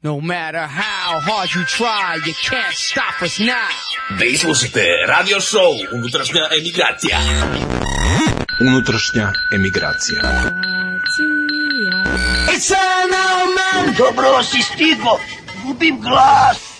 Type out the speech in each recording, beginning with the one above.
No matter how hard you try, you can't stop us now. Vi slušate radio show Unutrašnja emigracija. Unutrašnja emigracija. Man, dobro si stigo, gubim glas.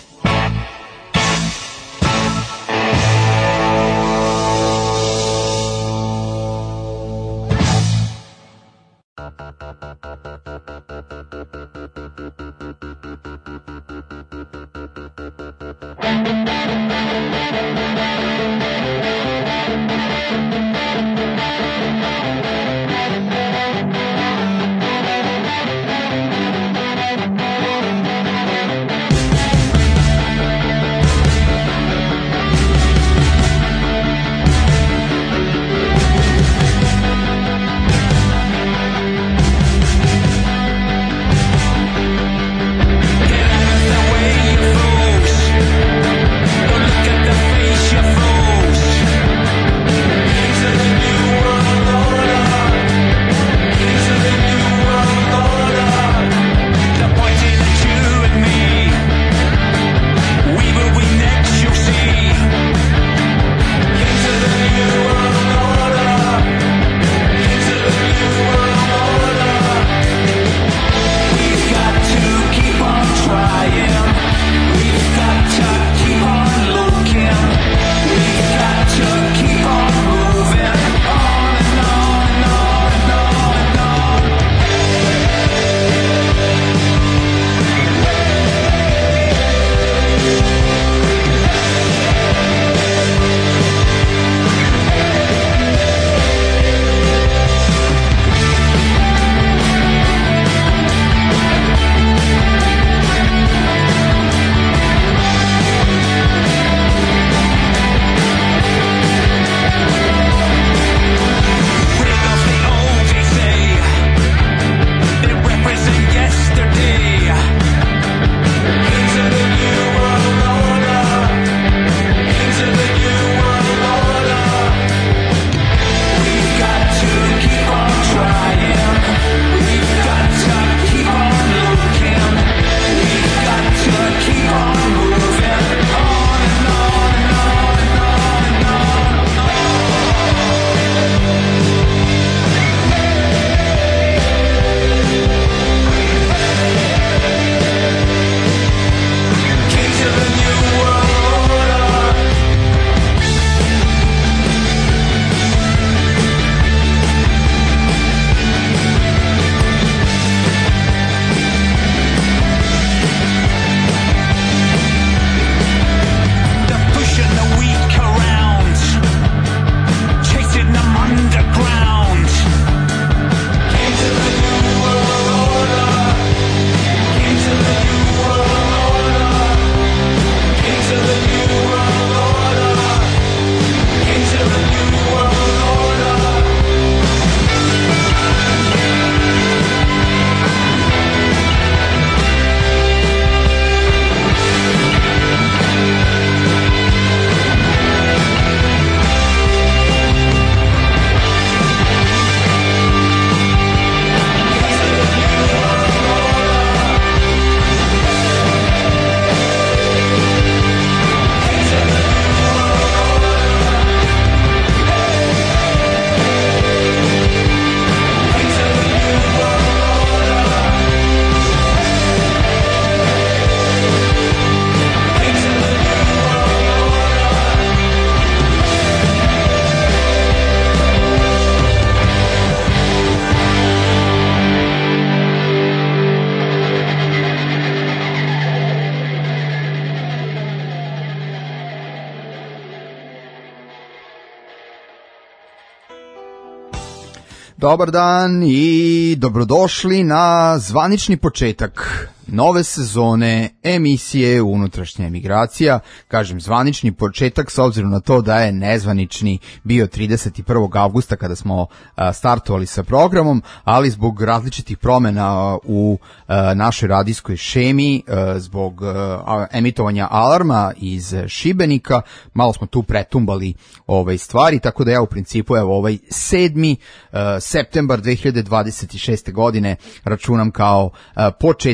Dobar dan i dobrodošli na zvanični početak nove sezone emisije Unutrašnja emigracija. Kažem zvanični početak s obzirom na to da je nezvanični bio 31. avgusta kada smo startovali sa programom, ali zbog različitih promena u našoj radijskoj šemi, zbog emitovanja alarma iz Šibenika, malo smo tu pretumbali stvari, tako da ja u principu ovaj 7. septembar 2026. godine računam kao početak nove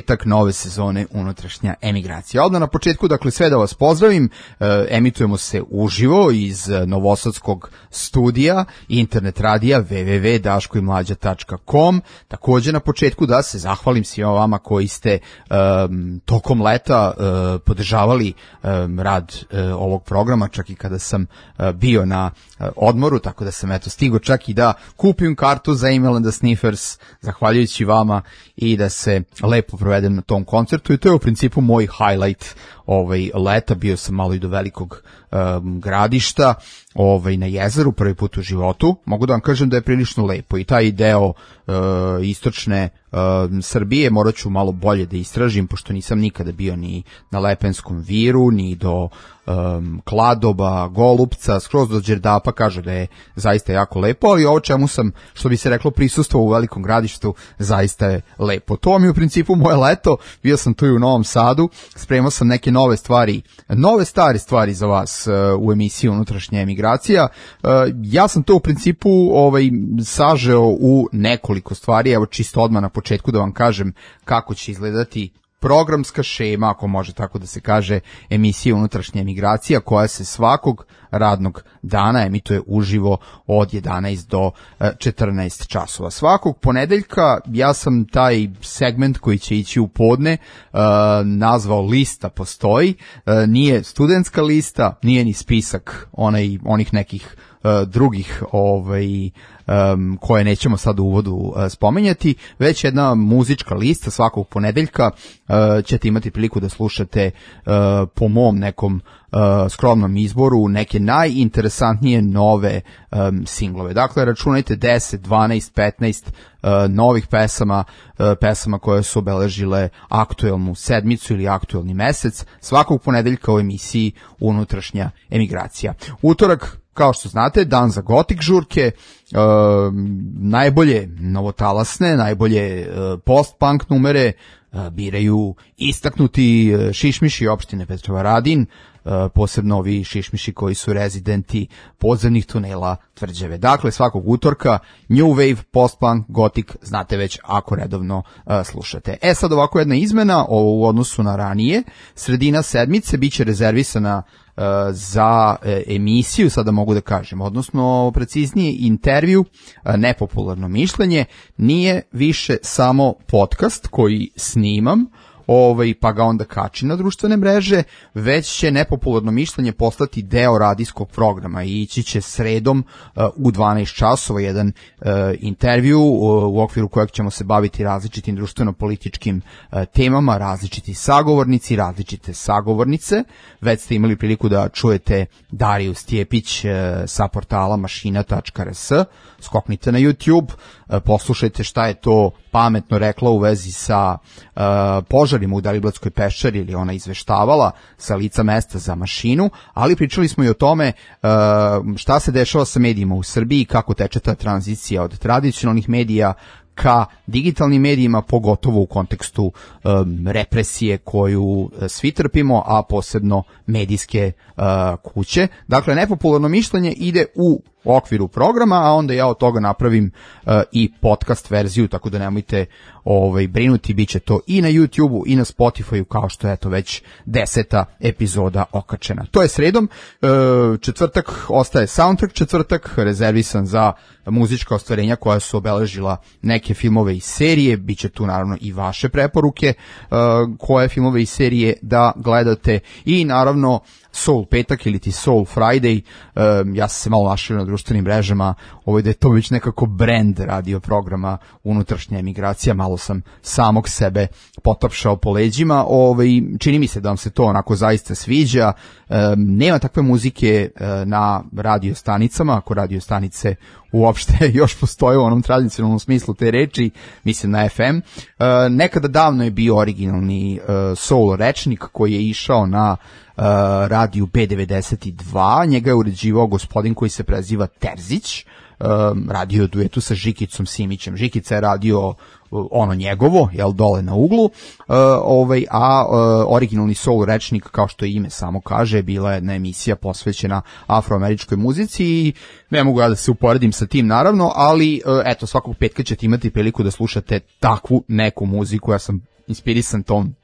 nove sezone Unutrašnja emigracija. Odmah na početku, dakle, sve da vas pozdravim, emitujemo se uživo iz novosadskog studija internet radija www.daškoimlađa.com. Također na početku da se zahvalim svima vama koji ste tokom leta podržavali rad ovog programa, čak i kada sam bio na odmoru, tako da sam stigao čak i da kupim kartu za Emil and the Sniffers, zahvaljujući vama, i da se lepo provedem na tom koncertu, i to je u principu moj highlight leta. Bio sam malo i do Velikog Gradišta, na jezeru, prvi put u životu. Mogu da vam kažem da je prilično lepo i taj deo istočne Srbije morat ću malo bolje da istražim, pošto nisam nikada bio ni na Lepenskom viru, ni do Kladoba, Golupca, skroz do Đerdapa. Kaže da je zaista jako lepo, ali ovo čemu sam, što bi se reklo, prisustvovao u Velikom Gradištu, zaista je lepo. To mi je u principu moje leto. Bio sam tu i u Novom Sadu, spremao sam neke nove stare stvari za vas u emisiji Unutrašnja emigracija. Ja sam to u principu sažeo u nekoliko stvari. Evo, čisto odmah na početku da vam kažem kako će izgledati programska šema, ako može tako da se kaže, emisije Unutrašnja emigracija, koja se svakog radnog dana emituje uživo od 11 do 14 časova. Svakog ponedeljka ja sam taj segment koji će ići u podne nazvao Lista postoji. Nije studentska lista, nije ni spisak onih nekih drugih koje nećemo sad u uvodu spominjati, već jedna muzička lista. Svakog ponedeljka ćete imati priliku da slušate po mom nekom skromnom izboru neke najinteresantnije nove singlove. Dakle, računajte 10, 12, 15 novih pesama koje su obeležile aktuelnu sedmicu ili aktuelni mesec, svakog ponedeljka u emisiji Unutrašnja emigracija. Utorak, kao što znate, dan za gotik žurke, najbolje novotalasne, najbolje post-punk numere biraju istaknuti šišmiši opštine Petrovaradin, posebno ovi šišmiši koji su rezidenti podzemnih tunela Tvrđave. Dakle, svakog utorka New Wave, post-punk, gotik, znate već ako redovno slušate. Sad ovako jedna izmena u odnosu na ranije. Sredina sedmice biće rezervisana za emisiju, sada mogu da kažem, odnosno preciznije intervju, nepopularno mišljenje. Nije više samo podcast koji snimam, pa ga onda kači na društvene mreže, već će nepopularno mišljenje postati deo radijskog programa i ići će sredom u 12 časova jedan intervju u okviru kojeg ćemo se baviti različitim društveno-političkim temama, različiti sagovornici, različite sagovornice. Već ste imali priliku da čujete Dariju Stjepić sa portala mašina.rs. Skoknite na YouTube, poslušajte šta je to pametno rekla u vezi sa požarima u Daliblatskoj peščari, ili ona izveštavala sa lica mesta za Mašinu, ali pričali smo i o tome šta se dešava sa medijima u Srbiji, kako teče ta tranzicija od tradicionalnih medija ka digitalnim medijima, pogotovo u kontekstu represije koju svi trpimo, a posebno medijske kuće. Dakle, nepopularno mišljenje ide u okviru programa, a onda ja od toga napravim i podcast verziju, tako da nemojte brinuti, bit će to i na YouTube-u i na Spotify-u, kao što je već 10. epizoda okačena. To je sredom. Četvrtak ostaje soundtrack četvrtak, rezervisan za muzička ostvarenja koja su obeležila neke filmove i serije. Biće tu naravno i vaše preporuke koje filmove i serije da gledate, i naravno Soul petak ili ti Soul Friday. Ja sam se malo našao na društvenim mrežama da je to već nekako brand radio programa Unutrašnja emigracija. Malo sam samog sebe potapšao po leđima. Čini mi se da vam se to onako zaista sviđa. Nema takve muzike na radio stanicama, ako radio stanice uopšte još postoje u onom tradicionalnom smislu te reči, mislim na FM. Nekada davno je bio originalni soul rečnik koji je išao na radiju B92, njega je uređivao gospodin koji se preziva Terzić, radio duetu sa Žikicom Simićem. Žikica je radio ono njegovo, dole na uglu, a originalni soul rečnik, kao što ime samo kaže, bila je jedna emisija posvećena afroameričkoj muzici i ne mogu ja da se uporedim sa tim naravno, ali svakog petka ćete imati priliku da slušate takvu neku muziku. Ja sam inspirisan tom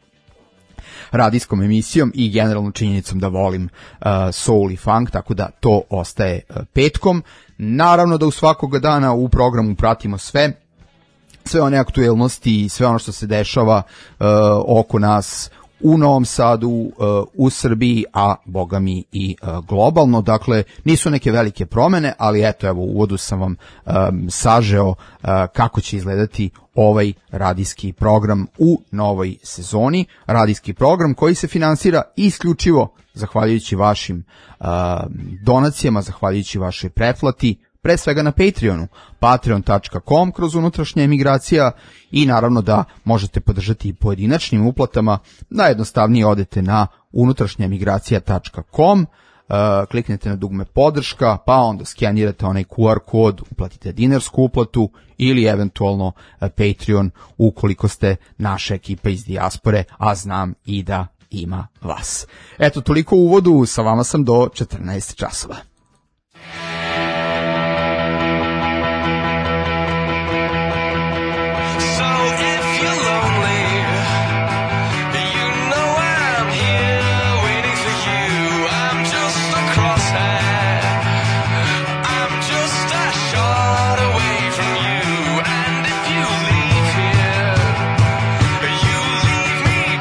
radijskom emisijom i generalno činjenicom da volim soul i funk, tako da to ostaje petkom. Naravno da u svakoga dana u programu pratimo sve one aktuelnosti i sve ono što se dešava oko nas u Novom Sadu, u Srbiji, a boga mi i globalno. Dakle, nisu neke velike promene, ali eto, evo, u uvodu sam vam sažeo kako će izgledati ovaj radijski program u novoj sezoni. Radijski program koji se finansira isključivo zahvaljujući vašim donacijama, zahvaljujući vašoj pretplati, pre svega na Patreonu, patreon.com kroz unutrašnja emigracija, i naravno da možete podržati i pojedinačnim uplatama. Najjednostavnije odete na unutrašnjaemigracija.com, kliknete na dugme podrška, pa onda skenirate onaj QR kod, uplatite dinarsku uplatu ili eventualno Patreon ukoliko ste naša ekipa iz dijaspore, a znam i da ima vas. Eto, toliko u uvodu, sa vama sam do 14 časova.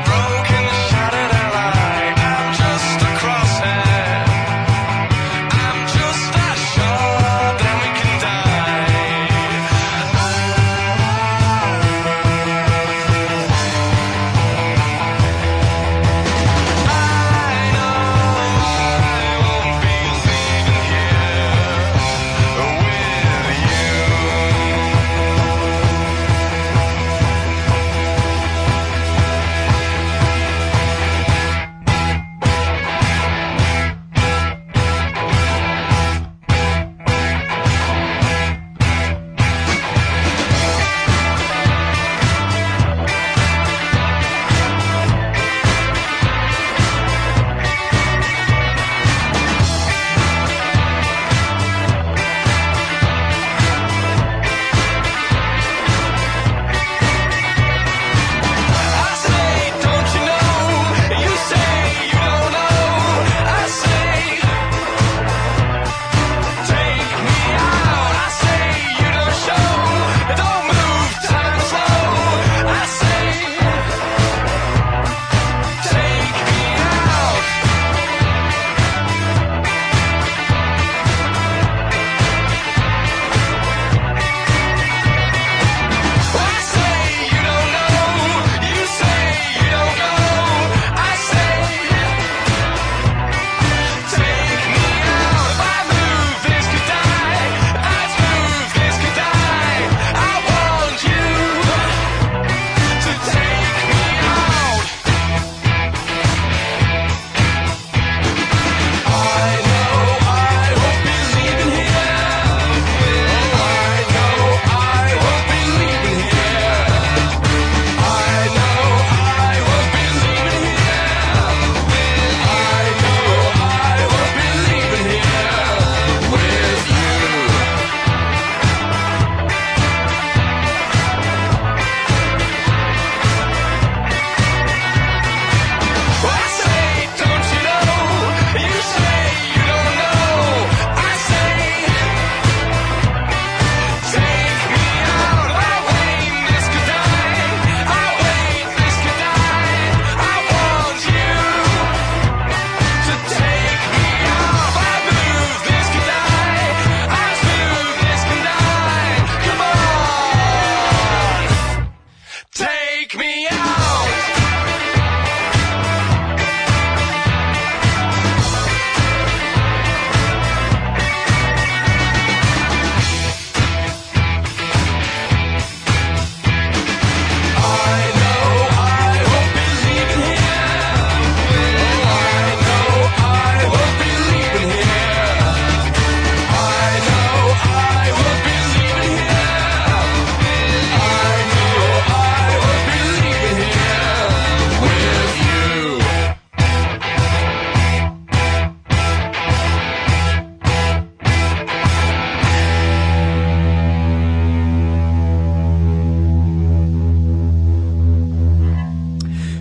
I'm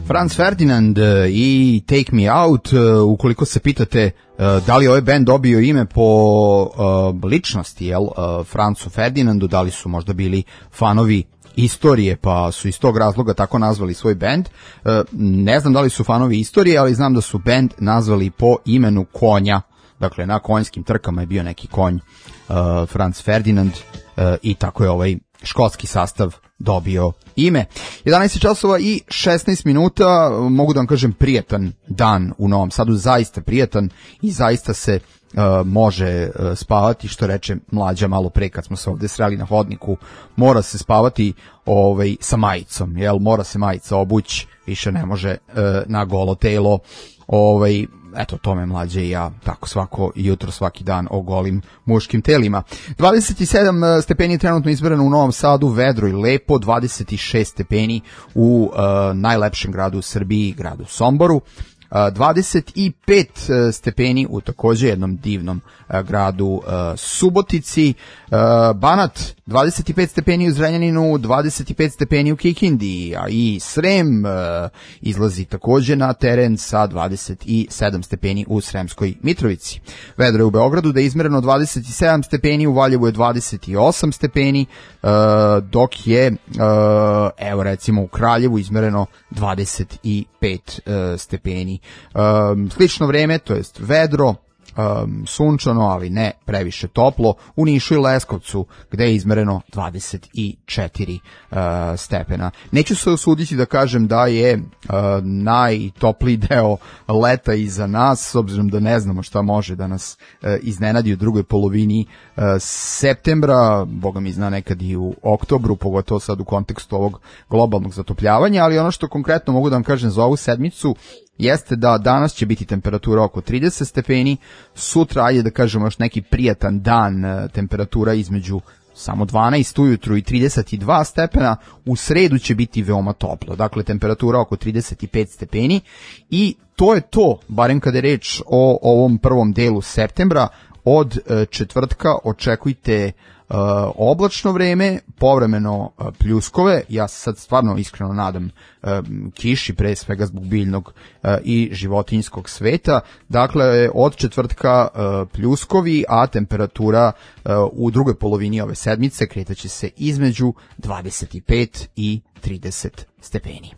Franz Ferdinand i Take Me Out. Ukoliko se pitate da li ovaj band dobio ime po ličnosti, Francu Ferdinandu, da li su možda bili fanovi istorije pa su iz tog razloga tako nazvali svoj band, ne znam da li su fanovi istorije, ali znam da su band nazvali po imenu konja. Dakle, na konjskim trkama je bio neki konj Franz Ferdinand i tako je ovaj škotski sastav dobio ime. 11 časova i 16 minuta, mogu da vam kažem prijatan dan u Novom Sadu, zaista prijatan i zaista se može spavati, što reče Mlađa malo pre kad smo se ovde sreli na hodniku, mora se spavati sa majicom, mora se majica obući, više ne može na golo telo, eto, tome Mlađe i ja tako svako jutro, svaki dan o golim muškim telima. 27 stepeni trenutno izmereno u Novom Sadu, vedro i lepo, 26 stepeni u najlepšem gradu u Srbiji, gradu Somboru, 25 stepeni u takođe jednom divnom gradu Subotici, Banat 25 stepeni u Zrenjaninu, 25 stepeni u Kikindi, a i Srem izlazi takođe na teren sa 27 stepeni u Sremskoj Mitrovici. Vedro je u Beogradu da je izmereno 27 stepeni, u Valjevu je 28 stepeni, dok je evo recimo u Kraljevu izmereno 25 stepeni. Slično vreme, to jest vedro, sunčano, ali ne previše toplo, u Nišu i Leskovcu, gde je izmereno 24 stepena. Neću se usuditi da kažem da je najtopliji deo leta iza nas, s obzirom da ne znamo šta može da nas iznenadi u drugoj polovini septembra, boga mi zna nekad i u oktobru, pogotovo sad u kontekstu ovog globalnog zatopljavanja, ali ono što konkretno mogu da vam kažem za ovu sedmicu jeste da danas će biti temperatura oko 30 stepeni, sutra, ajde da kažemo još neki prijatan dan, temperatura između samo 12 ujutru i 32 stepena, u sredu će biti veoma toplo, dakle temperatura oko 35 stepeni i to je to, barem kada je reč o ovom prvom delu septembra. Od četvrtka očekujte oblačno vreme, povremeno pljuskove, ja se sad stvarno iskreno nadam kiši, pre svega zbog biljnog i životinjskog sveta. Dakle, od četvrtka pljuskovi, a temperatura u drugoj polovini ove sedmice kretaće se između 25 i 30 stepeni.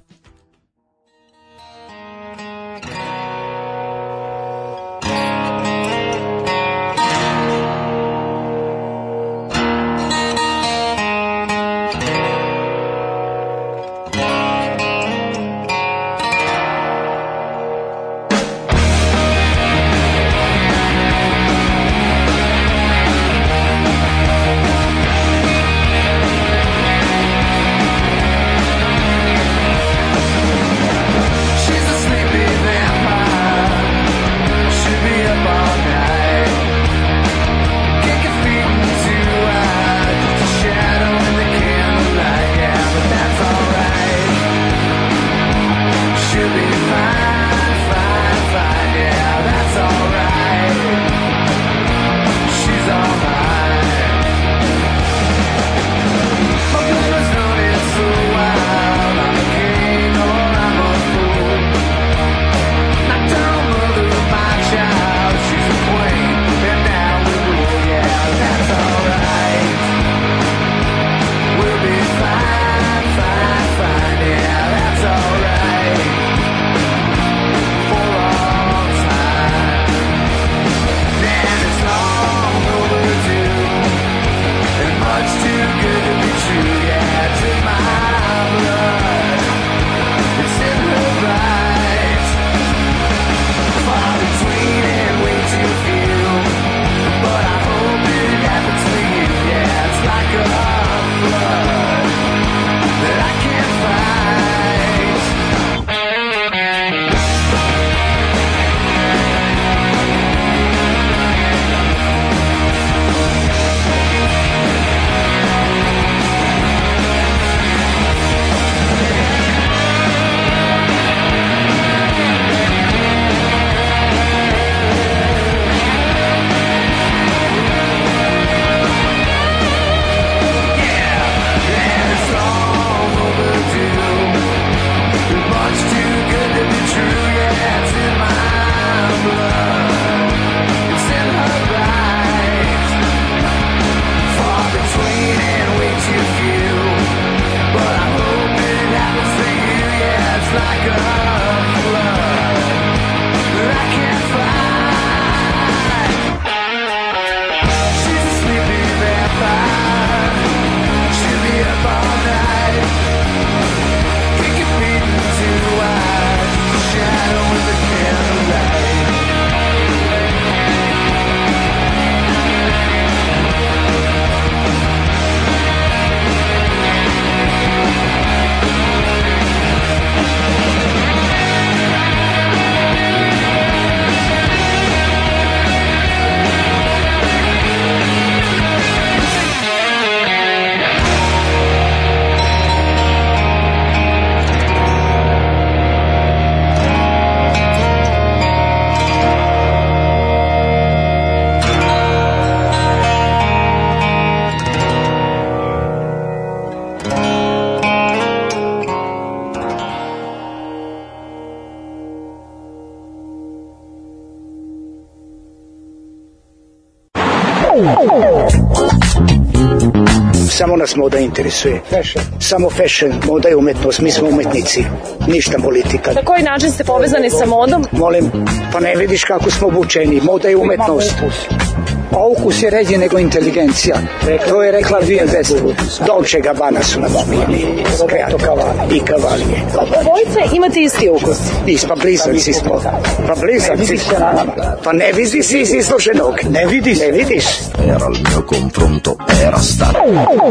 Samo nas moda interesuje. Samo fashion, moda je umetnost, mi smo umetnici, ništa politika. Na koji način ste povezani sa modom? Molim, pa ne vidiš kako smo obučeni, moda je umetnost. A ukus je ređi nego inteligencija. To je rekla Viendest. Dolce Gabbana su nam smijeni. I Cavalli. Obojice imate isti ukus. Pa blizanci smo. Pa blizanci. Pa ne vidi si iz izloženog. Ne vidiš. Era il mio confronto, era stato.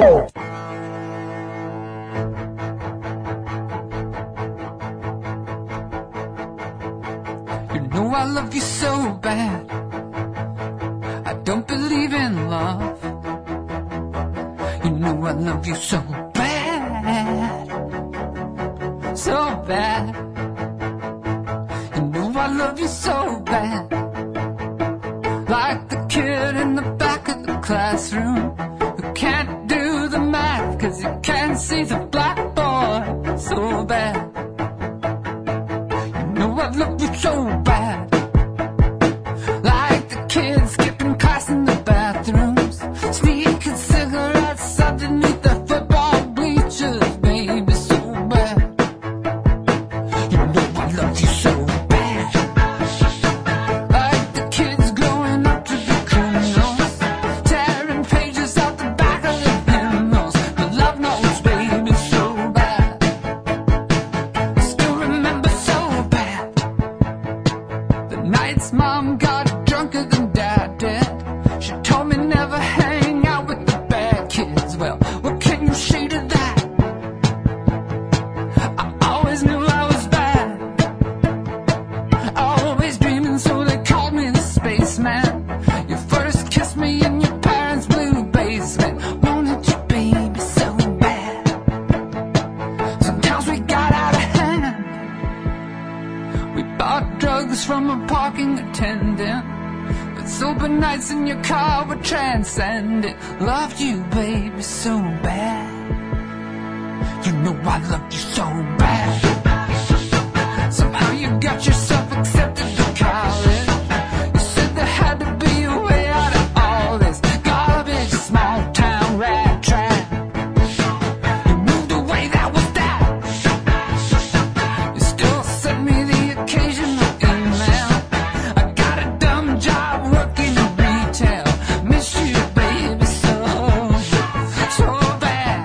You know I love you so bad. I don't believe in love. You know I love you so bad. So bad. You know I love you so bad. Like the kid in the back of the classroom who can't do the math 'cause he can't see the blackboard. So bad. You know I love you so bad. Like the kids skipping class in the bathrooms, sneaking cigarettes underneath the football bleachers, baby, so bad. You know I love you so bad. Like the kids growing up to be criminals, tearing pages out the back of the hymnals, but love notes, baby, so bad. I still remember so bad the nights Mom got drunker than Dad did. She told me never hang out with the bad kids. Well, what can you say to that? I always knew I was bad, always dreaming, so they called me the spaceman. You first kissed me in your parents' blue basement. Wanted you, baby, so bad. Sometimes we got out of hand. We bought drugs from a parking attendant, but sober nights in your car were transcendent. Loved you, baby, so bad. You know I loved you so bad. Somehow you got yourself accepted to college. You said there had to be a way out of all this garbage, small town rat trap. You moved away, that was that. You still sent me the occasional email. I got a dumb job working in retail. Miss you, baby, so bad.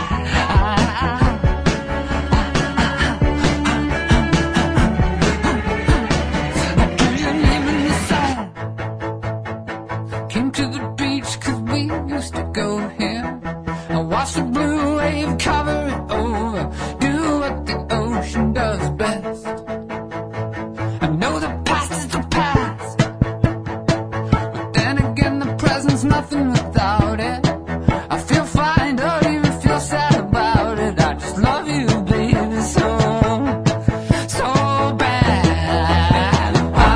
I drew your name in the sand. Came to the beach 'cause we used to go here. I watched the blue wave cover it over. Do what the ocean does best. I know the past is the past, but then again the present's nothing without it. I feel fine, don't even feel sad about it. I just love you, baby, so bad.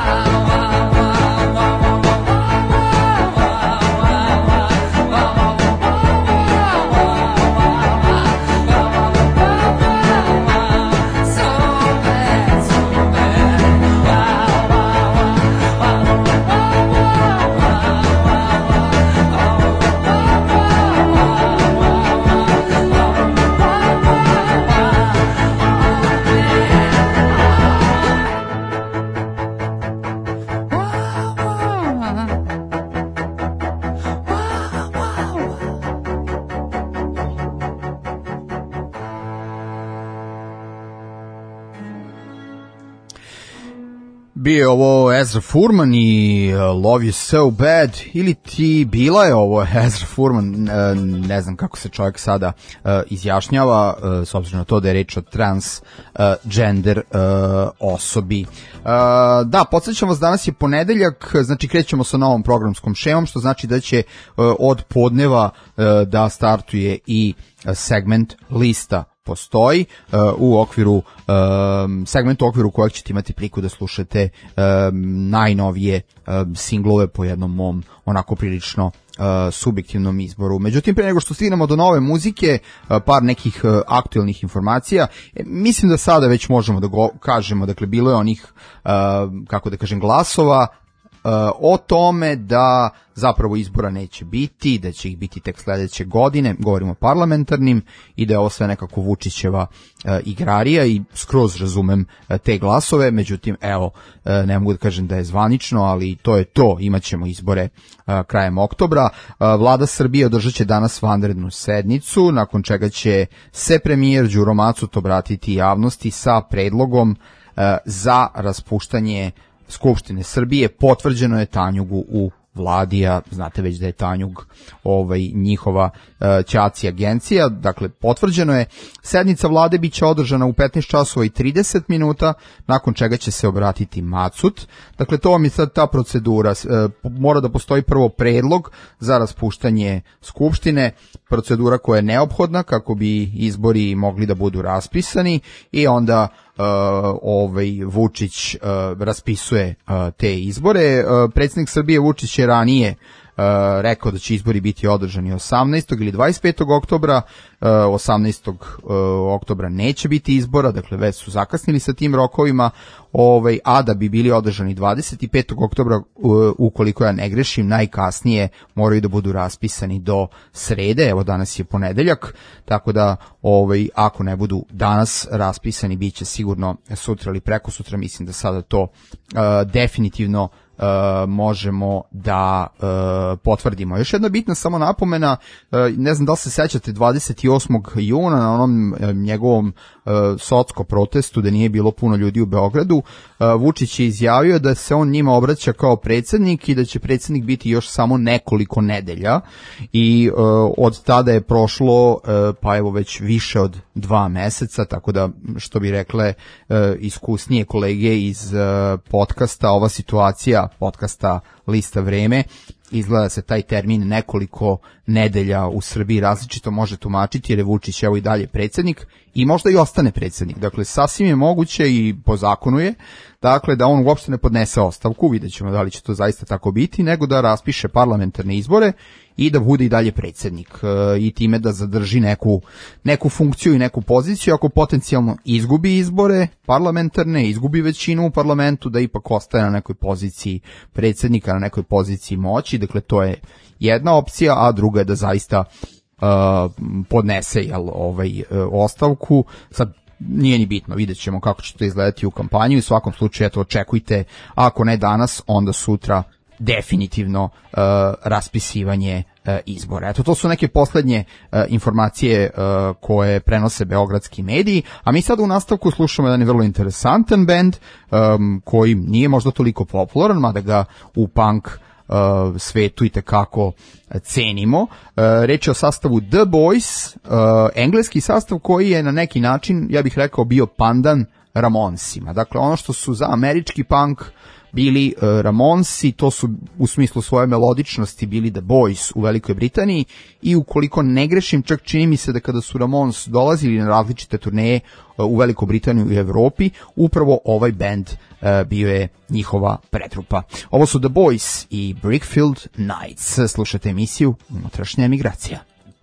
Bio je ovo Ezra Furman i Love You So Bad, ili ti bila je ovo Ezra Furman, ne znam kako se čovjek sada izjašnjava, s obzirom na to da je reč o transgender osobi. Da, podsjećam vas, danas je ponedeljak, znači krećemo sa novom programskom šemom, što znači da će od podneva da startuje i segment lista postoji u okviru segmentu u okviru kojeg ćete imati priliku da slušate najnovije singlove po jednom mom onako prilično subjektivnom izboru. Međutim, pre nego što stignemo do nove muzike, par nekih aktuelnih informacija. Mislim da sada već možemo da kažemo, dakle, bilo je onih, kako da kažem, glasova o tome da zapravo izbora neće biti, da će ih biti tek sledeće godine, govorimo o parlamentarnim, i da je ovo sve nekako Vučićeva igrarija i skroz razumem te glasove, međutim, evo, ne mogu da kažem da je zvanično, ali to je to, imat ćemo izbore krajem oktobra. Vlada Srbije održat će danas vanrednu sednicu, nakon čega će se premijer Đuro Macut obratiti javnosti sa predlogom za raspuštanje Skupštine Srbije. Potvrđeno je Tanjugu u vladi, a znate već da je Tanjug njihova ćaci agencija, dakle potvrđeno je. Sednica vlade biće održana u 15 časova i 30 minuta, nakon čega će se obratiti Macut. Dakle, to vam je sad ta procedura. Mora da postoji prvo predlog za raspuštanje Skupštine, procedura koja je neophodna kako bi izbori mogli da budu raspisani, i onda Vučić raspisuje te izbore. Predsjednik Srbije Vučić je ranije rekao da će izbori biti održani 18. ili 25. oktobra. 18. oktobra neće biti izbora, dakle već su zakasnili sa tim rokovima, a da bi bili održani 25. oktobra, ukoliko ja ne grešim, najkasnije moraju da budu raspisani do srede. Evo, danas je ponedeljak, tako da ako ne budu danas raspisani, bit će sigurno sutra ili preko sutra. Mislim da sada to definitivno možemo da potvrdimo. Još jedna bitna samo napomena, ne znam da li se sećate 28. juna na onom njegovom socko protestu da nije bilo puno ljudi u Beogradu, Vučić je izjavio da se on njima obraća kao predsjednik i da će predsjednik biti još samo nekoliko nedelja, i od tada je prošlo pa evo već više od 2 meseca, tako da, što bi rekle iskusnije kolege iz podcasta Ova situacija, podcasta Lista Vreme, izgleda se taj termin nekoliko nedelja u Srbiji različito može tumačiti, jer je Vučić evo i dalje predsjednik i možda i ostane predsjednik. Dakle, sasvim je moguće i po zakonu je, dakle, da on uopšte ne podnese ostavku, vidjet ćemo da li će to zaista tako biti, nego da raspiše parlamentarne izbore i da bude i dalje predsjednik, i time da zadrži neku funkciju i neku poziciju. Ako potencijalno izgubi izbore parlamentarne, izgubi većinu u parlamentu, da ipak ostaje na nekoj poziciji predsjednika, na nekoj poziciji moći. Dakle, to je jedna opcija, a druga je da zaista podnese ostavku. Sad nije ni bitno, vidjet ćemo kako će to izgledati u kampanju. U svakom slučaju, eto, očekujte, ako ne danas, onda sutra definitivno raspisivanje izbora. Eto, to su neke poslednje informacije koje prenose beogradski mediji, a mi sad u nastavku slušamo jedan vrlo interesantan bend koji nije možda toliko popularan, mada ga u punk svetu i tekako cenimo. Reč je o sastavu The Boys, engleski sastav koji je na neki način, ja bih rekao, bio pandan Ramonsima. Dakle, ono što su za američki punk bili Ramonsi, to su u smislu svoje melodičnosti bili The Boys u Velikoj Britaniji, i ukoliko ne grešim, čak čini mi se da kada su Ramons dolazili na različite turneje u Veliku Britaniju i Evropi, upravo ovaj band bio je njihova pretrupa. Ovo su The Boys i Brickfield Nights. Slušate emisiju Unutrašnja emigracija.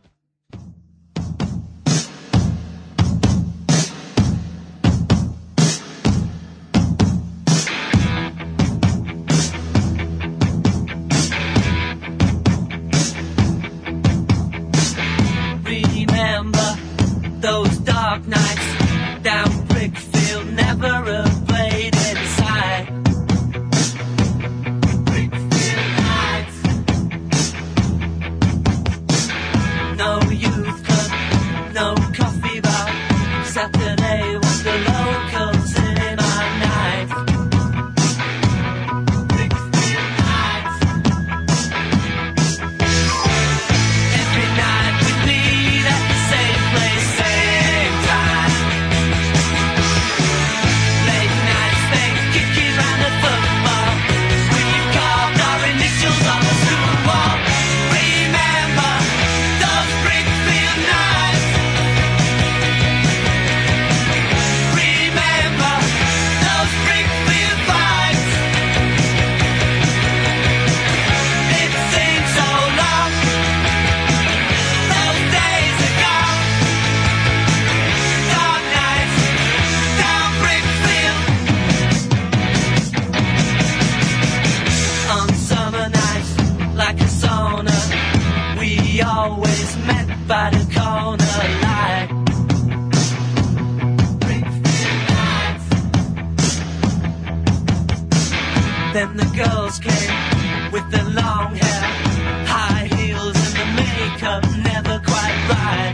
Those dark nights down Brickfield, never a blade inside. Brickfield nights. Then the girls came with the long hair, high heels and the makeup never quite right.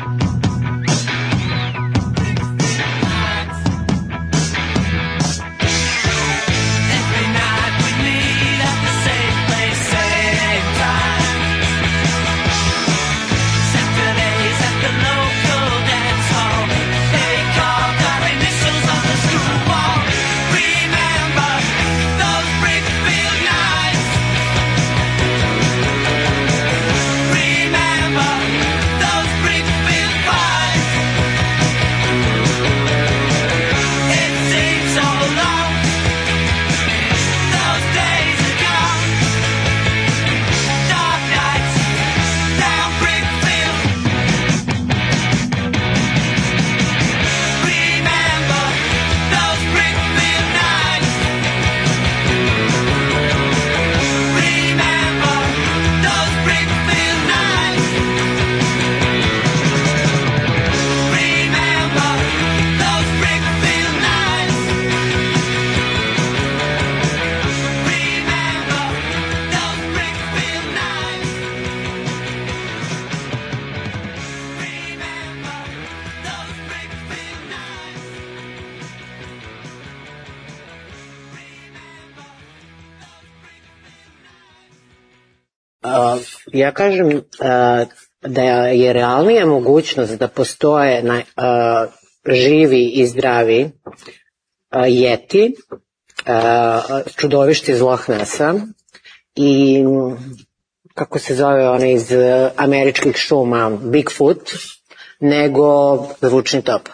Every night we meet at the same place, same time. Saturdays at the local dance hall, they carved our initials on the school wall. Remember those Brickfield nights? Remember those Brickfield fights? It seems so long, those days are gone. Dark nights down Brickfield. Remember those Brickfield nights? Remember those Brickfield nights? Remember those Brickfield nights? Remember those Brickfield nights? Remember those Brickfield nights? Ja kažem da je realnija mogućnost da postoje živi i zdravi jeti, čudovište iz Loch Nessa i kako se zove ona iz američkih šuma Bigfoot, nego zvučni top.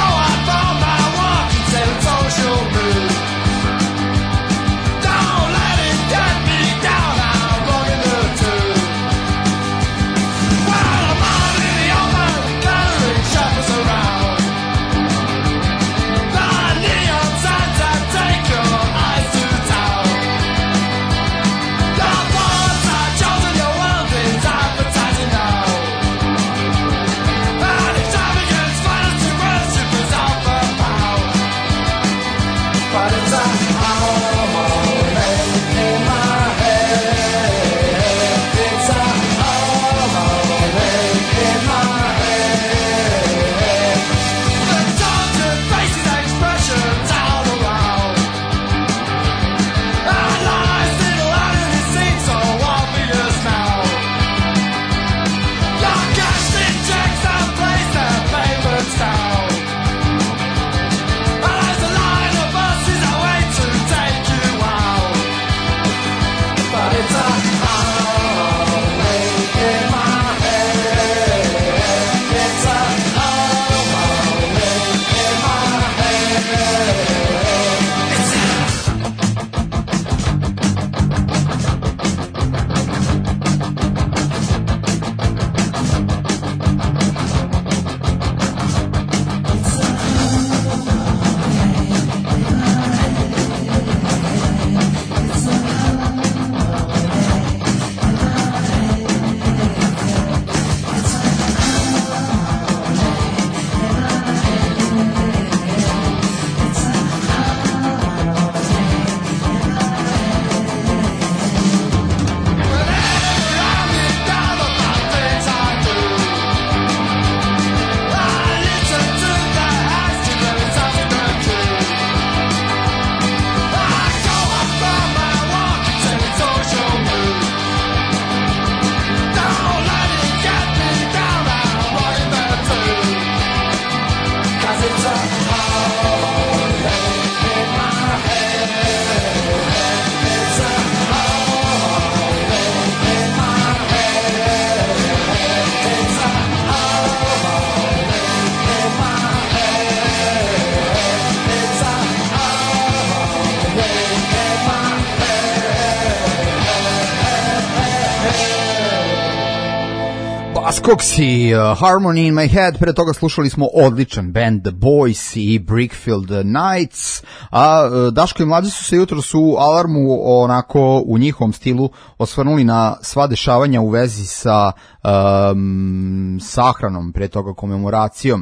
Don't let Buzzcocks i Harmony in my head, pre toga slušali smo odličan band The Boys i Brickfield Nights, a Daško i Mlađe su se jutros u Alarmu onako u njihovom stilu osvrnuli na sva dešavanja u vezi sa sahranom, pre toga komemoracijom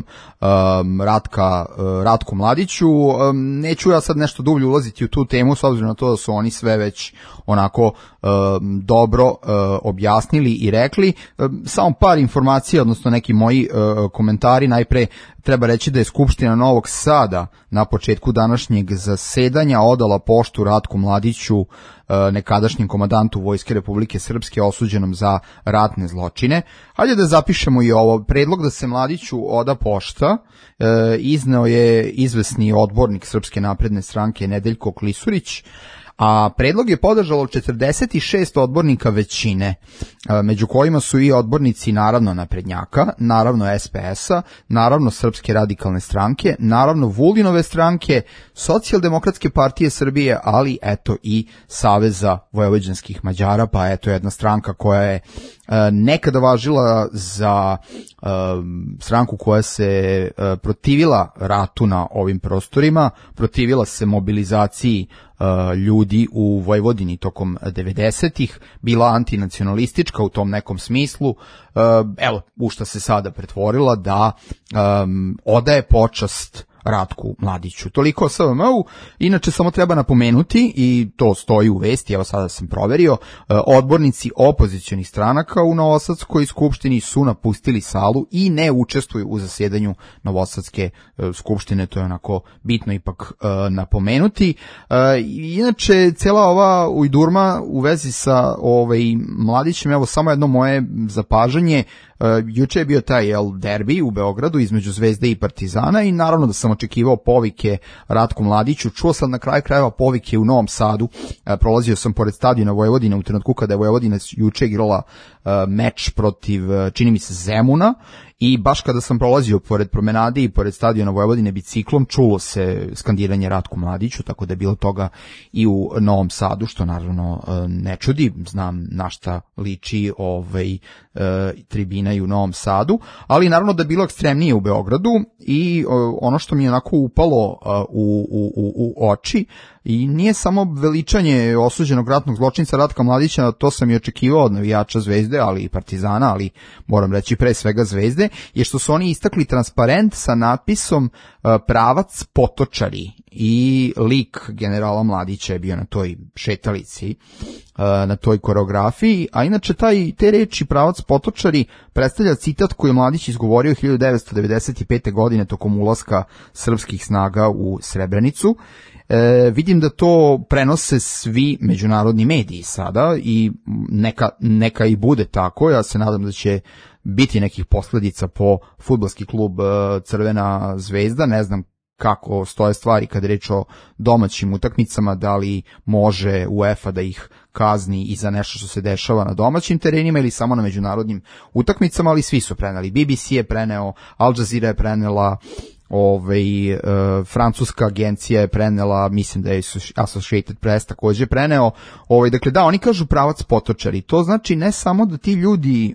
Ratku Mladiću. Neću ja sad nešto dublje ulaziti u tu temu, s obzirom na to da su oni sve već onako dobro objasnili i rekli. Samo par informacija, odnosno neki moji komentari. Najpre treba reći da je Skupština Novog Sada na početku današnjeg zasedanja odala poštu Ratku Mladiću, nekadašnjem komandantu Vojske Republike Srpske, osuđenom za ratne zločine. Hajde da zapišemo i ovo. Predlog da se Mladiću oda pošta izneo je izvesni odbornik Srpske napredne stranke Nedeljko Klisurić, a predlog je podržalo 46 odbornika većine, među kojima su i odbornici naravno Naprednjaka, naravno SPS-a, naravno Srpske radikalne stranke, naravno Vulinove stranke, Socijaldemokratske partije Srbije, ali eto i Saveza vojvođanskih Mađara, pa eto jedna stranka koja je nekada važila za stranku koja se protivila ratu na ovim prostorima, protivila se mobilizaciji ljudi u Vojvodini tokom 90-ih, bila antinacionalistička u tom nekom smislu, evo u šta se sada pretvorila, da odaje počast Ratku Mladiću. Toliko o SVM-u. Inače, samo treba napomenuti, i to stoji u vesti, evo sada sam proverio, odbornici opozicionih stranaka u Novosadskoj skupštini su napustili salu i ne učestvuju u zasedanju Novosadske skupštine, to je onako bitno ipak napomenuti. Inače, cijela ova ujdurma u vezi sa Mladićem, evo samo jedno moje zapažanje, juče je bio taj derbi u Beogradu između Zvezde i Partizana i naravno da sam očekivao povike Ratku Mladiću. Čuo sam na kraju krajeva povike u Novom Sadu, prolazio sam pored stadiona Vojvodine u trenutku kada je Vojvodina juče igrala meč protiv, čini mi se, Zemuna, i baš kada sam prolazio pored promenade i pored stadiona Vojvodine biciklom, čulo se skandiranje Ratku Mladiću, tako da je bilo toga i u Novom Sadu, što naravno ne čudi, znam na šta liči tribina i u Novom Sadu, ali naravno da je bilo ekstremnije u Beogradu. I ono što mi je onako upalo u oči, i nije samo veličanje osuđenog ratnog zločinca Ratka Mladića, to sam i očekivao od navijača Zvezde, ali i Partizana, ali moram reći pre svega Zvezde, je što su oni istakli transparent sa natpisom pravac Potočari, i lik generala Mladića je bio na toj šetalici, na toj koreografiji, a inače te reči pravac Potočari predstavlja citat koji je Mladić izgovorio 1995. godine tokom ulaska srpskih snaga u Srebrenicu. Vidim da to prenose svi međunarodni mediji sada i neka i bude tako. Ja se nadam da će biti nekih posljedica po fudbalski klub Crvena Zvezda. Ne znam kako stoje stvari kad je reč o domaćim utakmicama, da li može UEFA da ih kazni i za nešto što se dešava na domaćim terenima ili samo na međunarodnim utakmicama, ali svi su preneli. BBC je preneo, Al Jazeera je prenela, francuska agencija je prenela, mislim da je Associated Press takođe preneo. Dakle, da, oni kažu pravac Potočari. To znači ne samo da ti ljudi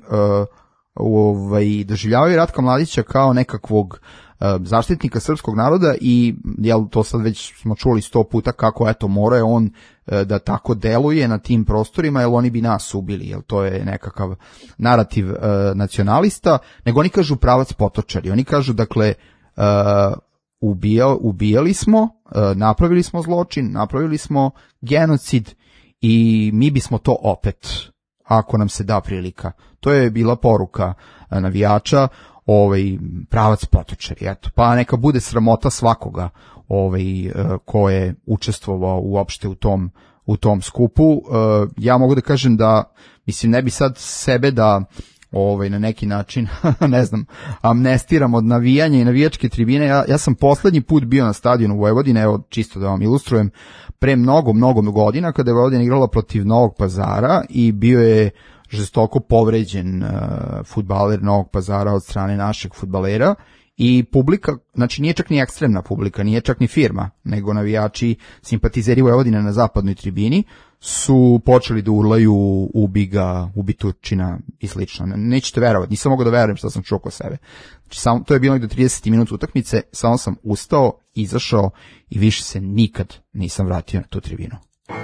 doživljavaju Ratka Mladića kao nekakvog zaštitnika srpskog naroda, i to sad već smo čuli 100 puta kako eto mora je on da tako deluje na tim prostorima, jer oni bi nas ubili, jer to je nekakav narativ nacionalista, nego oni kažu pravac Potočari. Oni kažu, dakle, ubijali smo, napravili smo zločin, napravili smo genocid i mi bismo to opet, ako nam se da prilika. To je bila poruka navijača, pravac Potočari. Eto, pa neka bude sramota svakoga ko je učestvovao uopšte u tom skupu. Ja mogu da kažem da, mislim, ne bi sad sebe da na neki način, ne znam, amnestiram od navijanja i navijačke tribine. Ja sam poslednji put bio na stadionu Vojvodine, evo čisto da vam ilustrujem, pre mnogo godina, kada je Vojvodina igrala protiv Novog Pazara i bio je žestoko povređen fudbaler Novog Pazara od strane našeg fudbalera, i publika, znači nije čak ni ekstremna publika, nije čak ni firma, nego navijači, simpatizeri Vojvodine na zapadnoj tribini su počeli da urlaju ubi ga, ubi Turčina i slično. Nećete verovati, nisam mogao da verujem što sam čuo kod sebe. Znači, to je bilo do 30 minuta utakmice, samo sam ustao, izašao i više se nikad nisam vratio na tu tribinu.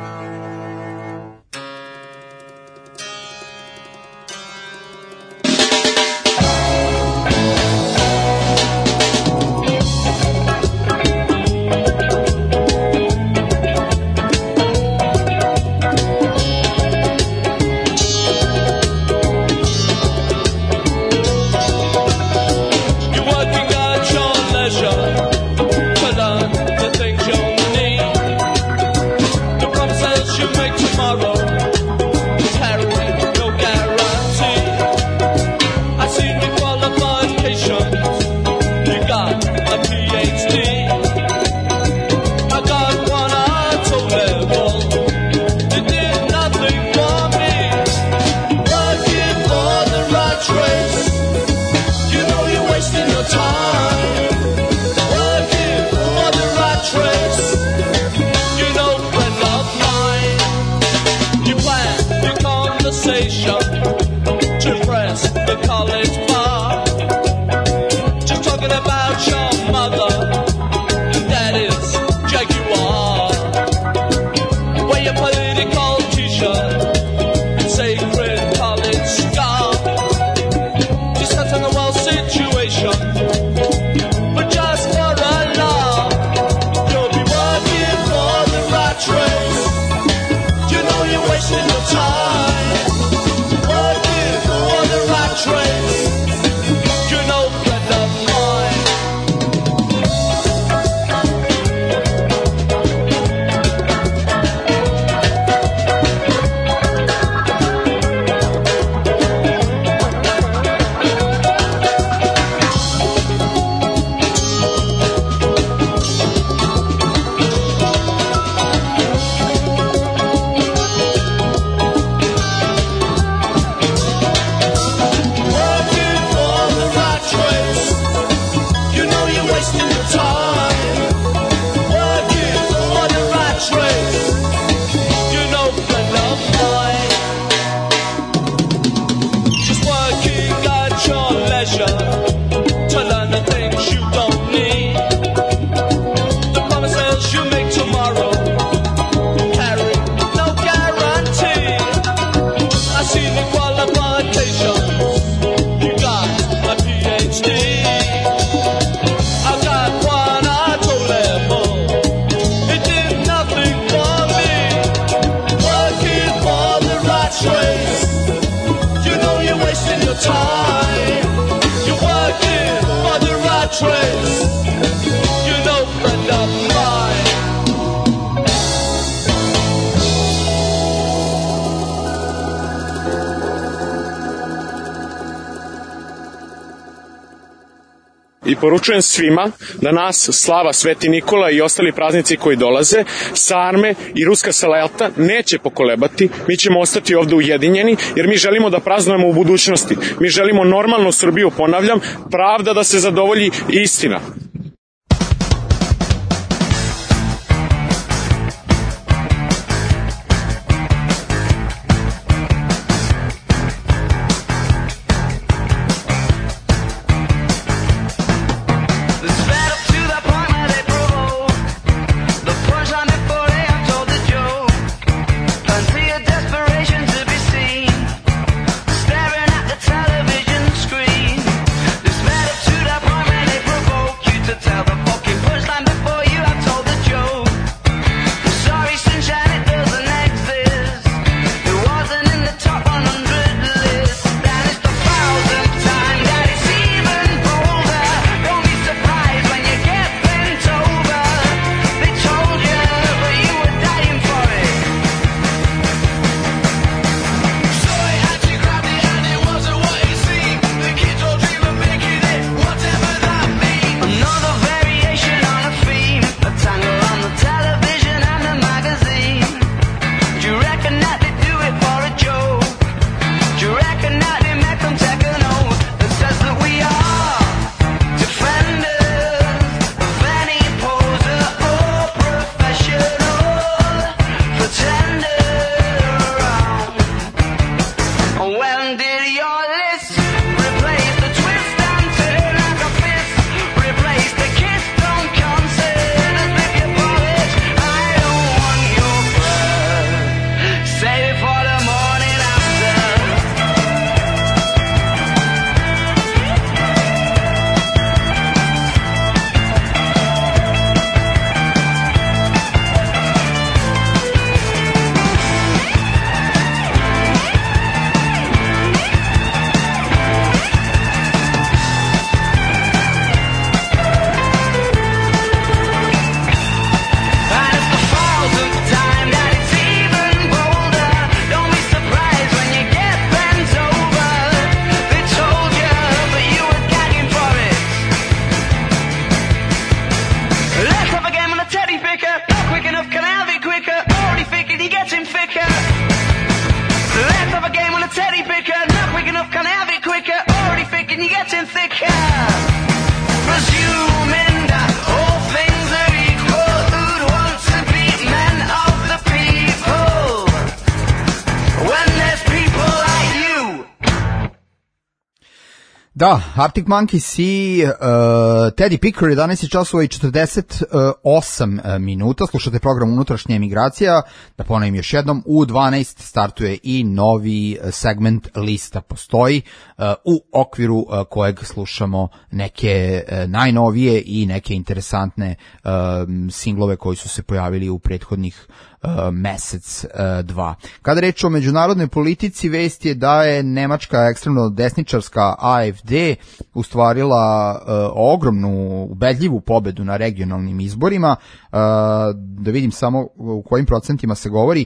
I poručujem svima da nas slava Sveti Nikola i ostali praznici koji dolaze, sarme i ruska salata neće pokolebati. Mi ćemo ostati ovde ujedinjeni jer mi želimo da praznujemo u budućnosti. Mi želimo normalnu Srbiju, ponavljam, pravda da se zadovolji i istina. Staring at the television screen, this attitude appointment they provoke you and you're getting thicker. Presuming that all things are equal, who'd want to be men of the people when there's people like you? Da, Arctic Monkeys i Teddy Picker, 11 časova i 48 minuta, slušate program Unutrašnja emigracija, da ponovim još jednom, u 12 startuje i novi segment Lista postoji, u okviru kojeg slušamo neke najnovije i neke interesantne singlove koji su se pojavili u prethodnih mesec, dva. Kada reč o međunarodnoj politici, vest je da je nemačka ekstremno desničarska AfD ustvarila ogromnu, ubedljivu pobedu na regionalnim izborima. Da vidim samo u kojim procentima se govori.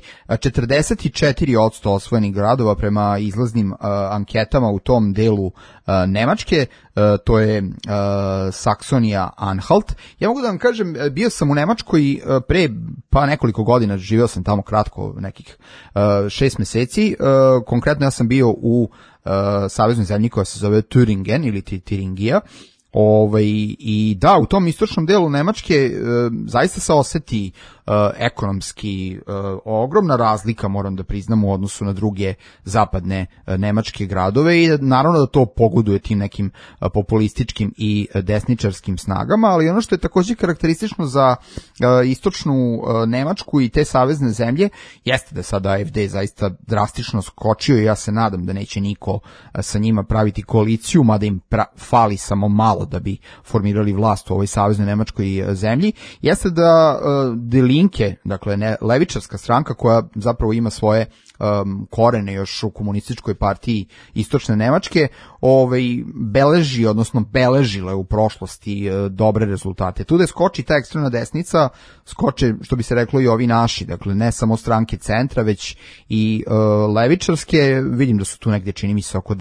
44% osvojenih gradova prema izlaznim anketama u tom delu Nemačke, to je Saksonija-Anhalt. Ja mogu da vam kažem, bio sam u Nemačkoj pre nekoliko godina, živeo sam tamo kratko, nekih 6 meseci. Konkretno ja sam bio u saveznoj zemlji koja se zove Thüringen ili Tiringija. I da, u tom istočnom delu Nemačke zaista se oseti ekonomski ogromna razlika, moram da priznam, u odnosu na druge zapadne nemačke gradove, i naravno da to pogoduje tim nekim populističkim i desničarskim snagama, ali ono što je takođe karakteristično za istočnu Nemačku i te savezne zemlje jeste da sada AfD zaista drastično skočio, i ja se nadam da neće niko sa njima praviti koaliciju, mada im fali samo malo da bi formirali vlast u ovoj saveznoj nemačkoj zemlji, jeste da Die Linke, dakle levičarska stranka koja zapravo ima svoje korene još u komunističkoj partiji istočne Nemačke, beleži, odnosno beležila u prošlosti dobre rezultate. Tu da skoči ta ekstremna desnica, skoče, što bi se reklo, i ovi naši, dakle ne samo stranke centra, već i levičarske. Vidim da su tu negdje, čini mi se, oko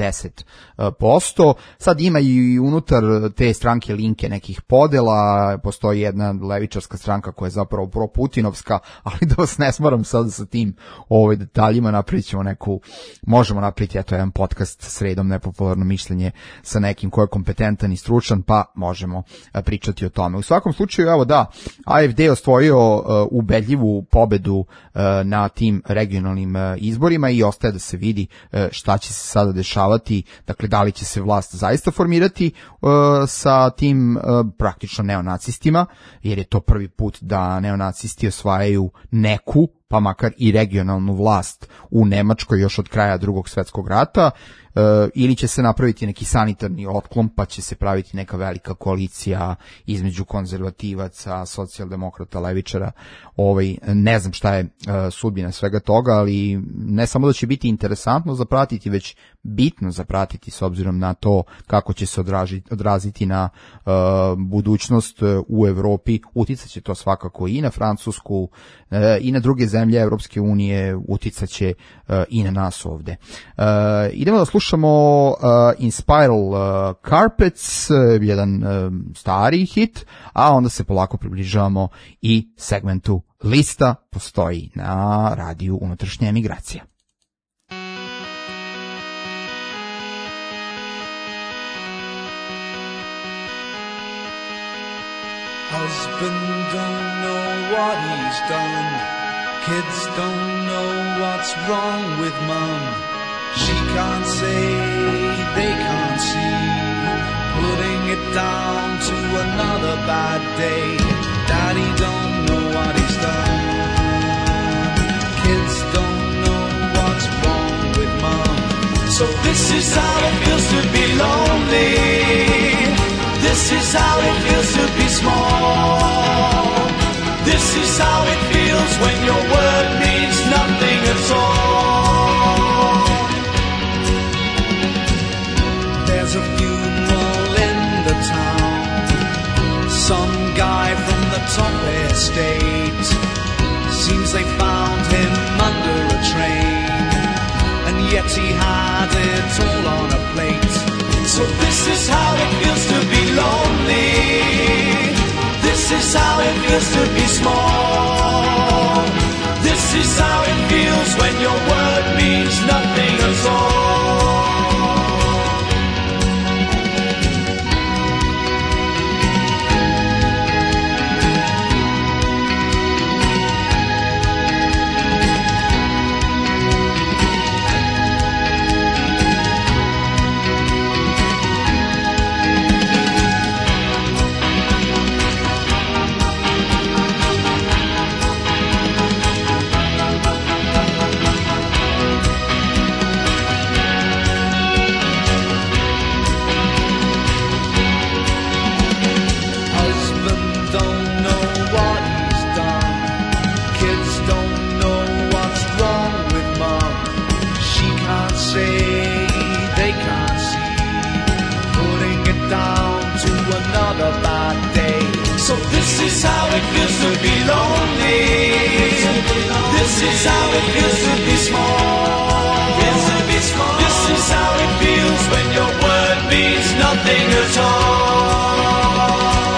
10%. Sad ima i unutar te stranke Linke nekih podela, postoji jedna levičarska stranka koja je zapravo proputinovska, ali da vas ne smaram sad sa tim detaljima, napravit ćemo možemo napraviti jedan podcast sredom, nepopularno mišljenje sa nekim ko je kompetentan i stručan, pa možemo pričati o tome. U svakom slučaju, evo da, AfD je ostvorio ubedljivu pobedu na tim regionalnim izborima i ostaje da se vidi šta će se sada dešavati, dakle da li će se vlast zaista formirati sa tim praktično neonacistima, jer je to prvi put da neonacisti osvajaju neku, pa makar i regionalnu vlast u Nemačkoj još od kraja Drugog svjetskog rata, ili će se napraviti neki sanitarni otklon, pa će se praviti neka velika koalicija između konzervativaca, socijaldemokrata, levičara. Ne znam šta je sudbina svega toga, ali ne samo da će biti interesantno zapratiti, već bitno zapratiti s obzirom na to kako će se odraziti na budućnost u Evropi. Uticat će to svakako i na Francusku i na druge zemlje Evropske unije, uticat će i na nas ovde. Idemo da slušamo In Spiral Carpets, jedan stari hit, a onda se polako približavamo i segmentu Lista postoji na radiju Unutrašnja emigracija. Husband don't know what he's done. Kids don't know what's wrong with mom. She can't say, they can't see. Putting it down to another bad day. Daddy don't know what he's done. Kids don't know what's wrong with mom. So this is how it feels to be lonely. This is how it feels to be small. This is how it feels when your word means nothing at all. There's a funeral in the town. Some guy from the top estate. Seems they found him under a train, and yet he had it all on a plate. So this is how it feels to be lonely. This is how it feels to be small. This is how it feels when your word means nothing at all. is how it feels to be lonely. This is how it feels to be small. This is how it feels when your word means nothing at all.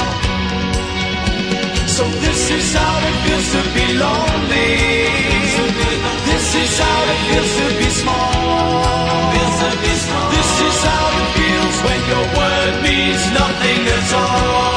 So this is how it feels to be lonely. This is how it feels to be small. This is how it feels when your word means nothing at all.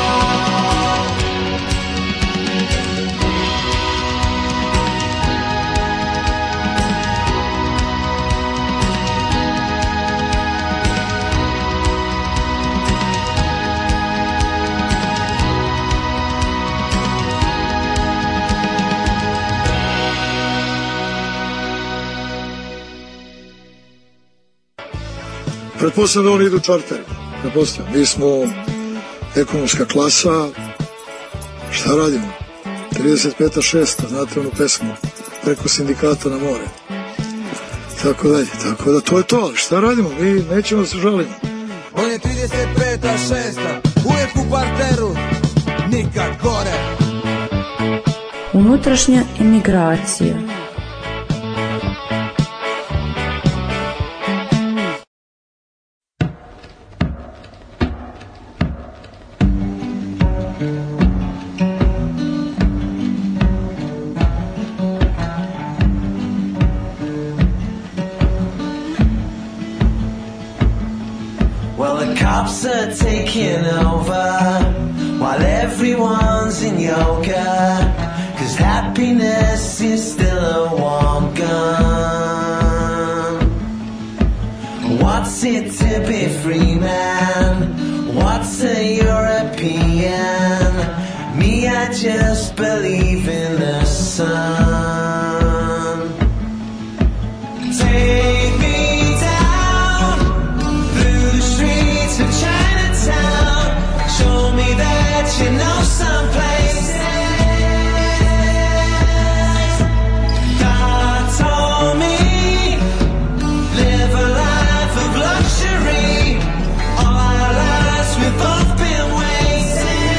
Pretpostavljam da oni idu čarterima. Pretpostavljam. Mi smo ekonomska klasa. Šta radimo? 35. 6. Znate onu pesmu? Preko sindikata na more. Tako dalje. Tako da to je to. Ali šta radimo? Mi nećemo da se žalimo. On je 35. 6. Uvijek u parteru. Nikad gore. Unutrašnja emigracija. Cops are taking over while everyone's in yoga, 'cause happiness is still a warm gun. What's it to be free, man? What's a European? Me, I just believe in the sun. Take me down through the streets of Chinatown. Show me that you know some places. God told me, live a life of luxury. All our lives we've both been wasted.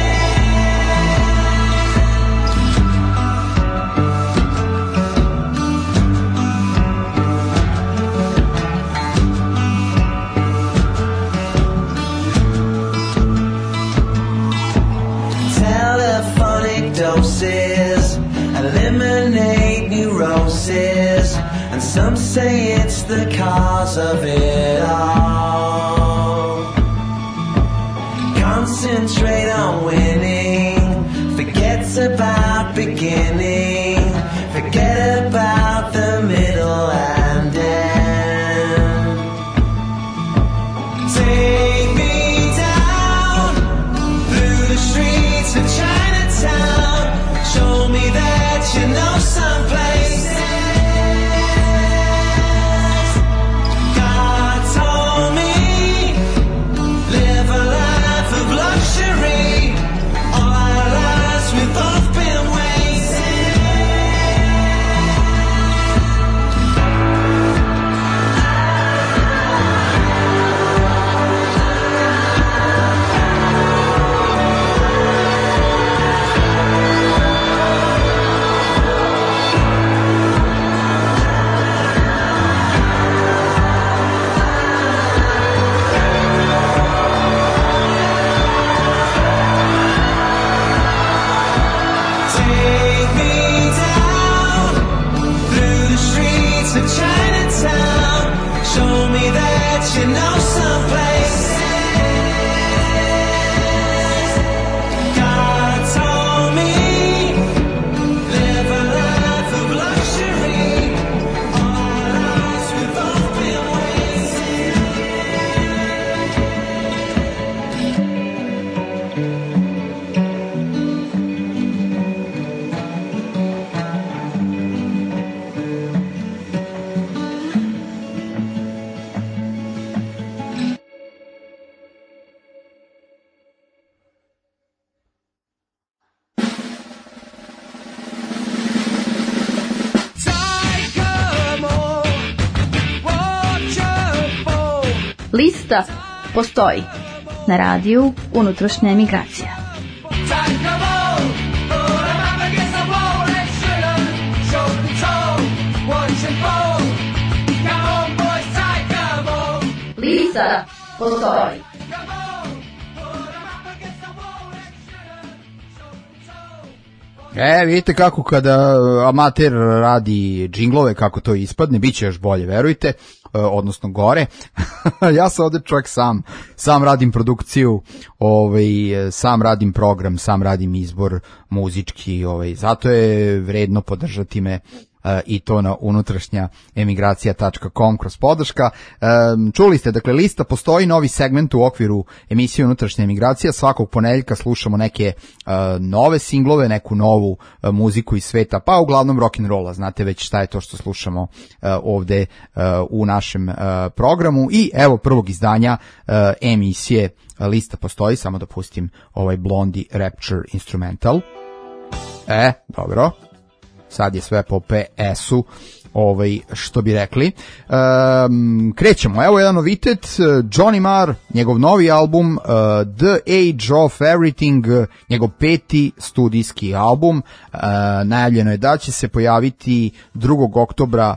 Telephonic doses eliminate neurosis, and some say it's the cause of it all. Concentrate on winning, forget about beginning, forget about the middle and end. Take me down through the streets of Chinatown. Show me that you know some places. God told me, live a life of luxury. All our lives we've both been wasted. Take me down through the streets of Chinatown. Show me that you know some places. God told me, live a life of luxury. All our lives we've both been wasted. Lista postoji na radiju Unutrašnja emigracija. Tiger Lista postoji. Vidite kako kada amater radi džinglove, kako to ispadne, bit će još bolje, verujte, odnosno gore. Ja sam ovde čovjek sam radim produkciju, sam radim program, sam radim izbor muzički, zato je vredno podržati me i to na unutrašnja emigracija.com kroz podrška. Čuli ste, dakle, lista postoji, novi segment u okviru emisije Unutrašnja emigracija. Svakog ponedeljka slušamo neke nove singlove, neku novu muziku iz sveta, pa uglavnom rock'n'rolla. Znate već šta je to što slušamo ovde u našem programu. I evo prvog izdanja emisije Lista postoji, samo da pustim ovaj Blondie Rapture instrumental. Dobro. Sad je sve po PS-u, što bi rekli. Krećemo, evo jedan novitet, Johnny Marr, njegov novi album The Age of Everything, njegov 5. studijski album, najavljeno je da će se pojaviti 2. oktobra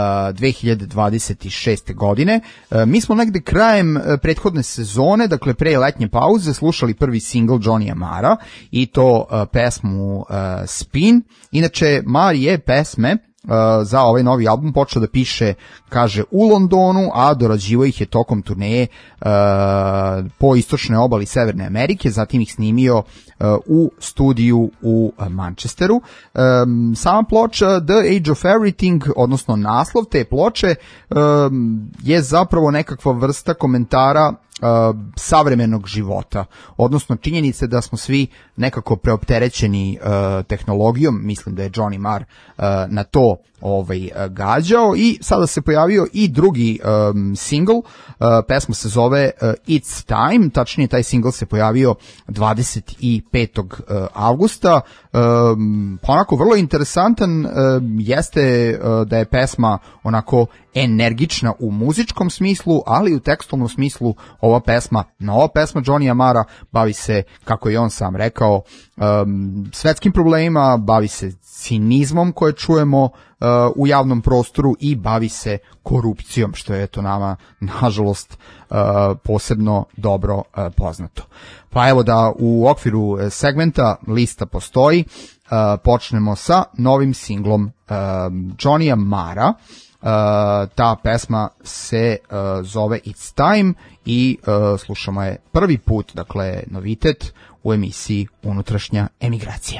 2026. godine. Mi smo negde krajem prethodne sezone, dakle pre letnje pauze, slušali prvi singl Johnnyja Marra i to pesmu Spin. Inače, Marr je pesme za ovaj novi album počeo da piše, kaže, u Londonu, a dorađivao ih je tokom turneje po istočnoj obali Severne Amerike, zatim ih snimio u studiju u Manchesteru. Sama ploča The Age of Everything, odnosno naslov te ploče, je zapravo nekakva vrsta komentara savremenog života, odnosno činjenice da smo svi nekako preopterećeni tehnologijom. Mislim da je Johnny Marr na to gađao i sada se pojavio i drugi single, pesma se zove It's Time, tačnije taj single se pojavio 25. avgusta. Onako vrlo interesantan, jeste da je pesma onako energična u muzičkom smislu, ali u tekstualnom smislu ova pesma, nova pesma Johnnyja Marra, bavi se, kako je on sam rekao, svetskim problemima, bavi se cinizmom koje čujemo u javnom prostoru i bavi se korupcijom, što je to nama, nažalost, posebno dobro poznato. Pa evo da u okviru segmenta Lista postoji, počnemo sa novim singlom Johnnyja Marra. Ta pesma se zove It's Time i slušamo je prvi put, dakle novitet u emisiji Unutrašnja emigracija.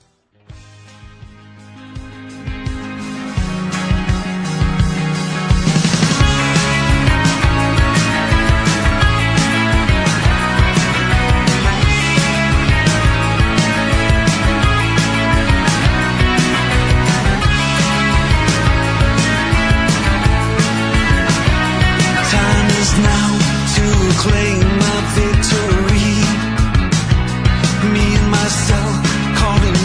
Claim my victory. Me and myself caught in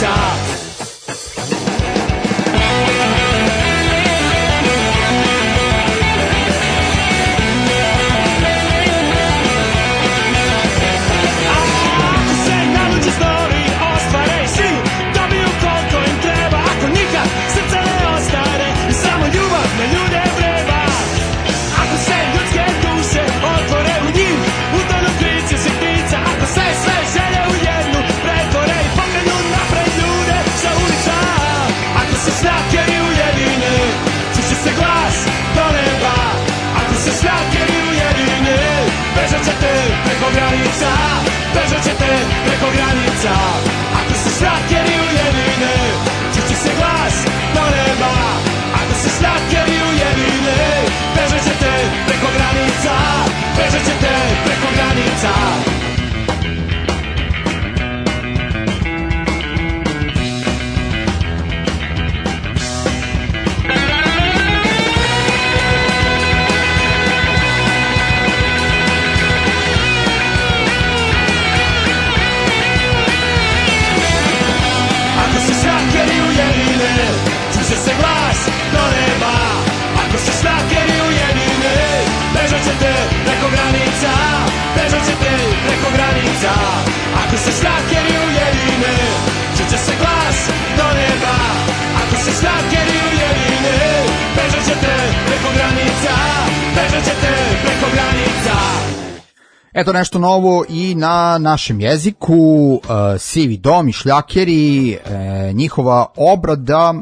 granica. Ako se naluđu snovi, ostvare si, dobiju koliko im treba. Ako nikad srce ne ostane i samo ljubav na ljude vreba. Ako se ljudske duše otvore u njih, utonu kriće sitnica. Ako se sve želje u jednu pretvore i pokrenu napred ljude sa ulica. Ako se snakeri ujedine, čuće se glas do neba. Ako se snakeri ujedine, bežat ćete preko granica. Bežat ćete preko granica. Ako se snakeri ujedine, čuće se glas do neba. Ako se snakeri ujedine, bežat ćete preko granica. Bežat ćete preko granica. Ako se snakeri ujedine, čuće se glas do neba. Ako se snakeri ujedine, bežat ćete preko granica. Bežat ćete preko granica. Ako se snakeri ujedine, čuće se glas do neba. Ako se snakeri ujedine, bežat ćete preko granica. Bežat ćete preko granica. Eto nešto novo i na našem jeziku, Sivi dom i Šljakeri, njihova obrada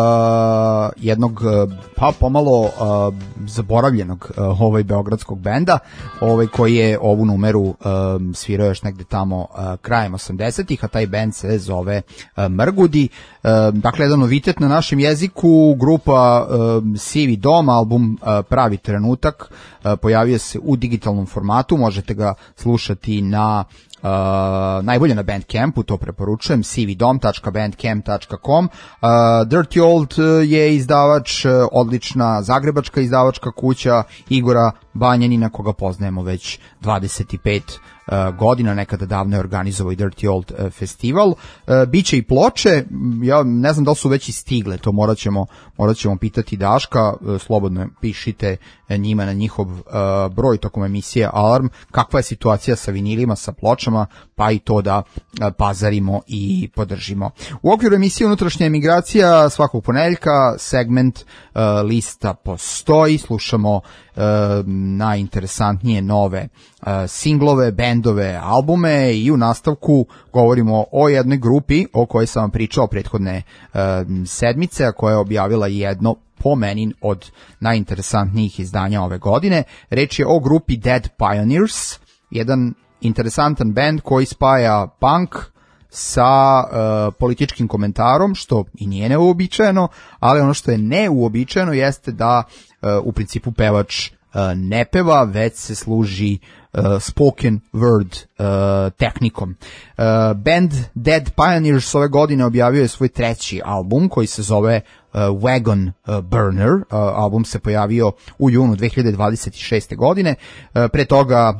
jednog pa pomalo zaboravljenog beogradskog benda, koji je ovu numeru svirao još negde tamo krajem 80-ih, a taj bend se zove Mrgudi. Dakle, jedan novitet na našem jeziku, grupa Sivi dom, album Pravi trenutak, pojavio se u digitalnom formatu, možete ga slušati na najbolje na Bandcampu, to preporučujem, cvdom.bandcamp.com. Dirty Old je izdavač, odlična zagrebačka izdavačka kuća Igora Banjanina, koga poznajemo već 25 godina, nekada davno je organizovao i Dirty Old festival. Biće i ploče, ja ne znam da li su već i stigle, to morat ćemo pitati Daška, slobodno pišite njima na njihov broj tokom emisije Alarm, kakva je situacija sa vinilima, sa pločama, pa i to da pazarimo i podržimo. U okviru emisije Unutrašnja emigracija svakog ponedeljka segment lista postoji, slušamo najinteresantnije nove singlove, bendove, albume i u nastavku govorimo o jednoj grupi o kojoj sam vam pričao prethodne sedmice, a koja je objavila jedno po meni od najinteresantnijih izdanja ove godine. Reč je o grupi Dead Pioneers, jedan interesantan bend koji spaja punk sa političkim komentarom, što i nije neuobičajeno, ali ono što je neuobičajeno jeste da u principu pevač ne peva, već se služi spoken word tehnikom. Band Dead Pioneers ove godine objavio je svoj treći album koji se zove Wagon Burner. Album se pojavio u junu 2026. godine. Pre toga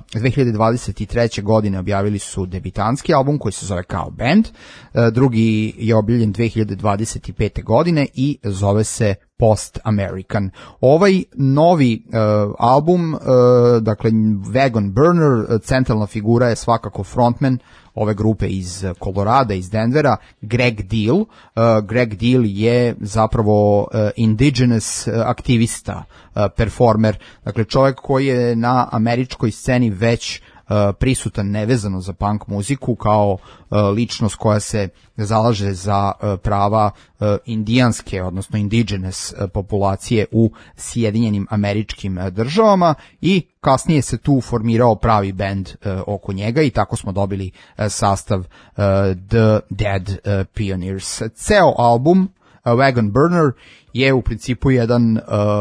2023. godine objavili su debitanski album koji se zove kao band. Drugi je objavljen 2025. godine i zove se Post American. Ovaj novi album, dakle Wagon Burner, centralna figura je svakako frontman ove grupe iz Kolorada, iz Denvera, Greg Deal. Greg Deal je zapravo indigenous aktivista, performer, dakle čovjek koji je na američkoj sceni već prisutan nevezano za punk muziku, kao ličnost koja se zalaže za prava indijanske, odnosno indigenous populacije u Sjedinjenim Američkim Državama, i kasnije se tu formirao pravi bend oko njega i tako smo dobili sastav The Dead Pioneers. Ceo album Wagon Burner je u principu jedan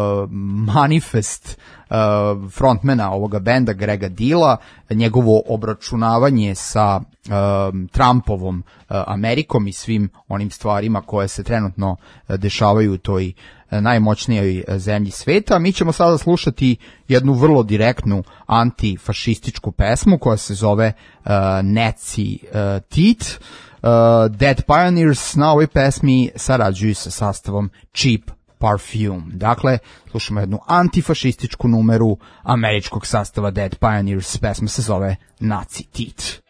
manifest frontmana ovoga benda Grega Deala, njegovo obračunavanje sa Trumpovom Amerikom i svim onim stvarima koje se trenutno dešavaju u toj najmoćnijoj zemlji sveta. Mi ćemo sada slušati jednu vrlo direktnu antifašističku pesmu koja se zove Nazi Teeth. Dead Pioneers na ovoj pesmi sarađuju sa sastavom Cheap Parfume. Dakle, slušamo jednu antifašističku numeru američkog sastava Dead Pioneers. Pesma se zove Nazi Teeth.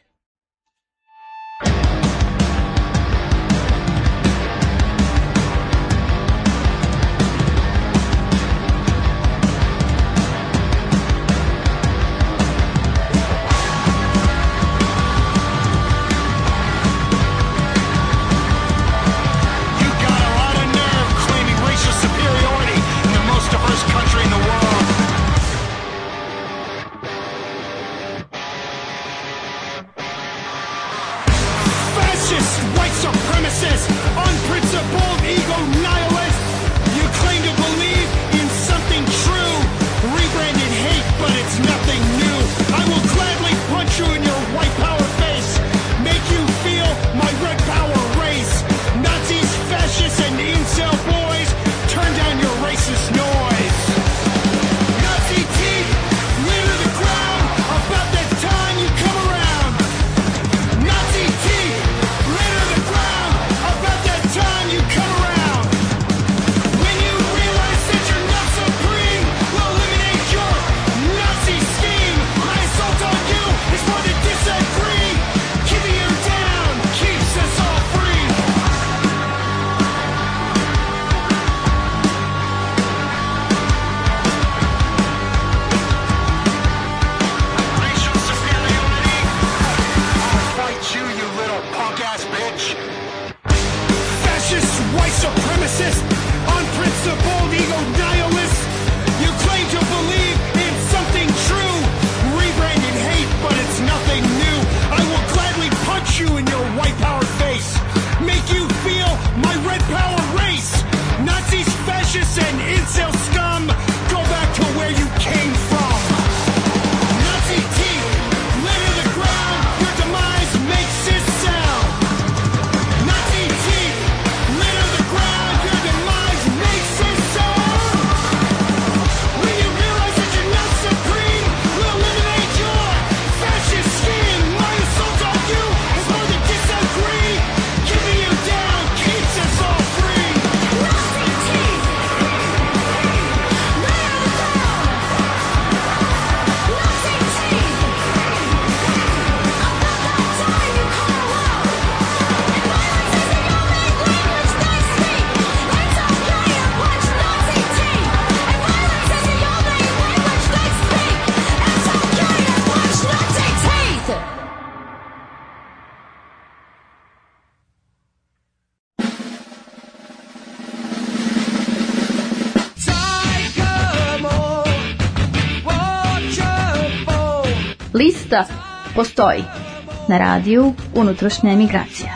Lista postoji na radiju Unutrašnja emigracija.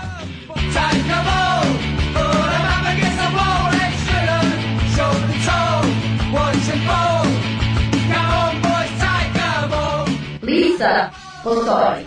Lista postoji.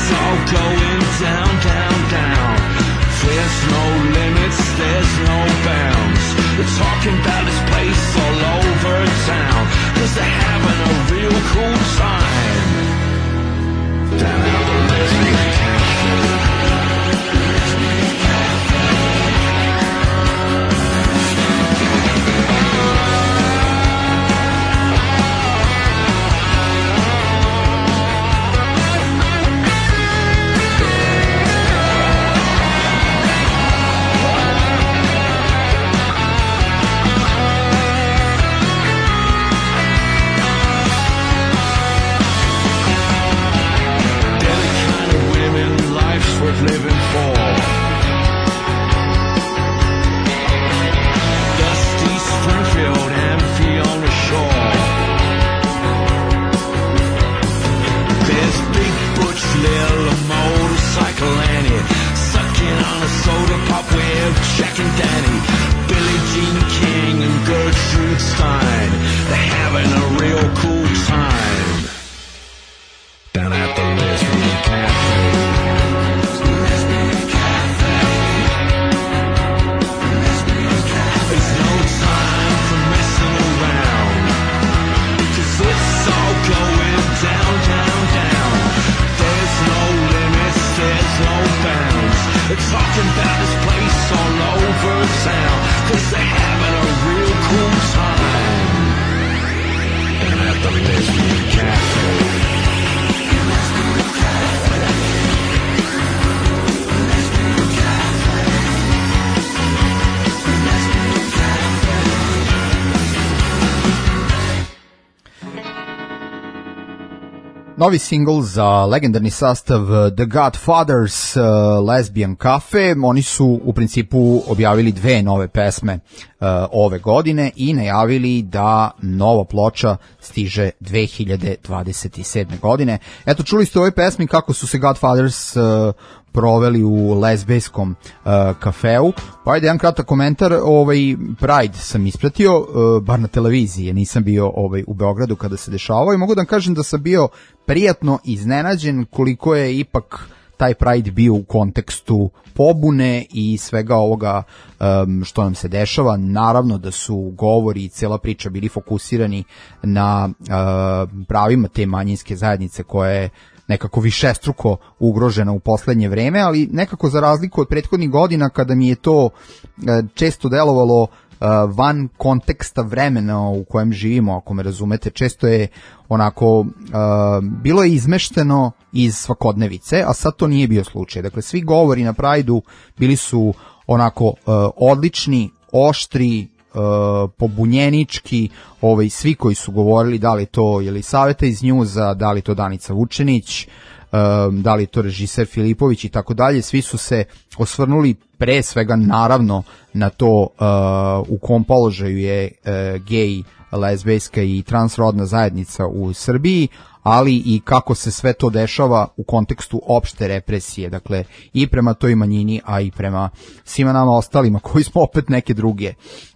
it's all going down, down, down. There's no limits, there's no bounds. They're talking about this place all over town, 'cause they're having a real cool time down at the Lesbian Cafe. Worth living for. Dusty Springfield, empty on the shore. There's Big Butch Lil, a motorcycle Annie, sucking on a soda pop with Jack and Danny. Billie Jean King and Gertrude Stein, they're having a real cool time down at the Lesbian Cafe. Down, down, down. There's no limits, there's no bounds. They're talking about this place all over town, 'cause they're having a real cool time down at the Lesbian Cafe. Novi singl za legendarni sastav The Godfathers, Lesbian Cafe. Oni su u principu objavili 2 nove pesme ove godine i najavili da nova ploča stiže 2027. godine. Eto, čuli ste u ovoj pesmi kako su se Godfathers proveli u lezbejskom kafeu. Pa ajde, jedan kratak komentar. Pride sam ispratio, bar na televiziji, nisam bio u Beogradu kada se dešavao i mogu da vam kažem da sam bio prijatno iznenađen koliko je ipak taj Pride bio u kontekstu pobune i svega ovoga što nam se dešava. Naravno da su govori i cijela priča bili fokusirani na pravima te manjinske zajednice koja je nekako višestruko ugrožena u poslednje vreme, ali nekako za razliku od prethodnih godina kada mi je to često delovalo van konteksta vremena u kojem živimo, ako me razumete, često je onako bilo je izmešteno iz svakodnevice, a sad to nije bio slučaj. Dakle, svi govori na Pride-u bili su onako odlični, oštri, pobunjenički, svi koji su govorili, da li to Jelisaveta iz Njuza, da li to Danica Vučenić, da li to režiser Filipović i tako dalje, svi su se osvrnuli pre svega naravno na to u kom položaju je gej, lezbejska i transrodna zajednica u Srbiji, ali i kako se sve to dešava u kontekstu opšte represije, dakle i prema toj manjini, a i prema svima nama ostalima koji smo opet neke druge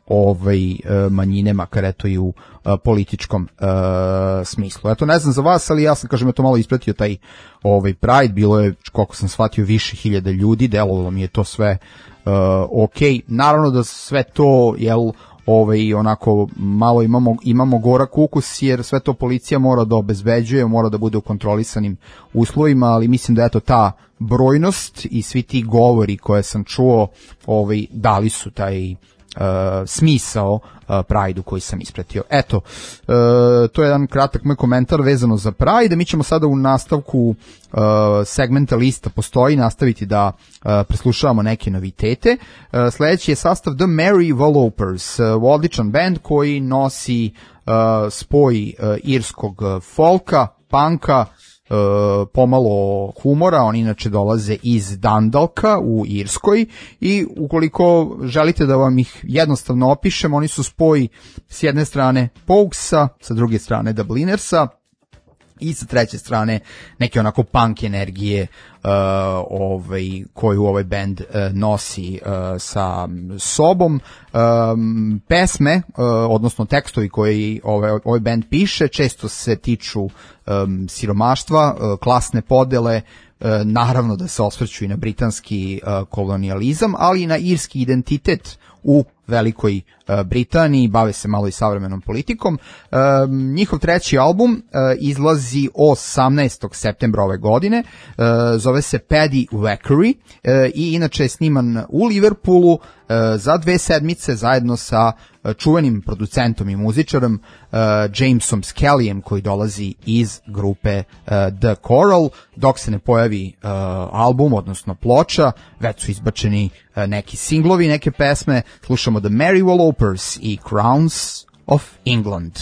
manjine, makar eto i u političkom smislu. Eto, ne znam za vas, ali ja sam, kažem, to malo ispratio taj Pride, bilo je, koliko sam shvatio, više hiljada ljudi, delovalo mi je to sve ok. Naravno da sve to, onako malo imamo gorak ukus, jer sve to policija mora da obezbeđuje, mora da bude u kontrolisanim uslovima, ali mislim da eto ta brojnost i svi ti govori koje sam čuo dali su taj smisao Pride-u koji sam ispratio. Eto, to je jedan kratak moj komentar vezano za Pride. Mi ćemo sada u nastavku segmenta Lista postoji nastaviti da preslušavamo neke novitete. Sledeći je sastav The Merry Walopers, odličan band koji nosi spoj irskog folka, punka, pomalo humora. Oni inače dolaze iz Dundalka u Irskoj i ukoliko želite da vam ih jednostavno opišem, oni su spoj s jedne strane Pogsa, sa druge strane Dublinersa i sa treće strane neke onako punk energije koju ovaj band nosi sa sobom. Pesme, odnosno tekstovi koji ovaj band piše, često se tiču siromaštva, klasne podele, naravno da se osvrću i na britanski kolonijalizam, ali i na irski identitet u Velikoj Britaniji, bave se malo i savremenom politikom. Njihov treći album izlazi 18. septembra ove godine, zove se Paddy Wackery i inače je sniman u Liverpoolu za 2 sedmice zajedno sa čuvenim producentom i muzičarom Jamesom Skellyem koji dolazi iz grupe The Coral. Dok se ne pojavi album, odnosno ploča, već su izbačeni neki singlovi, neke pesme. Slušamo The Merry Wallopers i Crowns of England.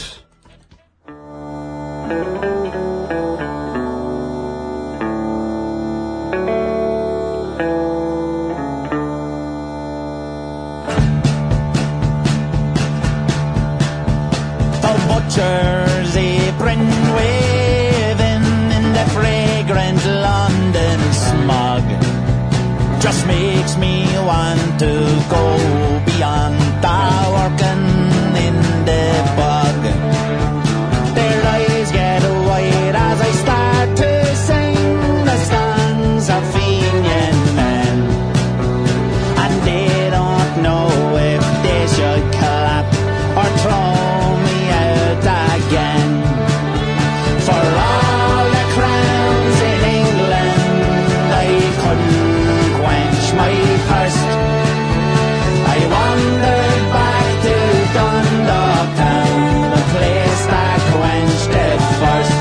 Butcher's apron waving in the fragrant London smog just makes me want to go beyond the working in the bog. Their eyes get wide as I start to sing the songs of Fenian men, and they don't know if they should clap or throw again. For all the crowns in England, I couldn't quench my thirst. I wandered back to Dundalk town, the place that quenched it first.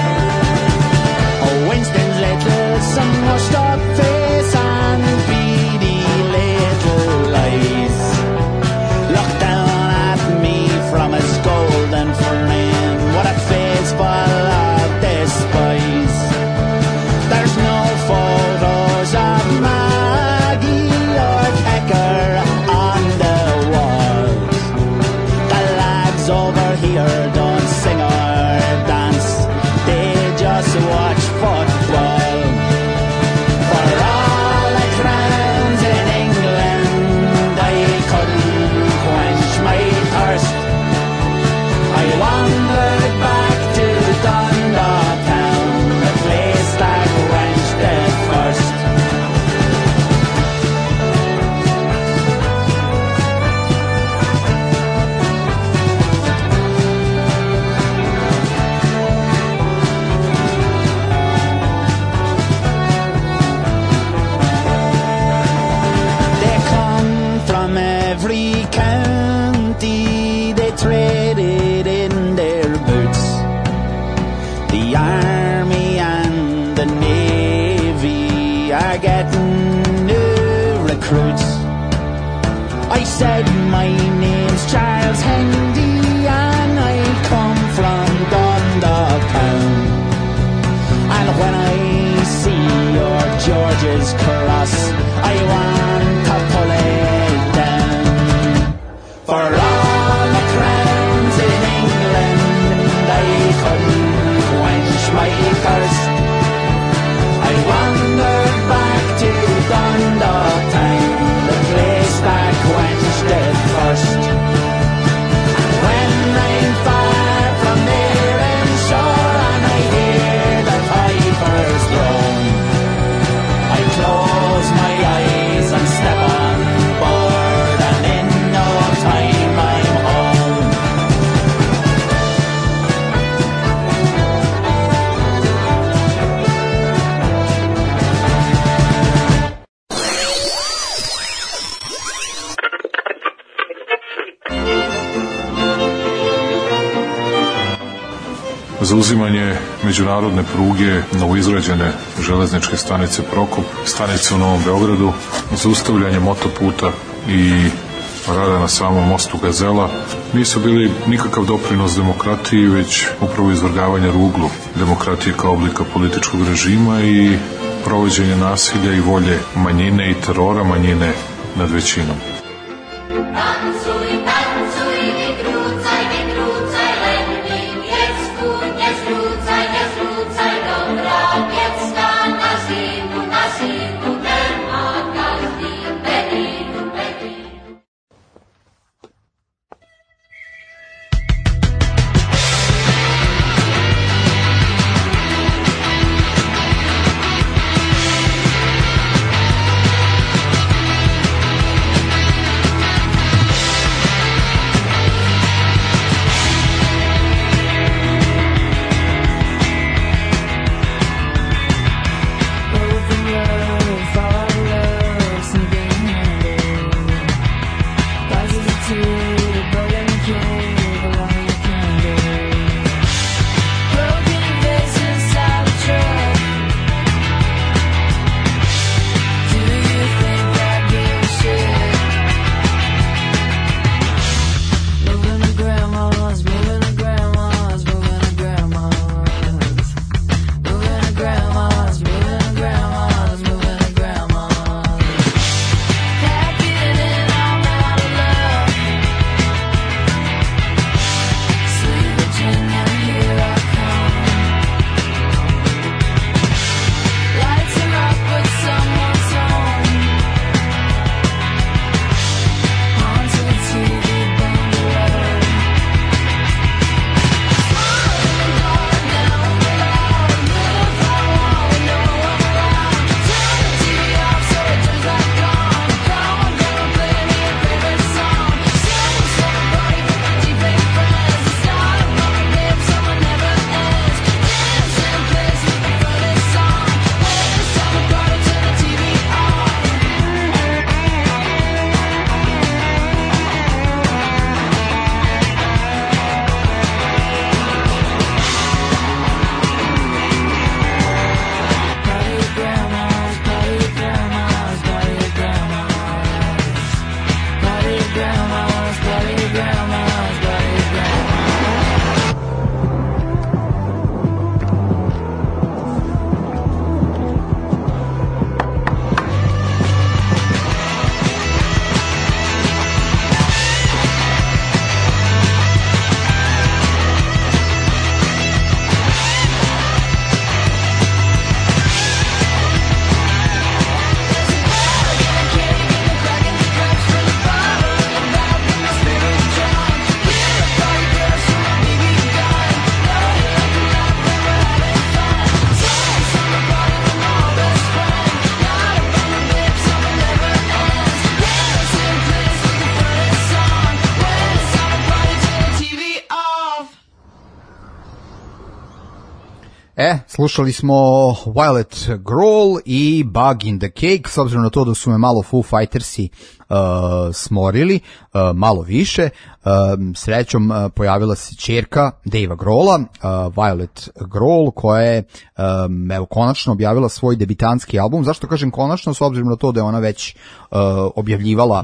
Oh, Winston's little sun-washed up face and beady little eyes looked down at me from his golden frame. What a face full of despise. There's no photos of Maggie or Pecker on the walls. The lads over here don't sing or dance, they just watch football. For all the crowns in England, I couldn't quench my thirst. I wandered back to Dundalk town, the place that quenched it first. They come from every county, they traded in their boots. The army and the navy are getting new recruits. I said my name's Charles Hendy and I come from Dundalk town. And when I see your George's cross, I want to pull it down. For all the crowns in England, I couldn't quench my thirst. I wandered back to Dundalk town, the place that quenched it first. And when I'm far from there and shore and I hear the pipers drone, I close my eyes and step on board, and in no time I'm home. Zauzimanje međunarodne pruge novoizgrađene železničke stanice Prokop, stanice u Novom Beogradu, zaustavljanje motoputa i rada na samom mostu Gazela nisu bili nikakav doprinos demokratiji, već upravo izvrgavanje ruglu demokratije kao oblika političkog režima i provođenje nasilja i volje manjine i terora manjine nad većinom. Slušali smo Violet Grohl i Bug in the Cake, s obzirom na to da su me malo Foo Fightersi smorili, malo više. Srećom pojavila se ćerka Davea Grohla, Violet Grohl, koja je konačno objavila svoj debitanski album. Zašto kažem konačno? S obzirom na to da je ona već objavljivala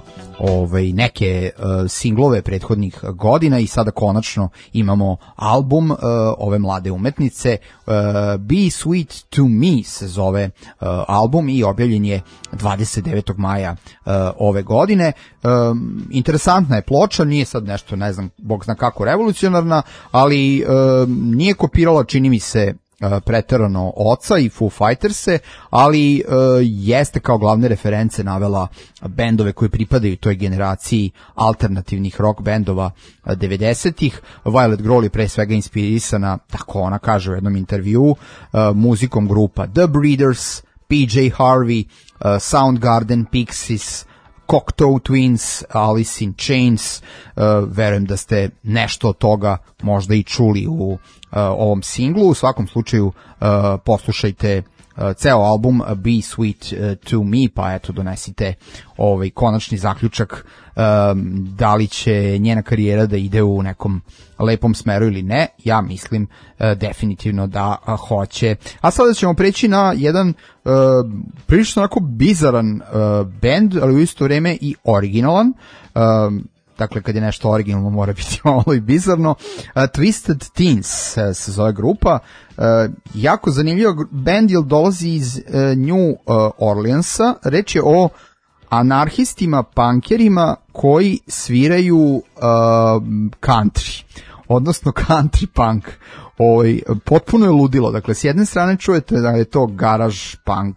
neke singlove prethodnih godina i sada konačno imamo album ove mlade umetnice. Be Sweet to Me se zove album i objavljen je 29. maja ove godine. Interesantna je ploča, nije sad nešto, ne znam, bog zna kako revolucionarna, ali nije kopirala, čini mi se, preterano oca i Foo Fighterse, ali jeste kao glavne reference navela bendove koji pripadaju toj generaciji alternativnih rock bendova 90-ih. Violet Grohl je pre svega inspirisana, tako ona kaže u jednom intervjuu, muzikom grupa The Breeders, PJ Harvey, Soundgarden, Pixies, Cocteau Twins, Alice in Chains. Verujem da ste nešto od toga možda i čuli u ovom singlu. U svakom slučaju poslušajte ceo album Be Sweet to Me, pa eto donesite konačni zaključak da li će njena karijera da ide u nekom lepom smeru ili ne. Ja mislim definitivno da hoće. A sada ćemo preći na jedan prilično onako bizaran band, ali u isto vreme i originalan. Dakle, kad je nešto originalno mora biti malo i bizarno. Twisted Teens se zove grupa. Jako zanimljiv band, jer dolazi iz New Orleansa. Reč je o anarhistima, punkerima koji sviraju country, odnosno country punk. Potpuno je ludilo. Dakle, s jedne strane čujete da je to garage punk,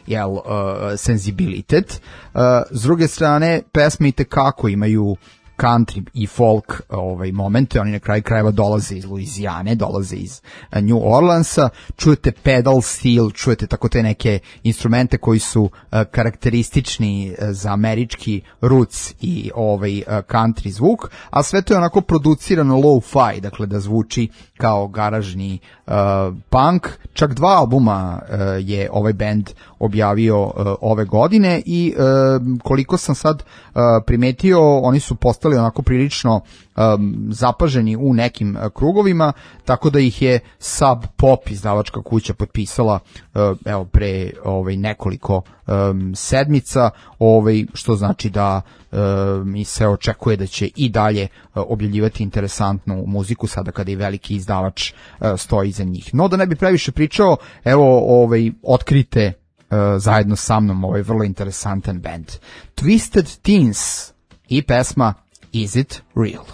senzibilitet. S druge strane, pesme itekako imaju country i folk momente. Oni na kraju krajeva dolaze iz Luizijane, dolaze iz New Orleansa. Čujete pedal steel, čujete tako te neke instrumente koji su karakteristični za američki roots i country zvuk, a sve to je onako producirano low-fi, dakle da zvuči kao garažni punk. Čak 2 albuma je ovaj band objavio ove godine i koliko sam sad primetio, oni su postali onako prilično zapaženi u nekim krugovima, tako da ih je Sub Pop izdavačka kuća potpisala pre nekoliko sedmica, što znači da mi se očekuje da će i dalje objavljivati interesantnu muziku sada kada i veliki izdavač stoji iza njih. No, da ne bi previše pričao, otkrite zajedno sa mnom ovaj vrlo interesantan band. Twisted Teens i pesma Is It Real?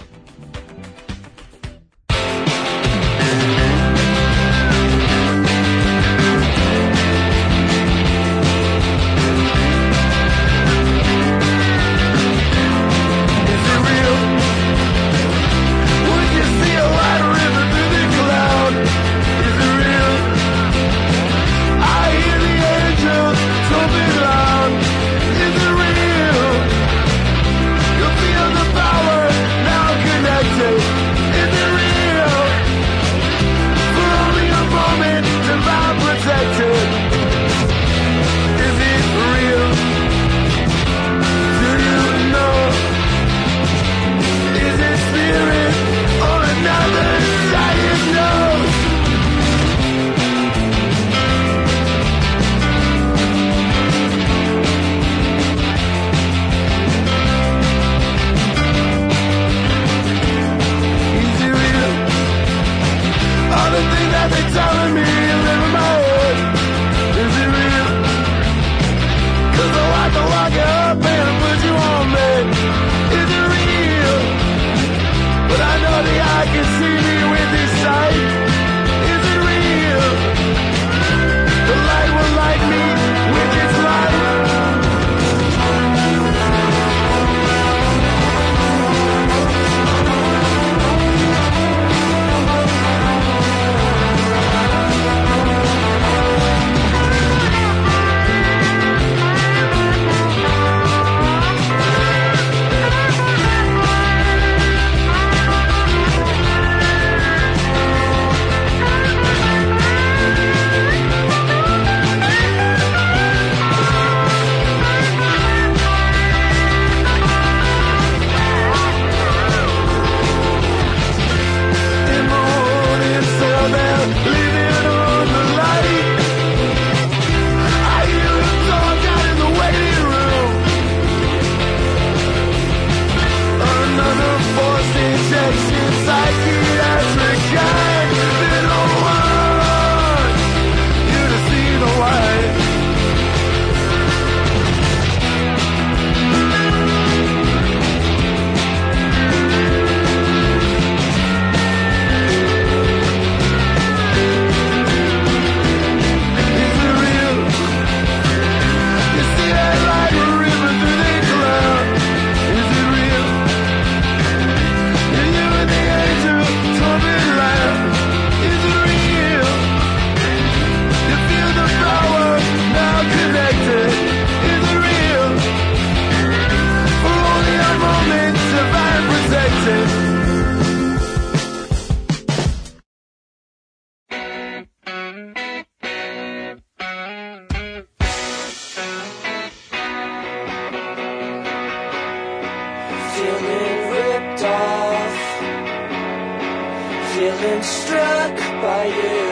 been struck by you.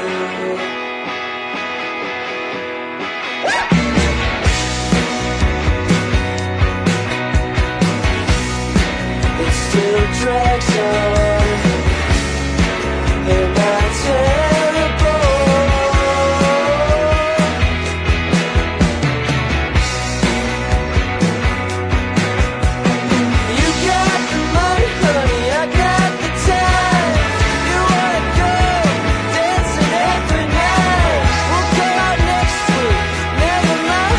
It still drags on. Am I terrible? You got the money, honey, I got the time. You wanna go dancing every night? We'll go out next week, never mind.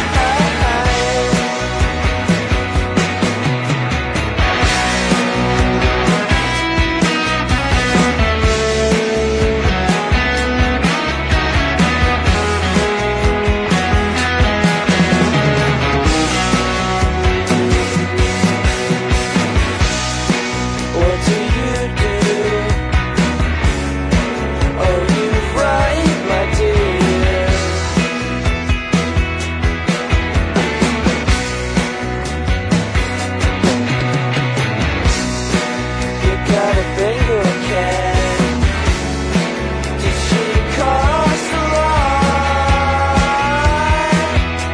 What do you do? Are you right, my dear? You got a Bengal cat. Did she cross the line?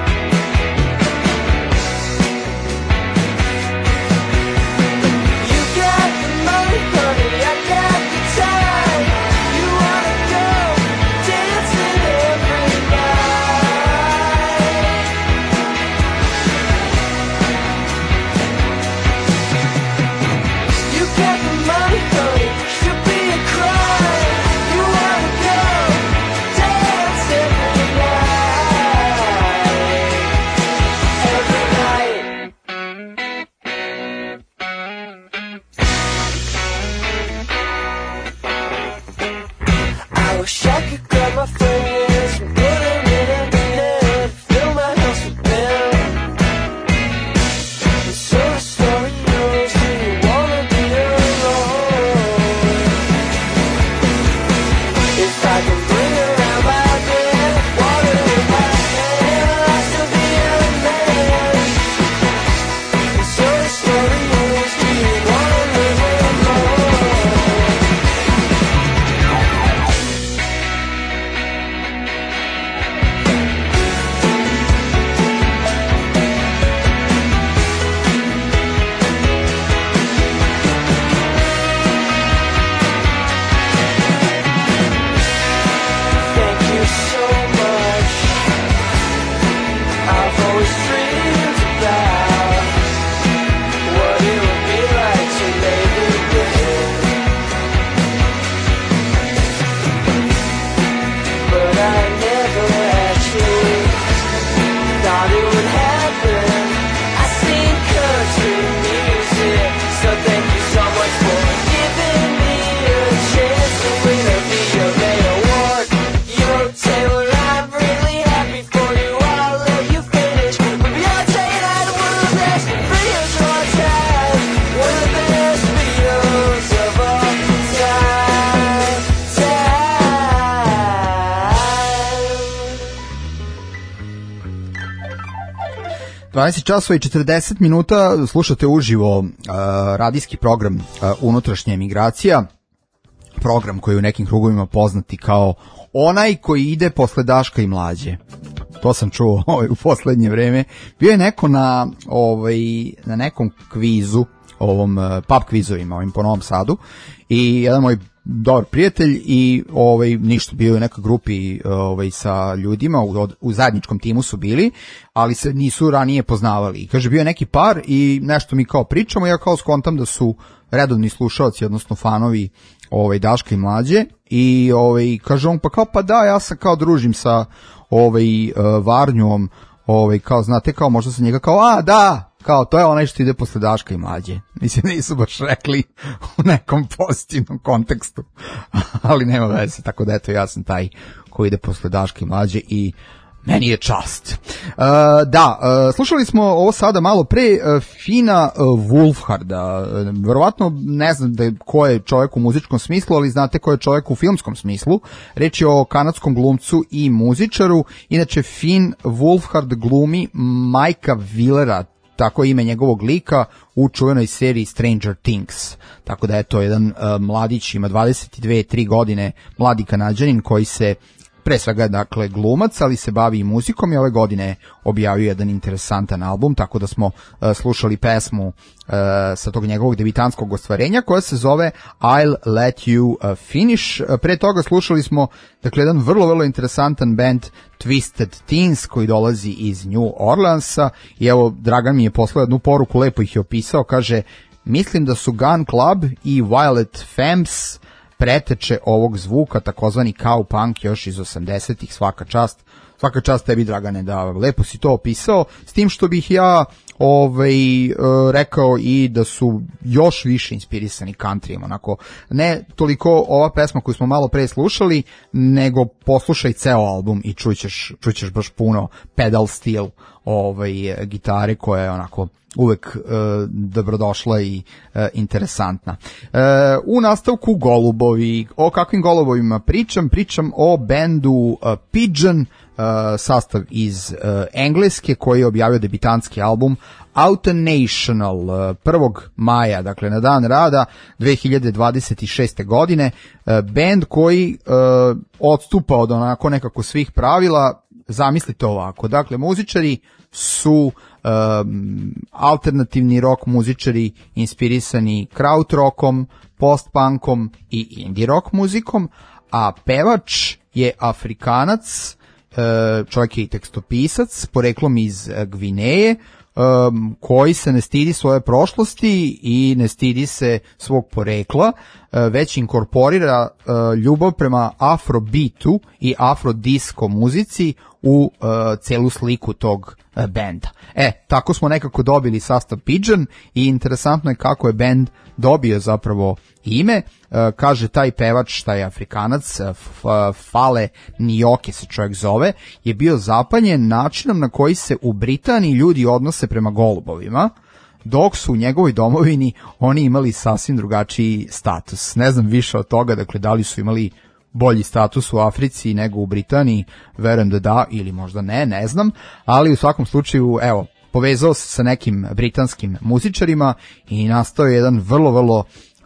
You got the money, honey, I got the time. You wanna go dancing every night? You got the money, honey, should be a crime. You wanna go dance every night? I wish I could grab my fingers and put them in a net, fill my house with them. And so the story goes, do you wanna be alone? If I can bring around my bed, water in my hand, I'll still be a man. And so the story goes, do you wanna live alone? Thank you so much. I've always dreamed about what it would be like to make it good. But I never actually thought it would happen. I sing country music, so thank you so much for giving me a chance to win a VMA award. You're Taylor, I'm really happy for you. I'll let you finish. But Beyonce and I are one of the best videos of all time. One of the best videos of all time. 20 časova i 40 minuta slušate uživo radijski program Unutrašnja emigracija, program koji je u nekim krugovima poznati kao onaj koji ide posle Daška i Mlađe. To sam čuo u poslednje vreme. Bio je neko na nekom kvizu, ovom pub kvizovima, ovim po Novom Sadu, i jedan moj dobar prijatelj i ništa, bio je u nekoj grupi sa ljudima, u zajedničkom timu su bili, ali se nisu ranije poznavali. I kaže, bio je neki par i nešto mi kao pričamo, ja kao skontam da su redovni slušalci, odnosno fanovi Daška i Mlađe, i kaže on, pa kao, pa da, ja sam kao družim sa Varnjom, kao znate, kao možda se njega kao, a da, kao to je onaj što ide posle Daška i Mlađe. Mislim, nisu baš rekli u nekom pozitivnom kontekstu, ali nema veze, tako da eto, ja sam taj koji ide posle Daška i Mlađe i meni je čast. Slušali smo ovo sada malo pre Fina Wolfharda. Verovatno ne znam ko je čovjek u muzičkom smislu, ali znate ko je čovjek u filmskom smislu. Reč je o kanadskom glumcu i muzičaru. Inače, Finn Wolfhard glumi Majka Willera tako ime njegovog lika u čuvenoj seriji Stranger Things. Tako da je to jedan mladić, ima 22-3 godine, mladi Kanađanin koji se pre svega dakle glumac, ali se bavi i muzikom i ove godine objavio jedan interesantan album, tako da smo slušali pesmu sa tog njegovog debitanskog ostvarenja koja se zove I'll Let You Finish. Pre toga slušali smo dakle jedan vrlo, vrlo interesantan band Twisted Teens koji dolazi iz New Orleansa i evo Dragan mi je poslao jednu poruku, lepo ih je opisao, kaže mislim da su Gun Club i Violet Femmes preteče ovog zvuka, takozvani cow punk još iz 80-ih, svaka čast tebi Dragane da lepo si to opisao, s tim što bih ja rekao i da su još više inspirisani countryjem, onako, ne toliko ova pesma koju smo malo pre slušali, nego poslušaj ceo album i čućeš baš puno pedal steel gitare koja je onako uvek dobrodošla i interesantna. U nastavku golubovi. O kakvim golubovima pričam o bendu Pigeon, sastav iz Engleske koji je objavio debitantski album Autumnational 1. maja, dakle na dan rada 2026. godine. Bend koji odstupa od onako nekako svih pravila. Zamislite ovako, dakle muzičari su alternativni rock muzičari inspirisani krautrockom, post-punkom i indie rock muzikom, a pevač je Afrikanac, čovjek je i tekstopisac, poreklom iz Gvineje, koji se ne stidi svoje prošlosti i ne stidi se svog porekla, već inkorporira ljubav prema afrobeatu i afrodisco muzici u celu sliku tog benda. Tako smo nekako dobili sastav Pigeon i interesantno je kako je bend dobio zapravo ime. Kaže taj pevač, taj Afrikanac, Fale Nioke se čovjek zove, je bio zapanjen načinom na koji se u Britaniji ljudi odnose prema golubovima, dok su u njegovoj domovini oni imali sasvim drugačiji status. Ne znam više od toga, dakle da li su imali bolji status u Africi nego u Britaniji, verujem da ili možda ne znam, ali u svakom slučaju, evo, povezao se sa nekim britanskim muzičarima i nastao je jedan vrlo, vrlo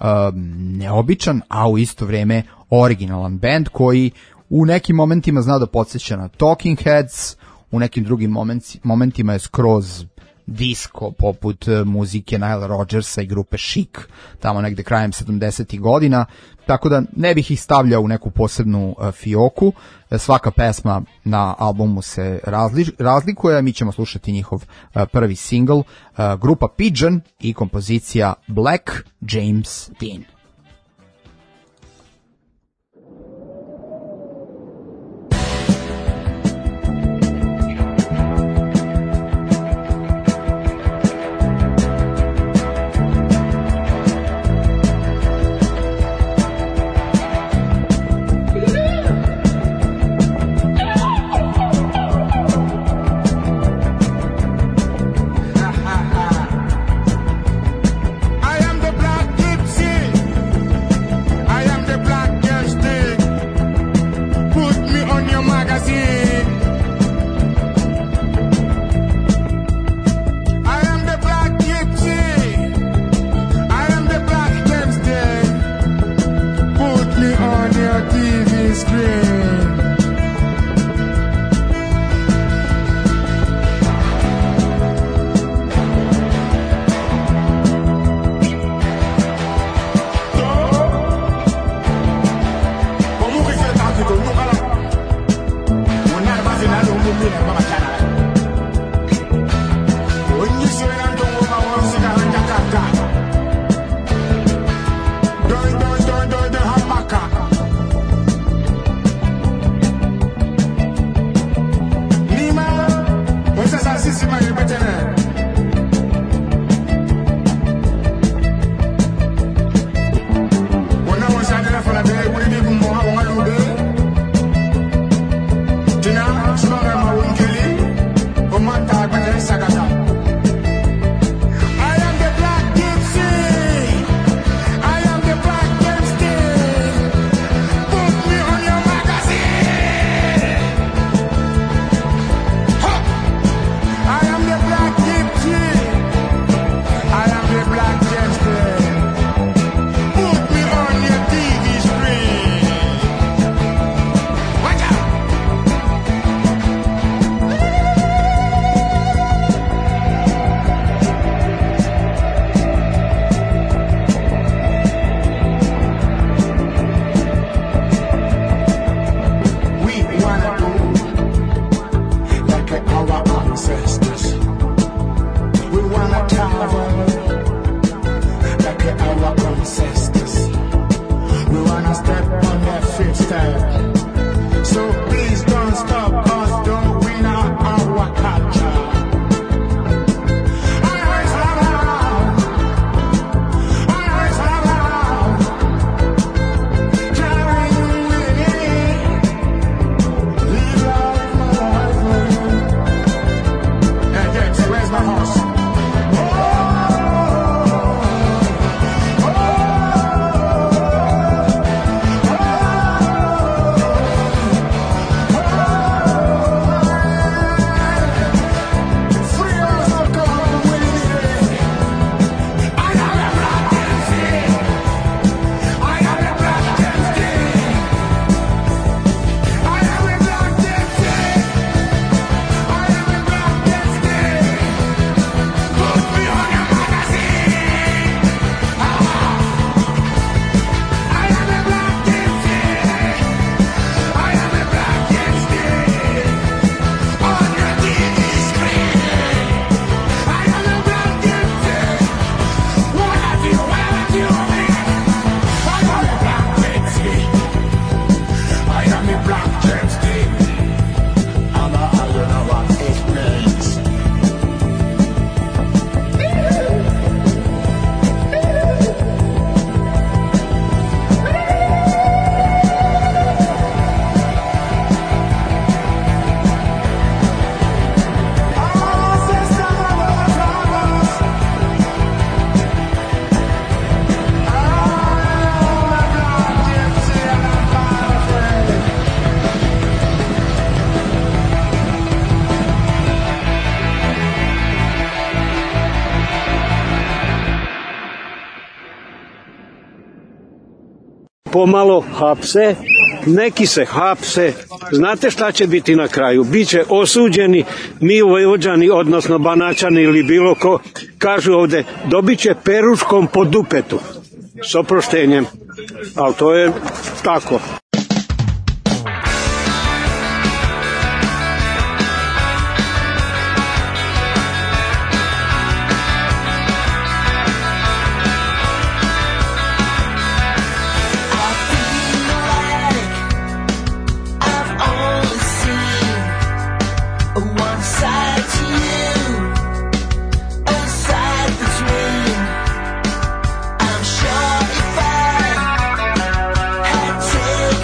neobičan, a u isto vrijeme originalan band koji u nekim momentima zna da podsjeća na Talking Heads, u nekim drugim momentima je skroz disco poput muzike Nile Rodgersa i grupe Chic tamo negde krajem 70-ih godina, tako da ne bih ih stavljao u neku posebnu fioku. Svaka pesma na albumu se razlikuje, a mi ćemo slušati njihov prvi single, grupa Pigeon i kompozicija Black James Dean. I am the black gypsy. survival. Like our ancestors, we wanna step on their footsteps. So please don't stop us, don't win our culture. Pomalo hapse, neki se hapse, znate šta će biti na kraju? Biće osuđeni, mi Vojvođani, odnosno Banaćani ili bilo ko, kažu ovde, dobit će peruškom po dupetu, s oproštenjem, ali to je tako. Take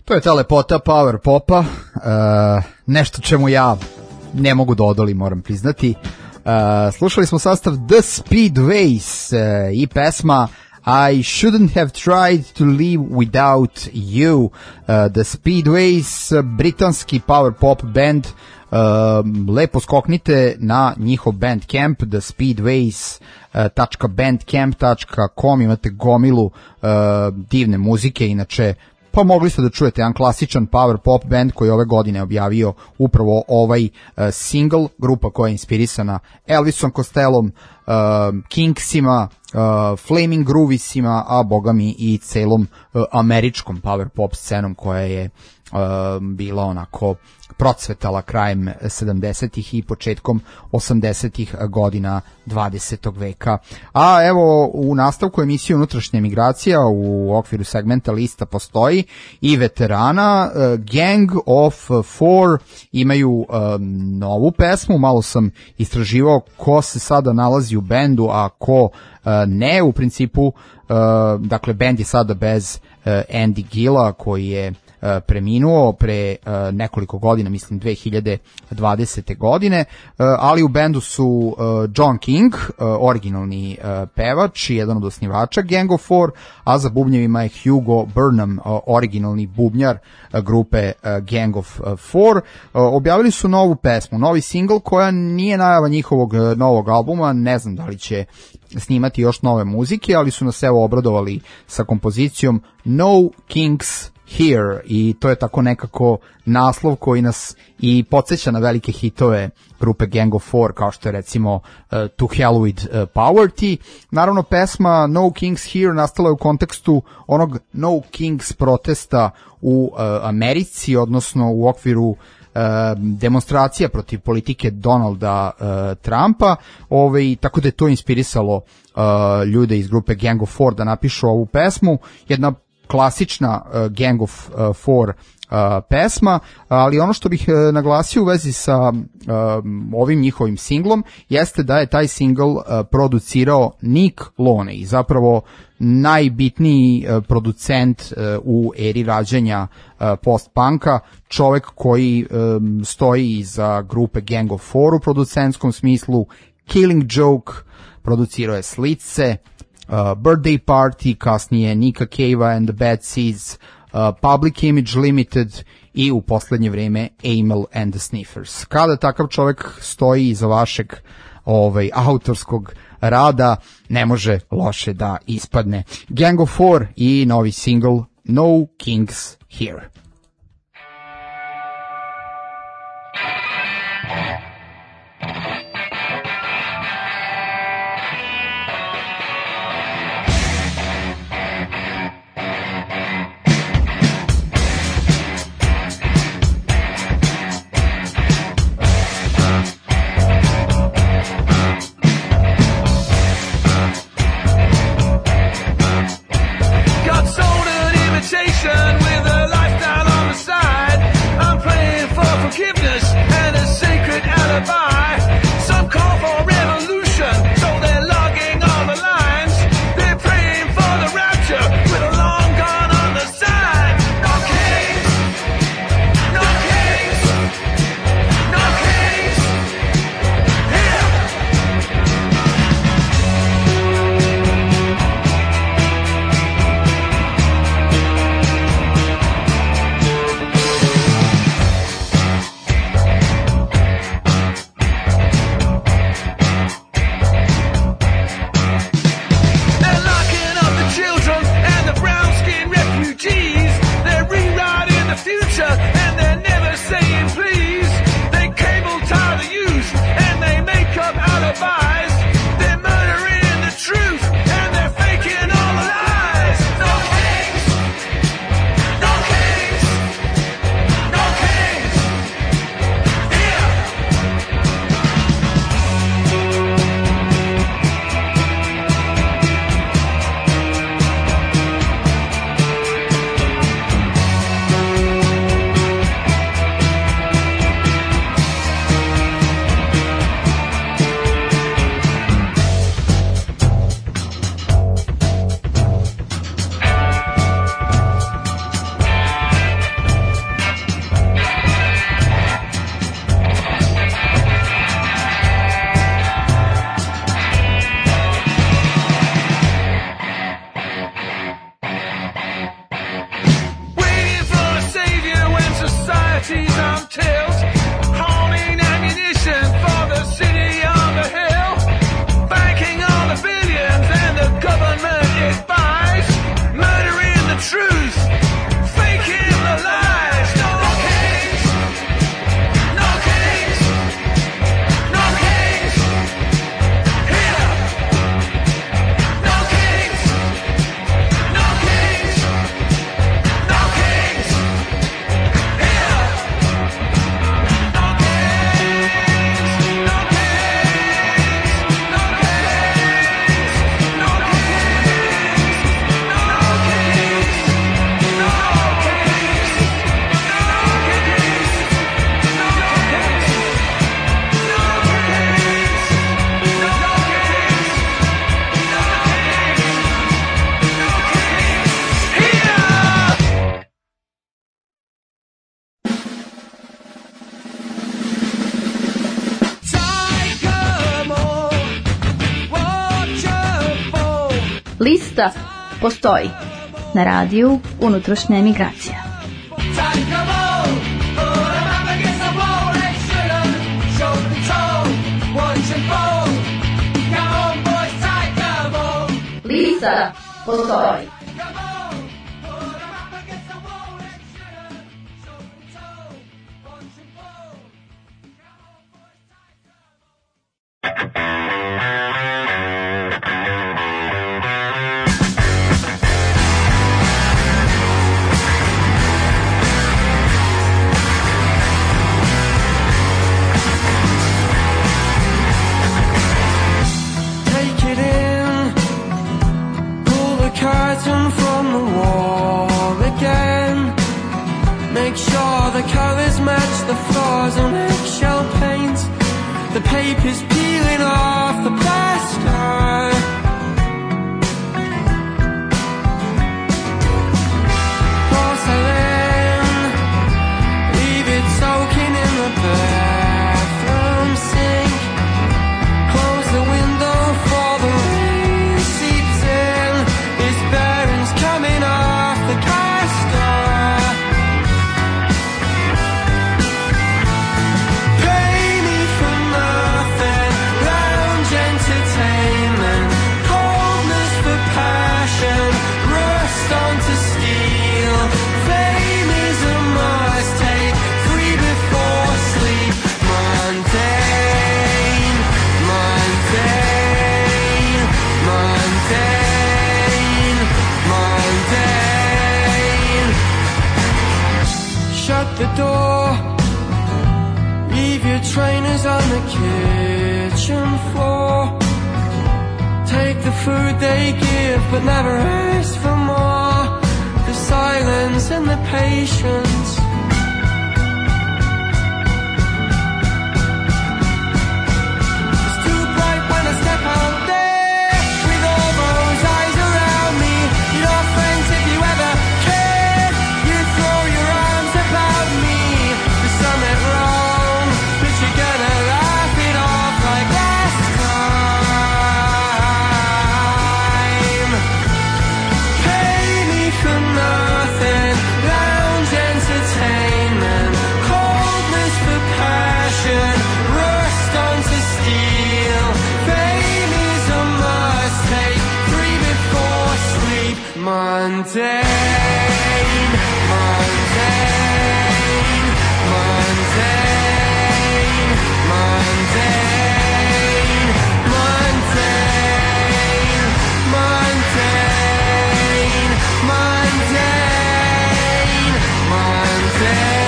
To je ta lepota power popa, nešto čemu ja ne mogu da odolim, moram priznati. Slušali smo sastav The Speedways i pesma I Shouldn't Have Tried to Live Without You. The Speedways, britanski power pop band. Lepo skoknite na njihov Bandcamp, thespeedways.bandcamp.com, imate gomilu divne muzike. Inače, pa mogli ste da čujete jedan klasičan power pop band koji ove godine objavio upravo ovaj single, grupa koja je inspirisana Elvisom Costellom, Kinksima, Flaming Grooviesima, a boga mi i celom američkom power pop scenom koja je bila onako procvetala krajem 70-ih i početkom 80-ih godina 20. veka. A evo, u nastavku emisije Unutrašnja migracija u okviru segmenta lista postoji i veterana. Gang of Four imaju novu pesmu, malo sam istraživao ko se sada nalazi u bendu, a ko ne. U principu, dakle, bend je sada bez Andy Gilla, koji je preminuo pre nekoliko godina, mislim 2020. godine, ali u bendu su John King, originalni pevač i jedan od osnivača Gang of Four, a za bubnjevima je Hugo Burnham, originalni bubnjar grupe Gang of Four. Objavili su novu pesmu, novi single koja nije najava njihovog novog albuma, ne znam da li će snimati još nove muzike, ali su nas evo obradovali sa kompozicijom No Kings Here, i to je tako nekako naslov koji nas i podsjeća na velike hitove grupe Gang of Four, kao što je recimo To Hell With Poverty. Naravno, pesma No Kings Here nastala je u kontekstu onog No Kings protesta u Americi, odnosno u okviru demonstracija protiv politike Donalda Trumpa, tako da je to inspirisalo ljude iz grupe Gang of Four da napišu ovu pesmu. Jedna klasična Gang of Four pesma, ali ono što bih naglasio u vezi sa ovim njihovim singlom jeste da je taj single producirao Nick Loney, zapravo najbitniji producent u eri rađanja post-punka, čovek koji stoji iza grupe Gang of Four u producentskom smislu. Killing Joke, producirao je Slice, Birthday Party, kasnije Nika Cave and the Bad Seeds, Public Image Limited i u poslednje vreme Amel and the Sniffers. Kada takav čovek stoji iza vašeg autorskog rada, ne može loše da ispadne. Gang of Four i novi single No Kings Here. With a lifestyle on the side, I'm praying for forgiveness and a sacred alibi. Some call for revolution, so they're logging all the lines. They're praying for the rapture with a long gun on the side. No kings, no kings, no kings here. And they're never saying please. They cable tie the youth and they make up alibis. They're murdering the truth and they're faking all the lies. No kings, no kings, no kings here. Lista postoji na radiju Unutrašnja emigracija. Lista postoji. Take it in, pull the curtain from the wall again. Make sure the colors match the floors on eggshell paint. The paper's peeling off the plaster. Porcelain, leave it soaking in the bathroom sink. Close the window for the rain seeps in. His bearings coming off the caster. Pay me for nothing, lounge entertainment, coldness for passion, rust onto steel. Fame is a must, take 3 before sleep. Mundane, mundane, mundane, mundane. Shut the door, leave your trainers on the kitchen floor. Take the food they give, but never ask for more. The silence and the patience. It's too bright when I step out there, with all those eyes around me. Your friends, if you ever cared, you'd throw your arms about me. There's something wrong, but you're gonna laugh it off like last time. Pay me for nothing, lounge entertainment, coldness for passion, rust onto steel. Fame is a must, take 3 before sleep. Mundane, mundane, mundane, mundane, mundane, mundane, mundane, mundane.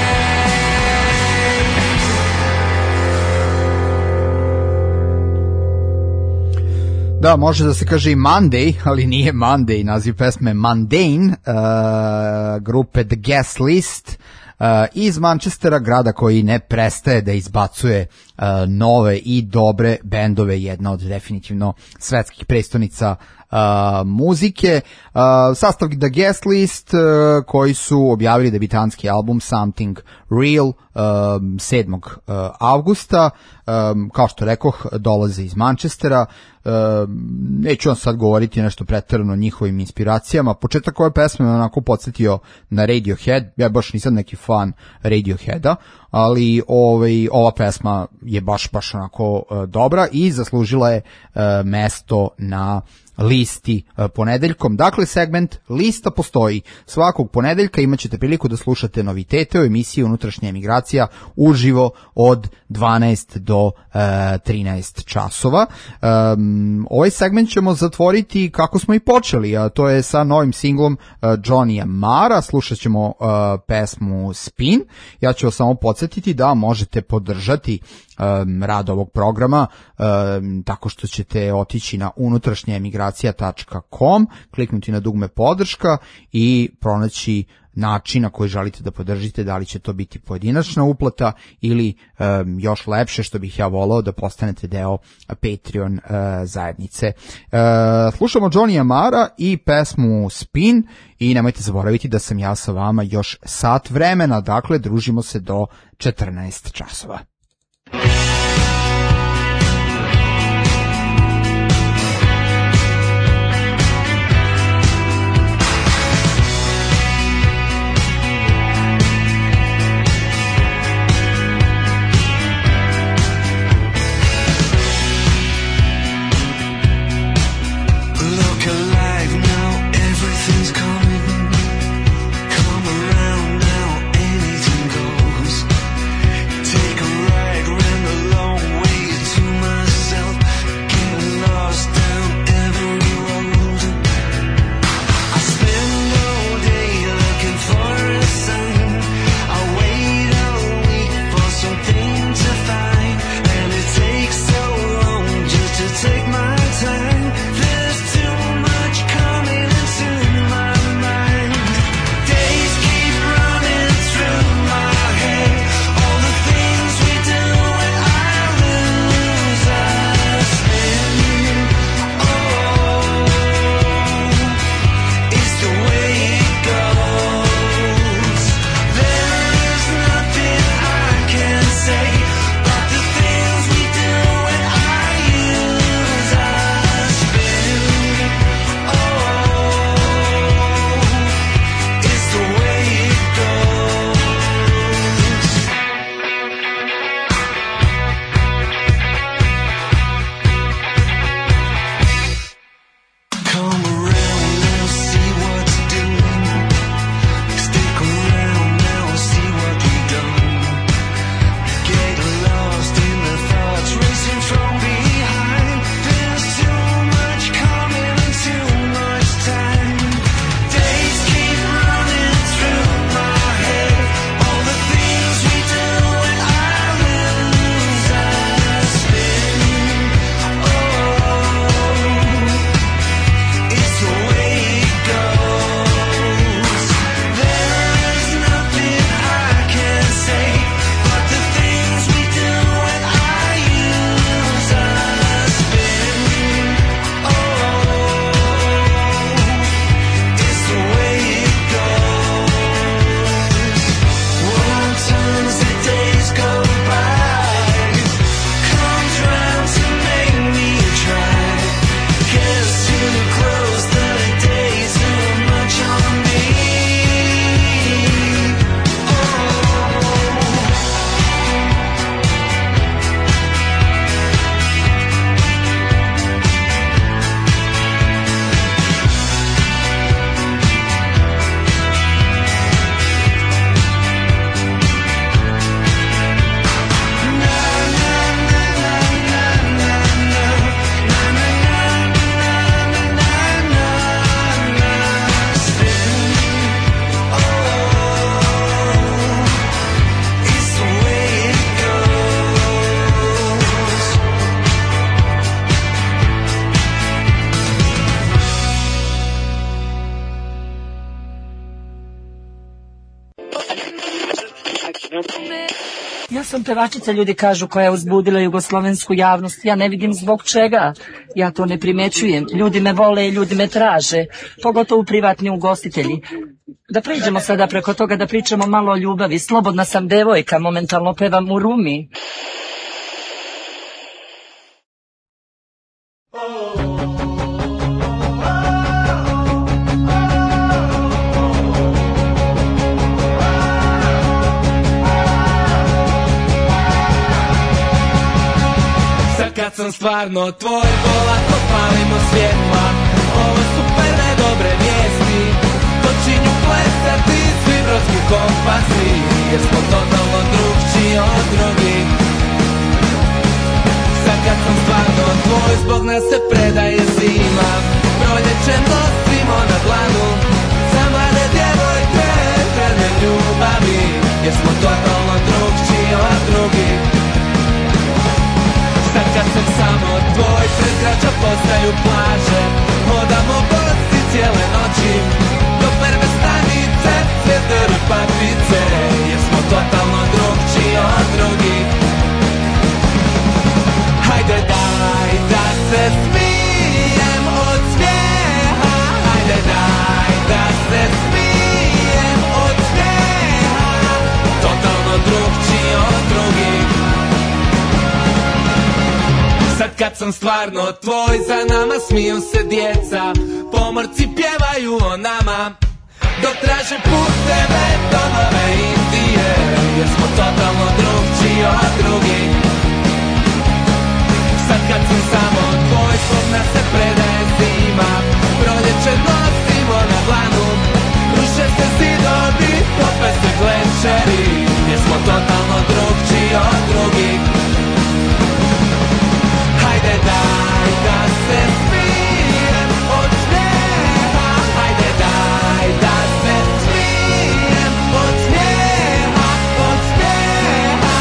Da, može da se kaže i Monday, ali nije Monday, naziv pesme je Mundane, grupe The Guest List, iz Manchestera, grada koji ne prestaje da izbacuje nove i dobre bendove, jedna od definitivno svetskih prestonica muzike. Sastav The Guest List, koji su objavili debitanski album Something Real 7. avgusta. Kao što rekoh, dolaze iz Manchestera. Neću vam sad govoriti nešto preterano o njihovim inspiracijama. Početak ove pesme me onako podsjetio na Radiohead. Ja baš nisam neki fan Radioheada, ali ova pesma je baš onako dobra i zaslužila je mesto na listi ponedeljkom. Dakle, segment Lista postoji. Svakog ponedeljka imat ćete priliku da slušate novitete u emisiji Unutrašnja emigracija uživo od 12 do 13 časova. Ovaj segment ćemo zatvoriti kako smo i počeli, a to je sa novim singlom Johnnyja Marra. Slušat ćemo pesmu Spin. Ja ću vas samo podsjetiti da možete podržati rad ovog programa tako što ćete otići na unutrašnjaemigracija.com, kliknuti na dugme podrška i pronaći način na koji želite da podržite, da li će to biti pojedinačna uplata ili još lepše, što bih ja volao, da postanete deo Patreon zajednice. Slušamo Johnnyja Marra i pesmu Spin i nemojte zaboraviti da sam ja sa vama još sat vremena, dakle družimo se do 14 časova. Ja sam pevačica, ljudi kažu, koja je uzbudila jugoslovensku javnost. Ja ne vidim zbog čega. Ja to ne primećujem. Ljudi me vole i ljudi me traže. Pogotovo privatni ugostitelji. Da pređemo sada preko toga da pričamo malo o ljubavi. Slobodna sam devojka, momentalno pevam u Rumi. Kad sam stvarno tvoj, polako palimo svjetla. Ovo su prve dobre vijesti. Počinju plesati svi brodski kompasi, jer smo totalno drugčiji od drugih. Sad kad sam stvarno tvoj, zbog nas se predaje zima. Proljeće nosimo na dlanu, za mlade djevojke krene ljubavi, jer smo totalno drugčiji od drugih. Sad kad sam samo tvoj, pred građa postaju plaže. Hodamo bosti cijele noći, do prve stanice Cvjetare Papice, jer smo totalno drugčiji od drugih. Hajde daj da se smijem od smijeha, hajde daj da se smijem od smijeha, totalno drugčiji od drugih. Sad kad sam stvarno tvoj, za nama smiju se djeca, pomorci pjevaju o nama, dok traže puteve do Nove Indije, jer smo totalno drugčiji od drugih. Sad kad sam samo tvoj, zbog nas se predaje zima, proljeće nosimo na dlanu, ruše se zidovi, tope se glenčeri, jer smo totalno drugčiji od drugih. Hajde daj da se smijem od smijeha, hajde daj da se smijem od smijeha, od smijeha.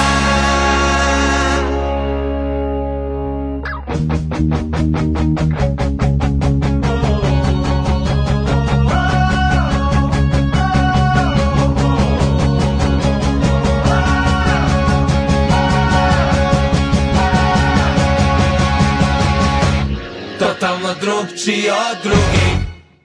Totalno drugčiji od drugih.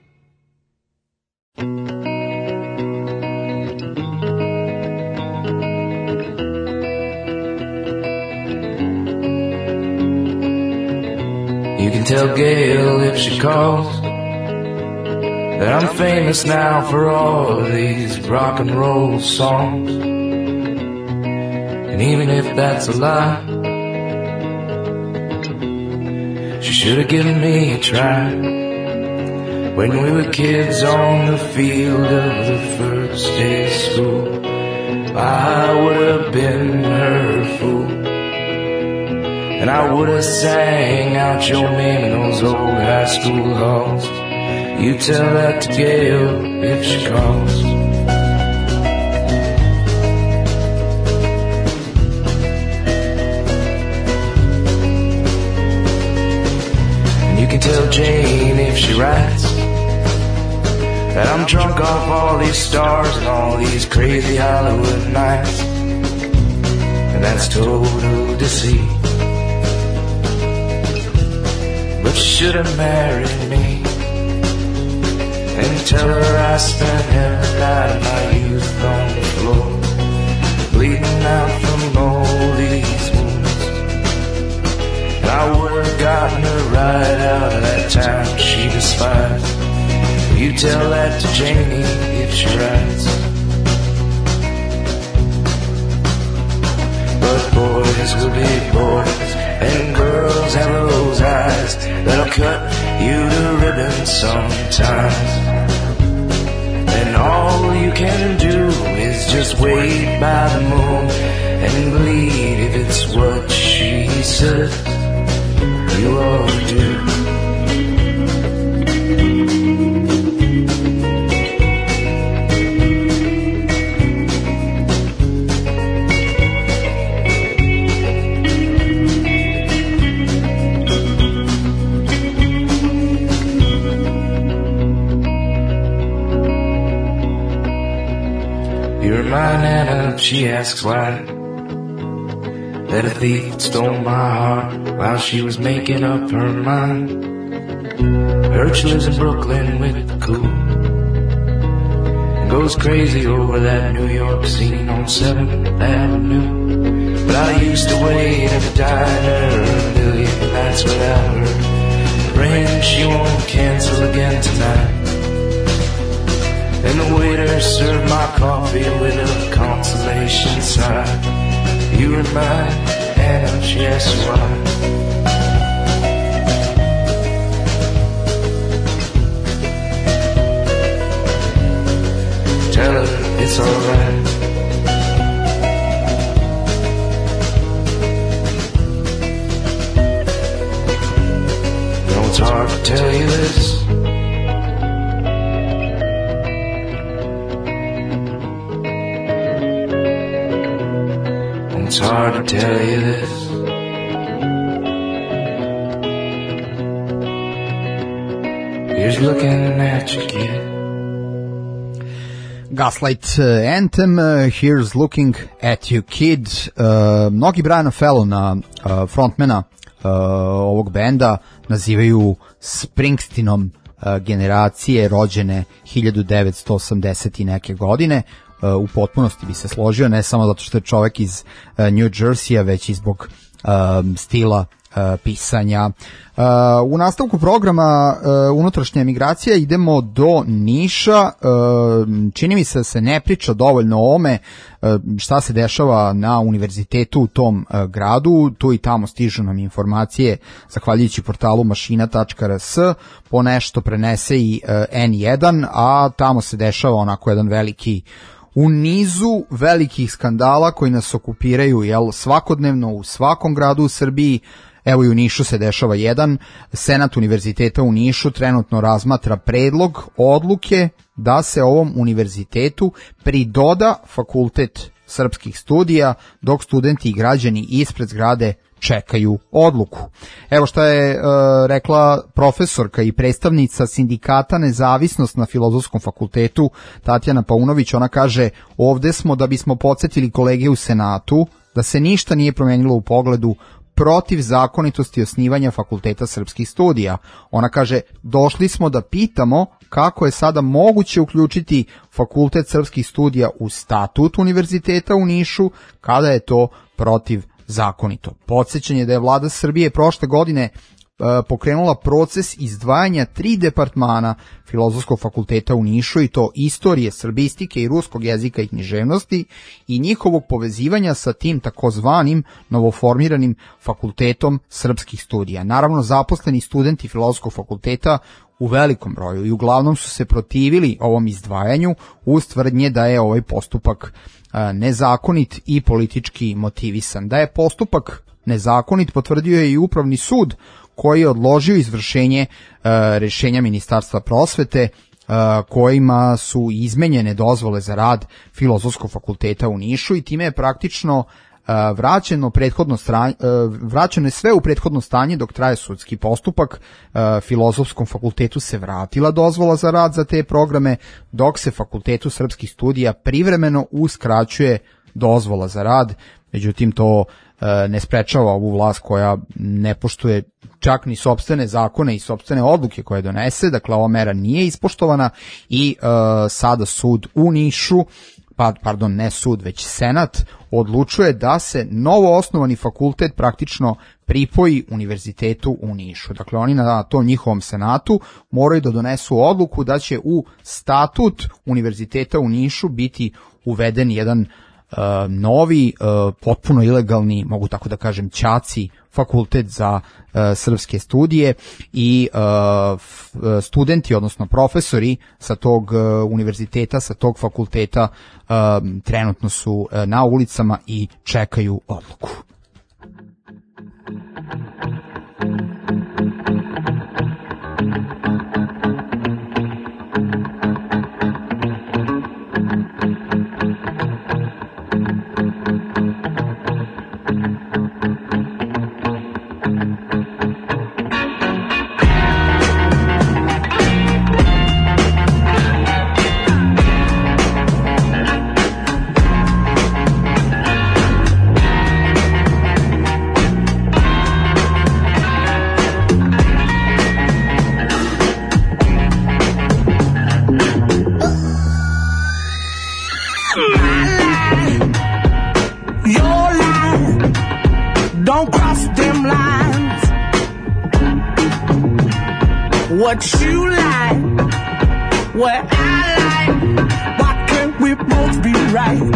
You can tell Gail if she calls that I'm famous now for all of these rock and roll songs. And even if that's a lie, she should have given me a try when we were kids on the field of the first day of school. I would have been her fool, and I would have sang out your name in those old high school halls. You tell that to Gail if she calls. Tell Jane if she writes that I'm drunk off all these stars and all these crazy Hollywood nights, and that's total deceit. But she should have married me, and tell her I spent every night of my youth on the floor, bleeding out from all these wounds. And I would have gotten her right out of that town she despised. You tell that to Janie if she writes. But boys will be boys, and girls have those eyes that'll cut you to ribbons sometimes. And all you can do is just wait by the moon and bleed if it's what she says you ought to do. You're mine, Anna, she asks why. That a thief stole my heart while she was making up her mind. Heard she lives in Brooklyn with the cool, and goes crazy over that New York scene on 7th Avenue. But I used to wait at the diner a million nights without her, praying she won't cancel again tonight. And the waiter served my coffee with a consolation sigh. You were mine, and she asked why. Tell her it's alright. No, it's hard to tell you this. It's hard to tell you this. Here's looking at you, kid. Gaslight Anthem, Here's Looking at You Kid. Mnogi Briana Fallona, frontmana ovog benda, nazivaju Springsteenom generacije rođene 1980 i neke godine. U potpunosti bi se složio, ne samo zato što je čovek iz New Jersey-a, već i zbog stila pisanja. U nastavku programa Unutrašnja emigracija idemo do Niša. Čini mi se da se ne priča dovoljno o ome šta se dešava na univerzitetu u tom gradu. Tu i tamo stižu nam informacije zahvaljujući portalu mašina.rs, po nešto prenese i N1, a tamo se dešava onako jedan veliki, u nizu velikih skandala koji nas okupiraju svakodnevno u svakom gradu u Srbiji. Evo i u Nišu se dešava jedan. Senat univerziteta u Nišu trenutno razmatra predlog odluke da se ovom univerzitetu pridoda fakultet srpskih studija, dok studenti i građani ispred zgrade čekaju odluku. Evo šta je rekla profesorka i predstavnica sindikata Nezavisnost na Filozofskom fakultetu Tatjana Paunović. Ona kaže: ovde smo da bismo podsjetili kolege u Senatu da se ništa nije promenilo u pogledu protiv zakonitosti osnivanja fakulteta srpskih studija. Ona kaže: došli smo da pitamo kako je sada moguće uključiti fakultet srpskih studija u statut univerziteta u Nišu kada je to protiv zakonito. Podsjećanje da je vlada Srbije prošle godine pokrenula proces izdvajanja 3 departmana Filozofskog fakulteta u Nišu, i to istorije, srbistike i ruskog jezika i književnosti, i njihovog povezivanja sa tim takozvanim novoformiranim fakultetom srpskih studija. Naravno, zaposleni studenti Filozofskog fakulteta u velikom broju i uglavnom su se protivili ovom izdvajanju uz tvrdnje da je ovaj postupak nezakonit i politički motivisan. Da je postupak nezakonit potvrdio je i Upravni sud, koji je odložio izvršenje rešenja Ministarstva prosvete kojima su izmenjene dozvole za rad Filozofskog fakulteta u Nišu, i time je praktično vraćeno je sve u prethodno stanje dok traje sudski postupak. Filozofskom fakultetu se vratila dozvola za rad za te programe, dok se Fakultetu srpskih studija privremeno uskraćuje dozvola za rad. Međutim, to ne sprečava ovu vlast koja ne poštuje čak ni sopstvene zakone i sopstvene odluke koje donese. Dakle, ova mera nije ispoštovana i sada sud u Nišu, ne sud, već Senat, odlučuje da se novo osnovani fakultet praktično pripoji univerzitetu u Nišu. Dakle, oni na tom njihovom senatu moraju da donesu odluku da će u statut univerziteta u Nišu biti uveden jedan novi, potpuno ilegalni, mogu tako da kažem, ćaci fakultet za srpske studije, i studenti, odnosno profesori sa tog univerziteta, sa tog fakulteta trenutno su na ulicama i čekaju odluku. my line, your line, don't cross them lines. What you like, what I like, why can't we both be right?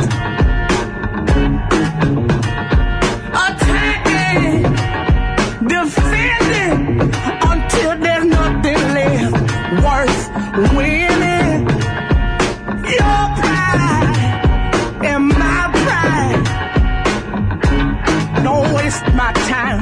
Attacking, defending, until there's nothing left worth winning. Your pride and my pride, don't waste my time.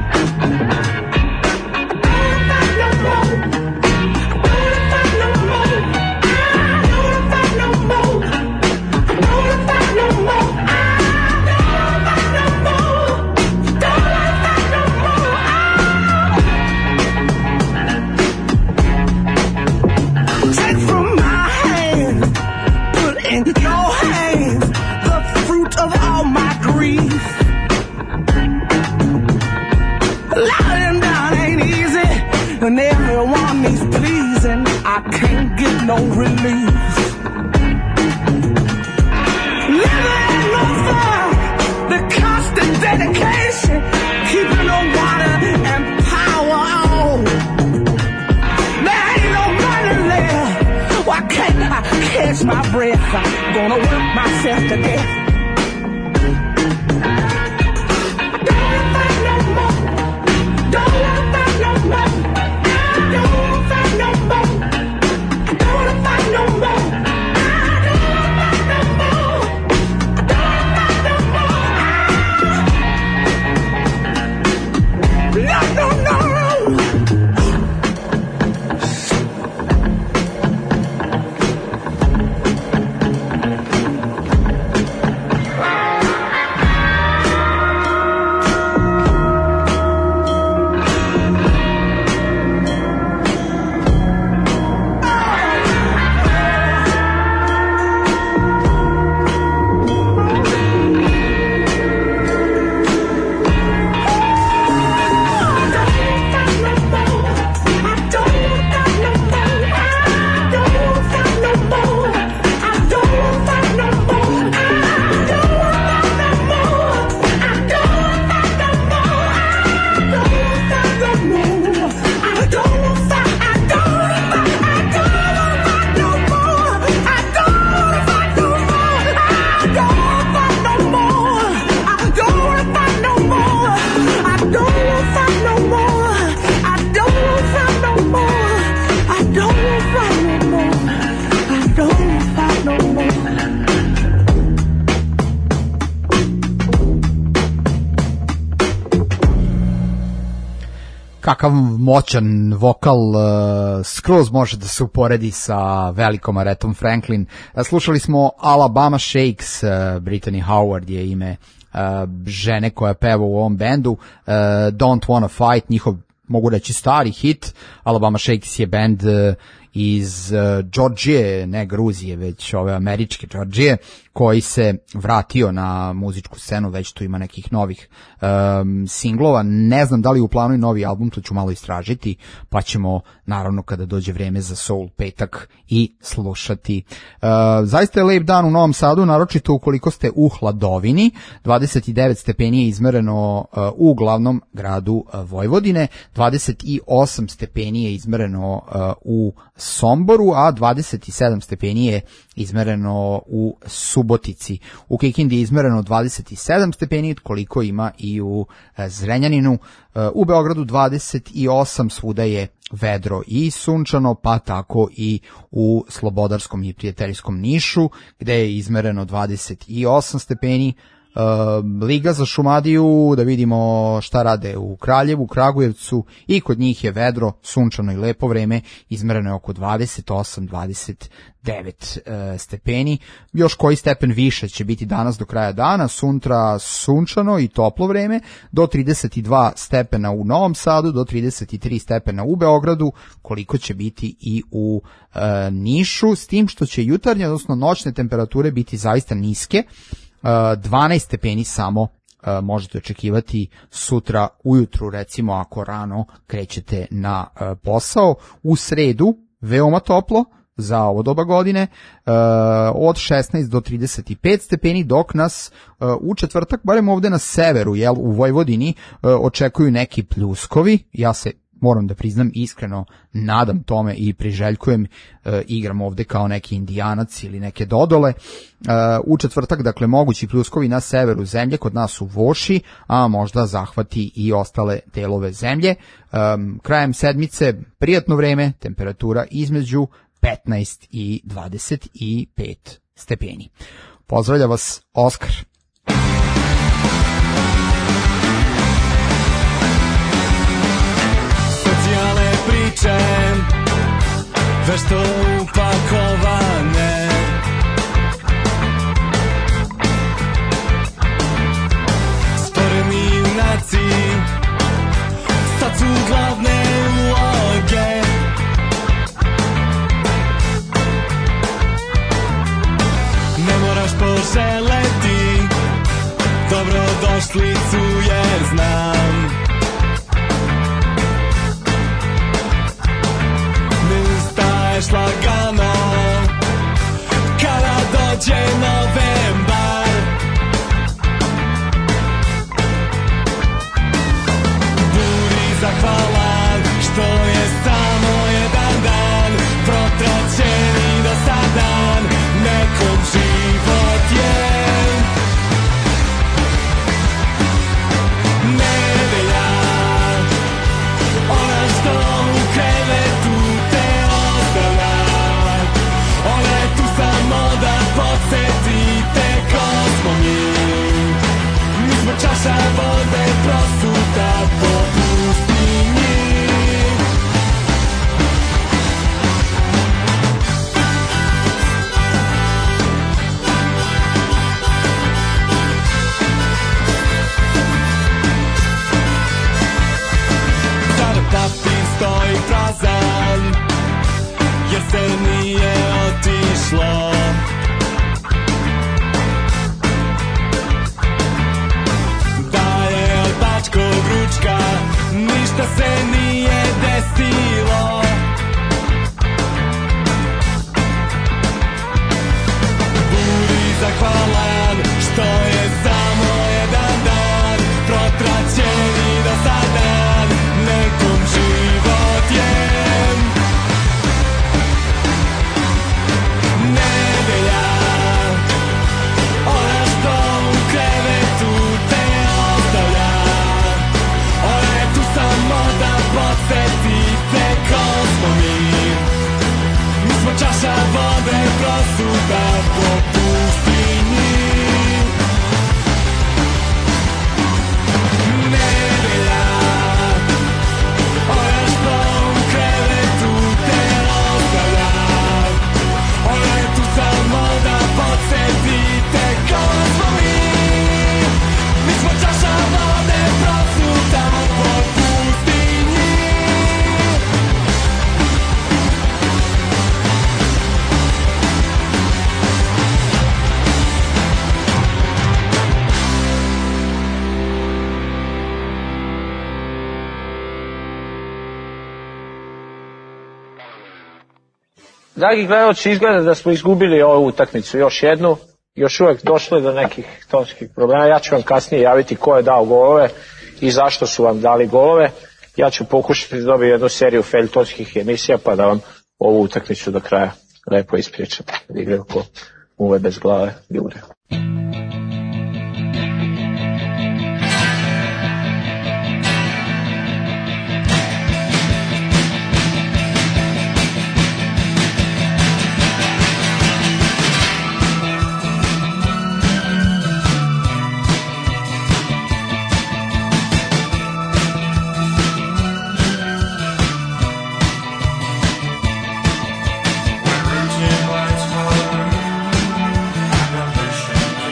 Take from my hand, put in your hands the fruit of all my grief. Lying down ain't easy, and everyone needs pleasing. I can't get no relief. Living in no fun, the constant dedication, keeping the water and power on. There ain't no money left. Why can't I catch my breath? I'm gonna work myself to death. Kakav moćan vokal, skroz može da se uporedi sa velikom Aretom Franklin. Slušali smo Alabama Shakes, Brittany Howard je ime žene koja peva u ovom bendu. Don't Wanna Fight, njihov, mogu reći, stari hit. Alabama Shakes je bend iz Georgije, ne Gruzije, već ove američke Georgije, koji se vratio na muzičku scenu, već tu ima nekih novih singlova. Ne znam da li u planu i novi album, to ću malo istražiti, pa ćemo naravno kada dođe vreme za Soul petak i slušati. Zaista je lep dan u Novom Sadu, naročito ukoliko ste u hladovini. 29 stepeni je izmereno u glavnom gradu Vojvodine, 28 stepeni je izmereno u Somboru, a 27 stepeni je izmereno u Subotici. U Kikindi je izmereno 27 stepeni, koliko ima i u Zrenjaninu. U Beogradu 28, svuda je vedro i sunčano, pa tako i u Slobodarskom i prijateljskom Nišu, gde je izmereno 28 stepeni. Liga za Šumadiju, da vidimo šta rade u Kraljevu, Kragujevcu, i kod njih je vedro, sunčano i lepo vreme, izmereno je oko 28-29 stepeni. Još koji stepen više će biti danas do kraja dana, sutra sunčano i toplo vreme, do 32 stepena u Novom Sadu, do 33 stepena u Beogradu, koliko će biti i u Nišu, s tim što će jutarnje, odnosno noćne temperature biti zaista niske. 12 stepeni samo možete očekivati sutra ujutru, recimo ako rano krećete na posao. U sredu veoma toplo, za ovo doba godine, od 16 do 35 stepeni, dok nas u četvrtak, barem ovde na severu, u Vojvodini, očekuju neki pljuskovi. Ja se, moram da priznam, iskreno nadam tome i priželjkujem, igram ovde kao neki Indijanac ili neke Dodole. U četvrtak, dakle, mogući pljuskovi na severu zemlje, kod nas u Voši, a možda zahvati i ostale delove zemlje. Krajem sedmice prijatno vreme, temperatura između 15 i 25 stepeni. Pozdravlja vas Oskar. Socijale priče, vešto upakovane, sporni junaci, sad su glavne uloge. Ne moraš poželeti dobrodošlicu jer znam ne ustaješ lagano kada dođe novembar. Budi zahvalan što je samo jedan dan protraćen i dosadan, nekom život je nedelja, ona što u krevetu te ostavlja, ona je tu samo da podsjetite ko smo mi. Mi smo čaša vode prosuta po pustinji. Sada papir stoji prazan, jer se nije otišlo. Da je od bačkog ručka ništa se nije desilo. Budi zahvalan što je samo jedan dan protraćen i dosadan, nekom život je nedelja, ona što u krevetu te ostavlja, ona je tu samo da podsjetite ko smo mi. Mi smo čaša vode prosuta po pustinji. Nedelja, ona što u krevetu te ostavlja, ona je tu samo da podsjetite ko smo mi. Mi smo čaša vode prosuta po pustinji. Dragi gledalci, izgleda da smo izgubili ovu utakmicu još jednu. Još uvek došlo je do nekih tonskih problema. Ja ću vam kasnije javiti ko je dao golove i zašto su vam dali golove. Ja ću pokušati da dobijem jednu seriju feljtonskih emisija pa da vam ovu utakmicu do kraja lepo ispričam. Da igraju ko muve bez glave ljude. Virgin lights for the moon, and ambition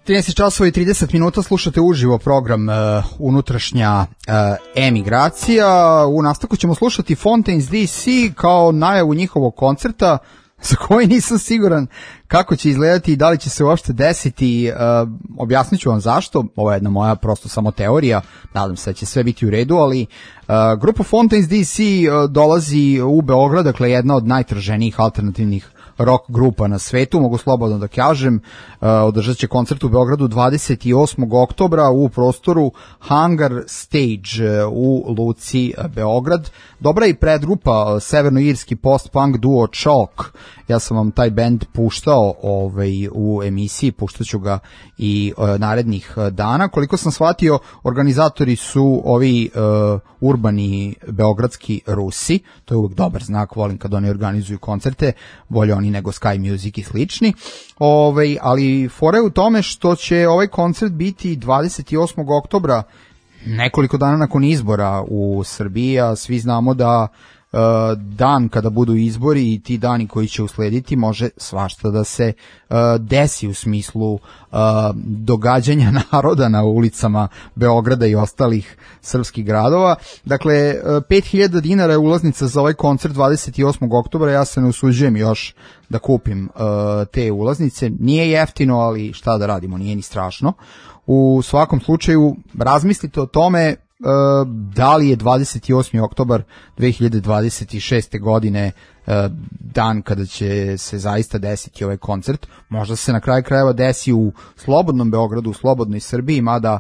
13 časova i 30 minuta slušate uživo program Unutrašnja emigracija. U nastavku ćemo slušati Fontaines DC kao najavu njihovog koncerta za koji nisam siguran kako će izgledati i da li će se uopšte desiti. Objasnit ću vam zašto. Ovo je jedna moja prosto samo teorija. Nadam se da će sve biti u redu, ali grupa Fontaines DC dolazi u Beograd, dakle jedna od najtraženijih alternativnih rock grupa na svetu, mogu slobodno da kažem. Održat će koncert u Beogradu 28. oktobra u prostoru Hangar Stage u Luci Beograd. Dobra i predgrupa, severnoirski post-punk duo Chalk. Ja sam vam taj band puštao u emisiji, puštat ću ga i narednih dana. Koliko sam shvatio, organizatori su ovi urbani beogradski Rusi, to je uvek dobar znak, volim kad oni organizuju koncerte, bolje oni nego Sky Music i slični. Ali fora je u tome što će ovaj koncert biti 28. oktobra, nekoliko dana nakon izbora u Srbiji, a svi znamo da dan kada budu izbori i ti dani koji će uslediti može svašta da se desi u smislu događanja naroda na ulicama Beograda i ostalih srpskih gradova. Dakle, 5.000 dinara je ulaznica za ovaj koncert 28. oktobra, ja se ne usuđujem još da kupim te ulaznice. Nije jeftino, ali šta da radimo, nije ni strašno. U svakom slučaju razmislite o tome da li je 28. oktobar 2026. godine dan kada će se zaista desiti ovaj koncert. Možda se na kraju krajeva desi u slobodnom Beogradu, u slobodnoj Srbiji, mada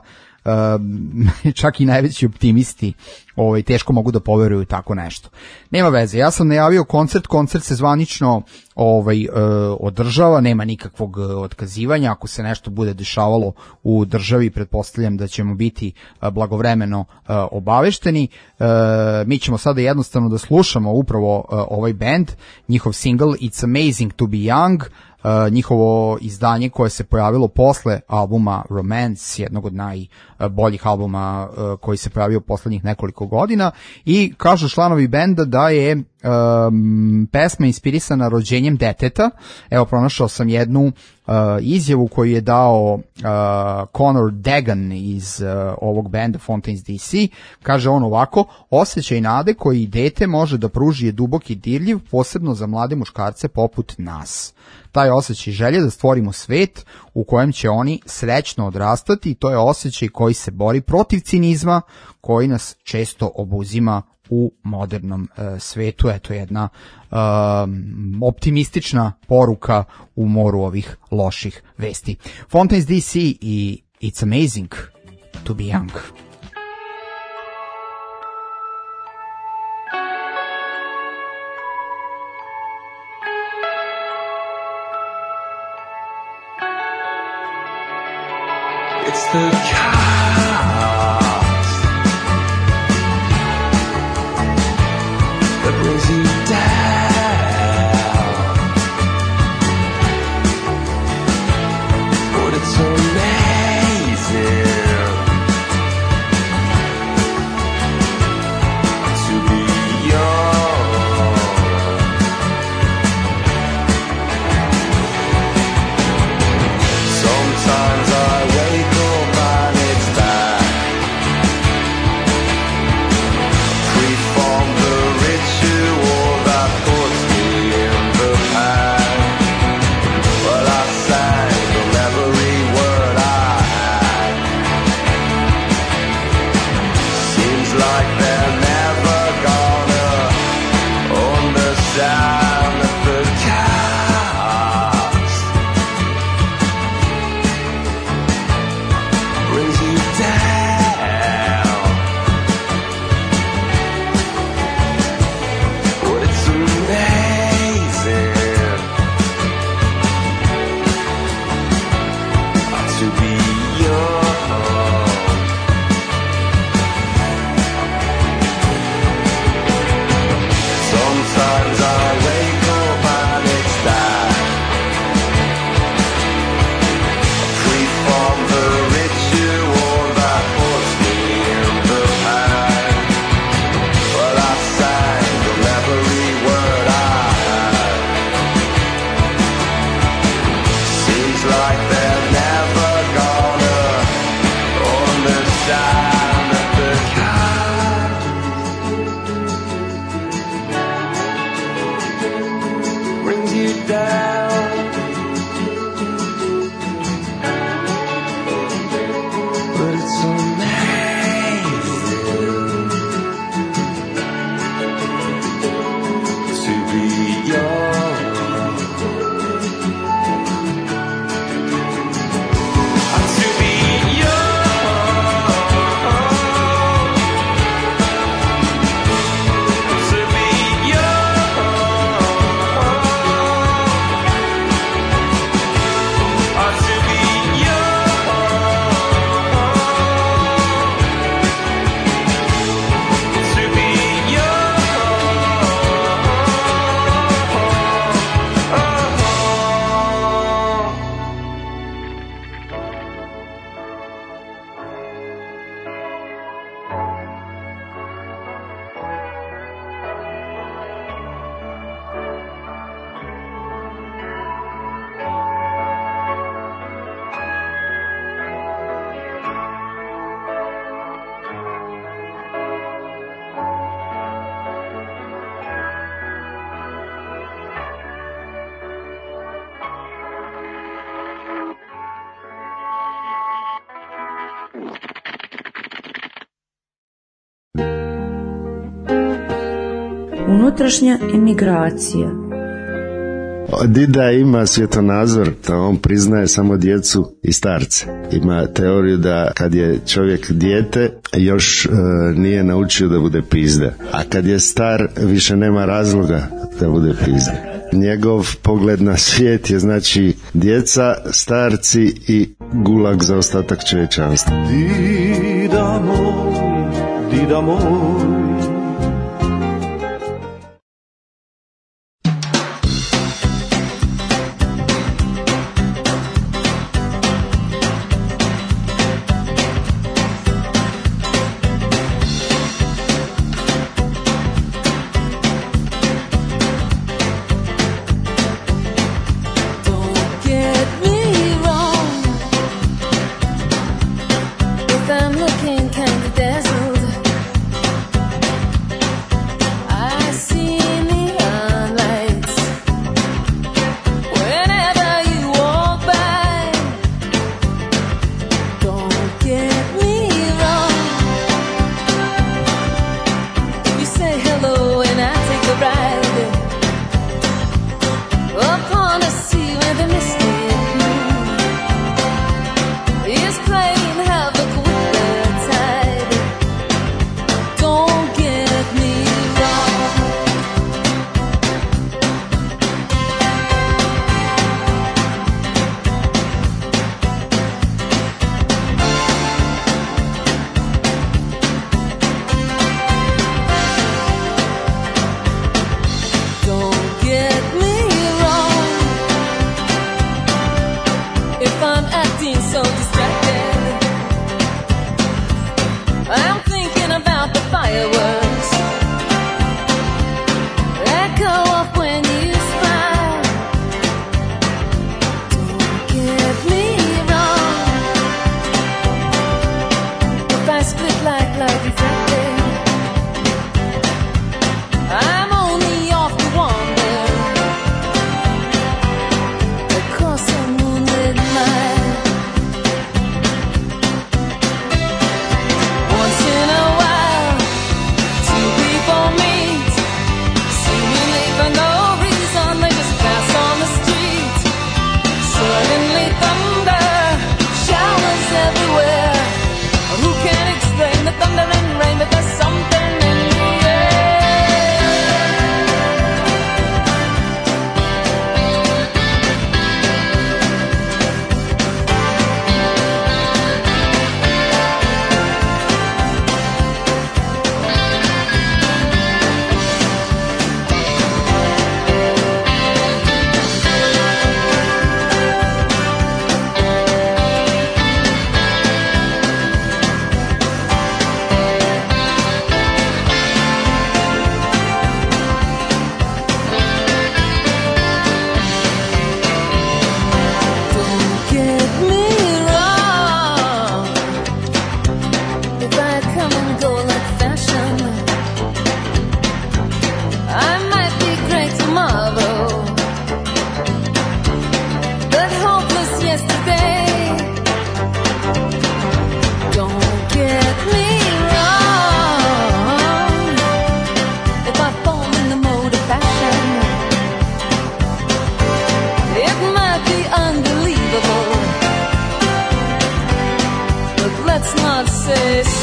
čak i najveći optimisti teško mogu da poveruju tako nešto. Nema veze, ja sam najavio koncert se zvanično održava, nema nikakvog otkazivanja. Ako se nešto bude dešavalo u državi, pretpostavljam da ćemo biti blagovremeno obavešteni. Mi ćemo sada jednostavno da slušamo upravo ovaj band, njihov single It's Amazing to be Young, njihovo izdanje koje se pojavilo posle albuma Romance, jednog od najboljih albuma koji se pojavio poslednjih nekoliko godina, i kažu članovi benda da je pesma inspirisana rođenjem deteta. Evo, pronašao sam jednu izjavu koju je dao Conor Dagan iz ovog benda Fontaines DC. Kaže on ovako: osjećaj nade koji dete može da pruži je dubok i dirljiv, posebno za mlade muškarce poput nas. Taj osjećaj želje da stvorimo svet u kojem će oni srećno odrastati, to je osjećaj koji se bori protiv cinizma koji nas često obuzima u modernom svetu. Eto jedna optimistična poruka u moru ovih loših vesti. Fontaines DC i It's Amazing to be Young. It's the chaos that brings you down, but it's amazing to be young. Sometimes I wake up and you down. But it's so nice to be young. To be young. To be young. To be Unutrašnja emigracija. Dida ima svjetonazor da on priznaje samo djecu i starce. Ima teoriju da kad je čovjek dijete još nije naučio da bude pizda, a kad je star više nema razloga da bude pizda. Njegov pogled na svijet je znači djeca, starci i gulag za ostatak čovječanstva. Dida moj, dida moj. Get me wrong, if I'm looking kinda dazzled.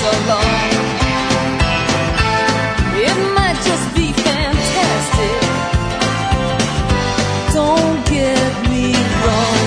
along. It might just be fantastic. Don't get me wrong.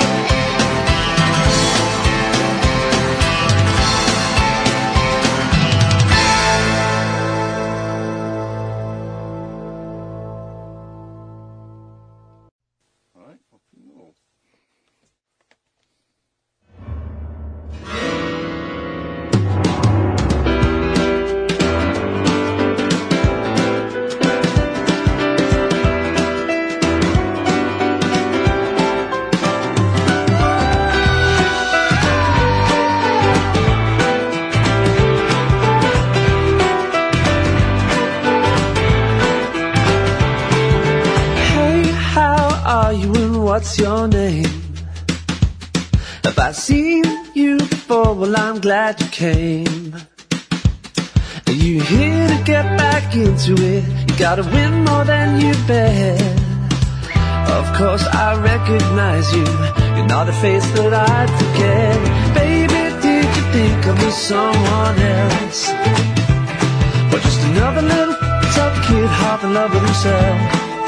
What's your name? Have I seen you before? Well, I'm glad you came. Are you here to get back into it? You gotta win more than you bet. Of course I recognize you. You're not a face that I'd forget. Baby, did you think of me someone else? Or just another little tough kid half in love with himself?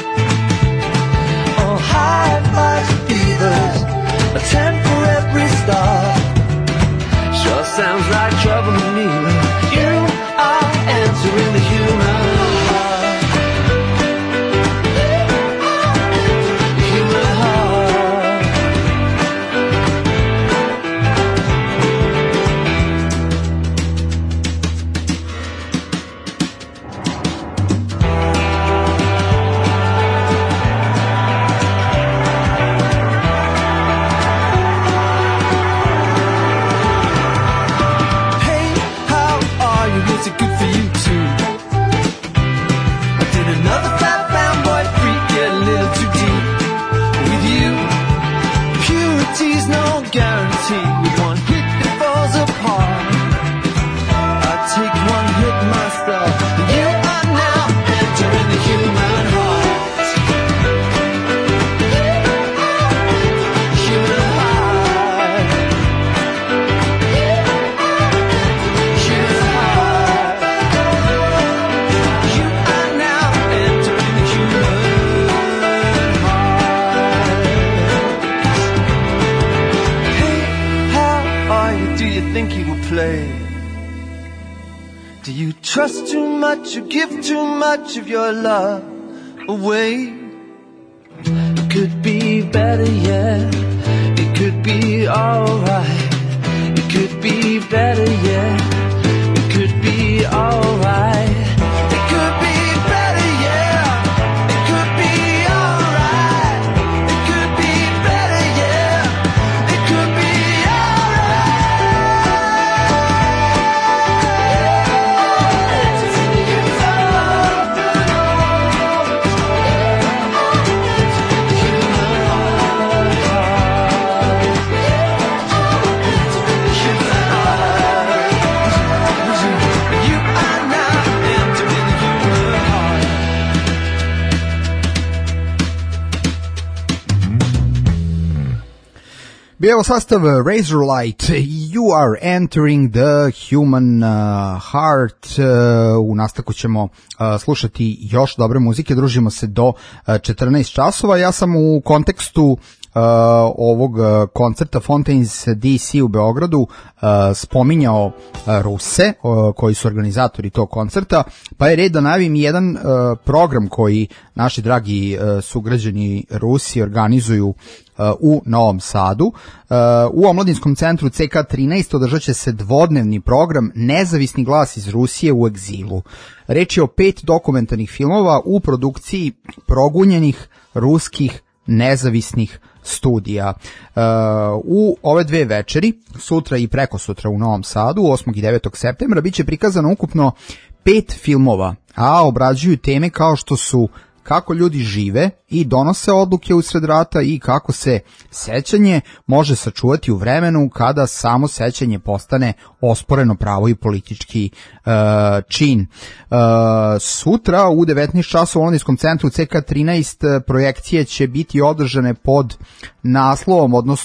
High fives and fevers, a 10 for every star. Sure sounds like trouble to me. You are entering the human heart. Human heart. Is it good for you too? Did another fat fanboy freak get a little too deep with you? Purity's no guarantee. With one hit it falls apart. I take one hit myself. You are now entering the human heart. Human heart. Human heart. You are now entering the human heart. Hey, how are you? Do you think you will play? Do you trust too much or give too much of your love away? It could be better, yeah. It could be alright. It could be better, yeah. It could be alright. It could be better, yeah. It could be alright. It could be better, yeah. It could be You are now entering the human heart. Bio sastav Razorlight, You are entering the human heart. U nastavku ćemo slušati još dobre muzike, družimo se do 14 časova. Ja sam u kontekstu ovog koncerta Fontaines DC u Beogradu spominjao Ruse koji su organizatori tog koncerta, pa je red da najavim jedan program koji naši dragi sugrađani Rusi organizuju u Novom Sadu. U omladinskom centru CK13 održat će se dvodnevni program Nezavisni glas iz Rusije u egzilu. Reč je o 5 dokumentarnih filmova u produkciji progunjenih ruskih nezavisnih studija. U ove dve večeri, sutra i prekosutra u Novom Sadu, 8. i 9. septembra, bit će prikazano ukupno 5 filmova, a obrađuju teme kao što su kako ljudi žive i donose odluke usred rata i kako se sećanje može sačuvati u vremenu kada samo sećanje postane osporeno pravo i politički čin. Sutra u 19 časova u Londonskom centru CK13 projekcije će biti održane pod naslovom, odnosno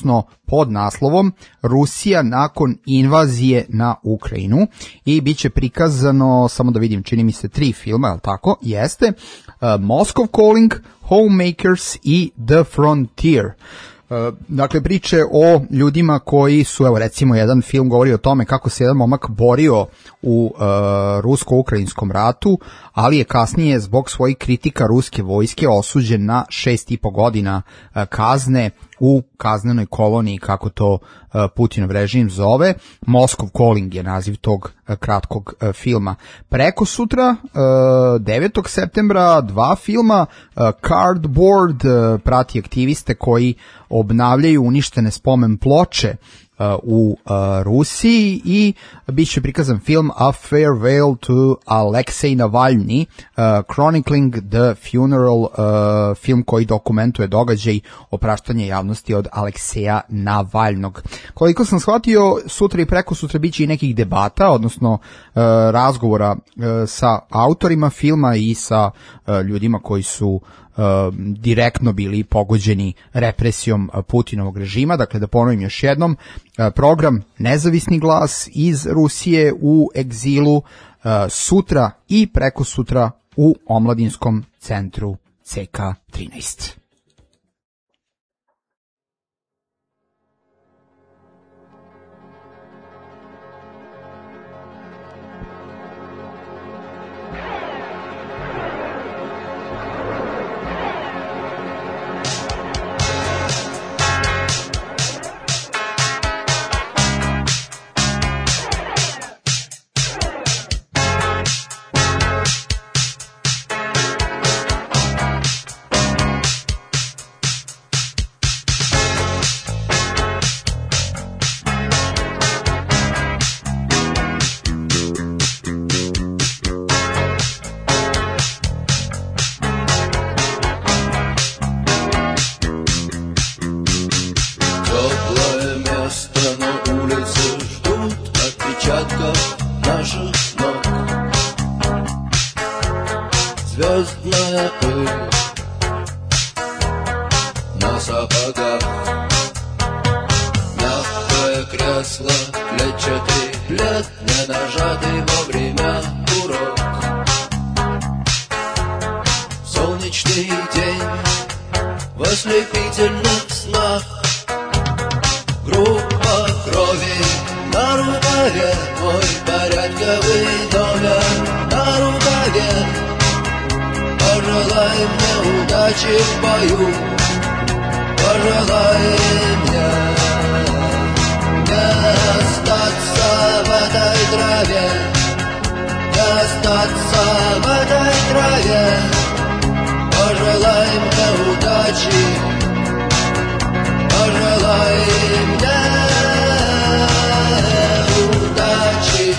pod naslovom Rusija nakon invazije na Ukrajinu i bit će prikazano, samo da vidim, čini mi se 3 filma, je li tako? Jeste. Moscow Calling, Homemakers i The Frontier. Dakle, priče o ljudima koji su, evo recimo jedan film govori o tome kako se jedan momak borio u rusko-ukrajinskom ratu, ali je kasnije zbog svojih kritika ruske vojske osuđen na 6,5 godina kazne u kaznenoj koloniji, kako to Putinov režim zove. Moscow Calling je naziv tog kratkog filma. Preko sutra, 9. septembra, 2 filma. Cardboard prati aktiviste koji obnavljaju uništene spomen ploče u Rusiji i bit će prikazan film A Farewell to Alexei Navalny, Chronicling the Funeral, film koji dokumentuje događaj opraštanja javnosti od Alekseja Navalnog. Koliko sam shvatio, sutra i preko sutra bit će i nekih debata, odnosno razgovora sa autorima filma i sa ljudima koji su direktno bili pogođeni represijom Putinovog režima. Dakle, da ponovim još jednom, program Nezavisni glas iz Rusije u egzilu sutra i preko sutra u omladinskom centru CK13. Звездная пыль на сапогах, мягкое кресло, клетчатый плед, не нажатый вовремя курок. Солнечный день в ослепительных снах, группа крови на рукаве, мой порядковый номер на рукаве. Пожелай мне удачи в бою, пожелай мне не остаться в этой траве, не остаться в этой траве. Пожелай мне удачи, пожелай мне удачи.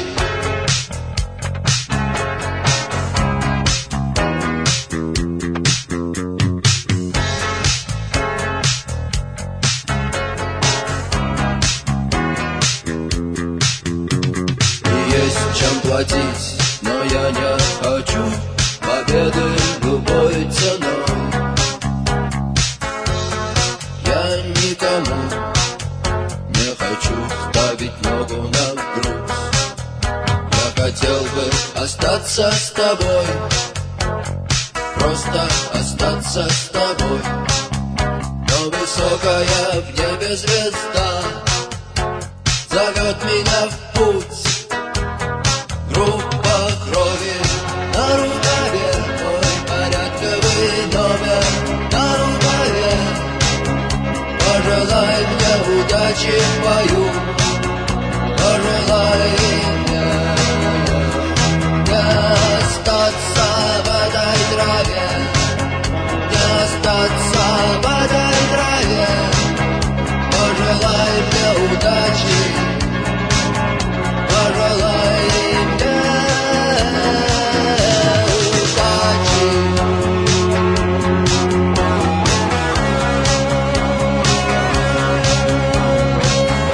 Платить, но я не хочу победы любой ценой. Я никому не хочу ставить ногу на грудь. Я хотел бы остаться с тобой, просто остаться с тобой. Но высокая в небе звезда зовет меня в путь. Группа крови на рукаве, мой порядковый номер на рукаве. Пожелай мне удачи в бою, пожелай мне не остаться в этой траве, не остаться в этой траве. Пожелай мне удачи, пожелай мне удачи.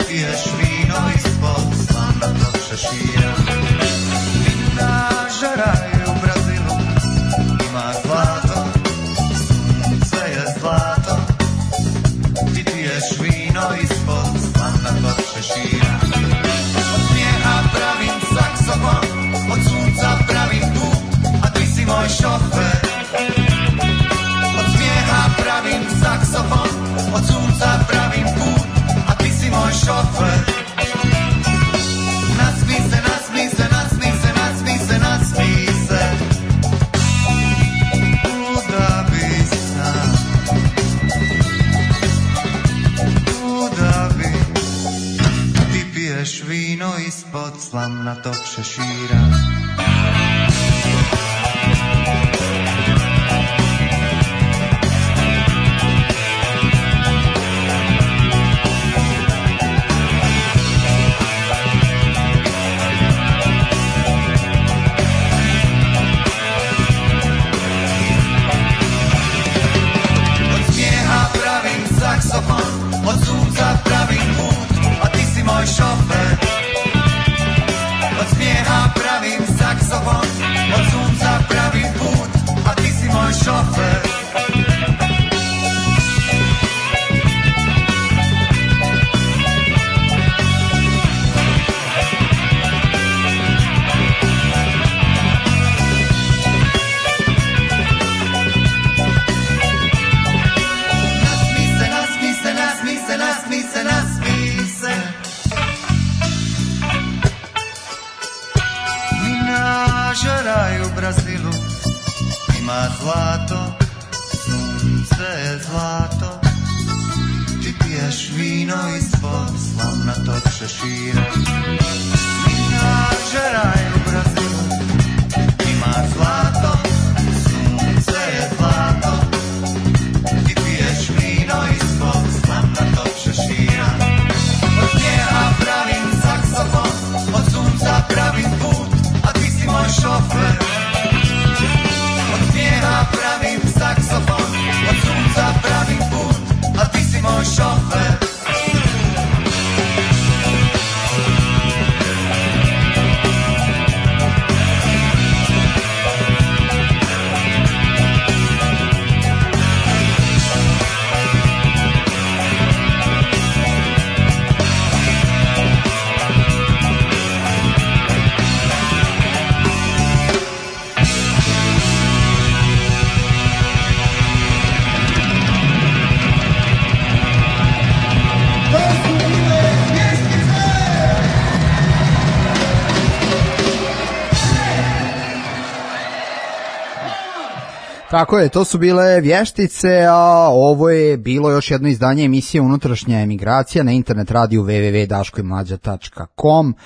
piješ vino ispod slamnatog šešira. Menažera je u Brazilu, ima zlato, sunce je zlato. Ti piješ vino ispod slamnatog šešira. Od smijeha pravim saksofon, od sunca pravim put, a ti si moj šofer. Od smijeha pravim saksofon, od sunca pravim put, a ti si moj šofer. Nasmi se, nasmi se, nasmi se, nasmi se, nasmi se. Kuda bi sam, kuda bi. Ti piješ vino ispod slamnatog šešira. Saksofon, od sunca pravim put, a ti si moj šofer. Od smijeha pravim saksofon, od sunca pravim put, a ti si moj šofer. Nasmi se, nasmi se. Menažera je u Brazilu, ima zlato, sunce je zlato. Ti piješ vino ispod slamnatog šešira. Menažera je u Brazilu, ima zlato, sunce je zlato. Ti piješ vino ispod slamnatog šešira. Od smijeha pravim saksofon, od sunca pravim put, a ti si moj šofer. Od smijeha pravim saksofon, od sunca pravim put, a ti si moj šofer. Tako je, to su bile Vještice, a ovo je bilo još jedno izdanje emisije Unutrašnja emigracija na internet radiju www.daškoimlađa.com.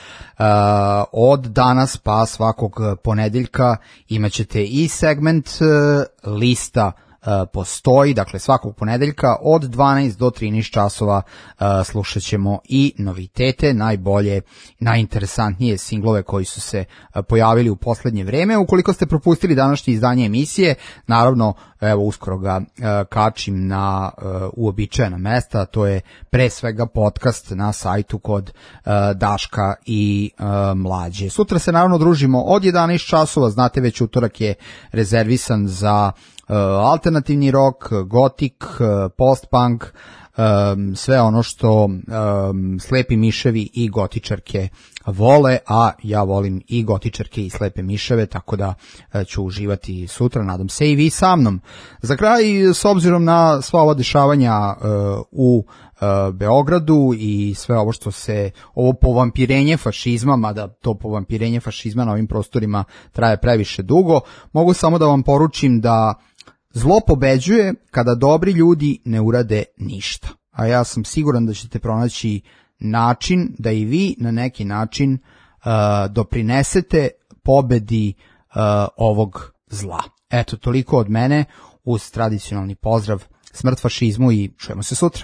Od danas pa svakog ponedeljka imat ćete i segment lista postoji, dakle svakog ponedeljka od 12 do 13 časova slušat ćemo i novitete, najbolje, najinteresantnije singlove koji su se pojavili u poslednje vreme. Ukoliko ste propustili današnje izdanje emisije, naravno, evo uskoro ga kačim na uobičajena mesta, to je pre svega podcast na sajtu kod Daška i Mlađe. Sutra se naravno družimo od 11 časova, znate već utorak je rezervisan za alternativni rock, gotik, post-punk, sve ono što slepi miševi i gotičarke vole, a ja volim i gotičarke i slepe miševe, tako da ću uživati sutra, nadam se i vi sa mnom. Za kraj, s obzirom na sva ova dešavanja u Beogradu i sve ovo što se, ovo povampirenje fašizma, mada to povampirenje fašizma na ovim prostorima traje previše dugo, mogu samo da vam poručim da zlo pobeđuje kada dobri ljudi ne urade ništa. A ja sam siguran da ćete pronaći način da i vi na neki način doprinesete pobedi ovog zla. Eto, toliko od mene uz tradicionalni pozdrav, smrt fašizmu i čujemo se sutra.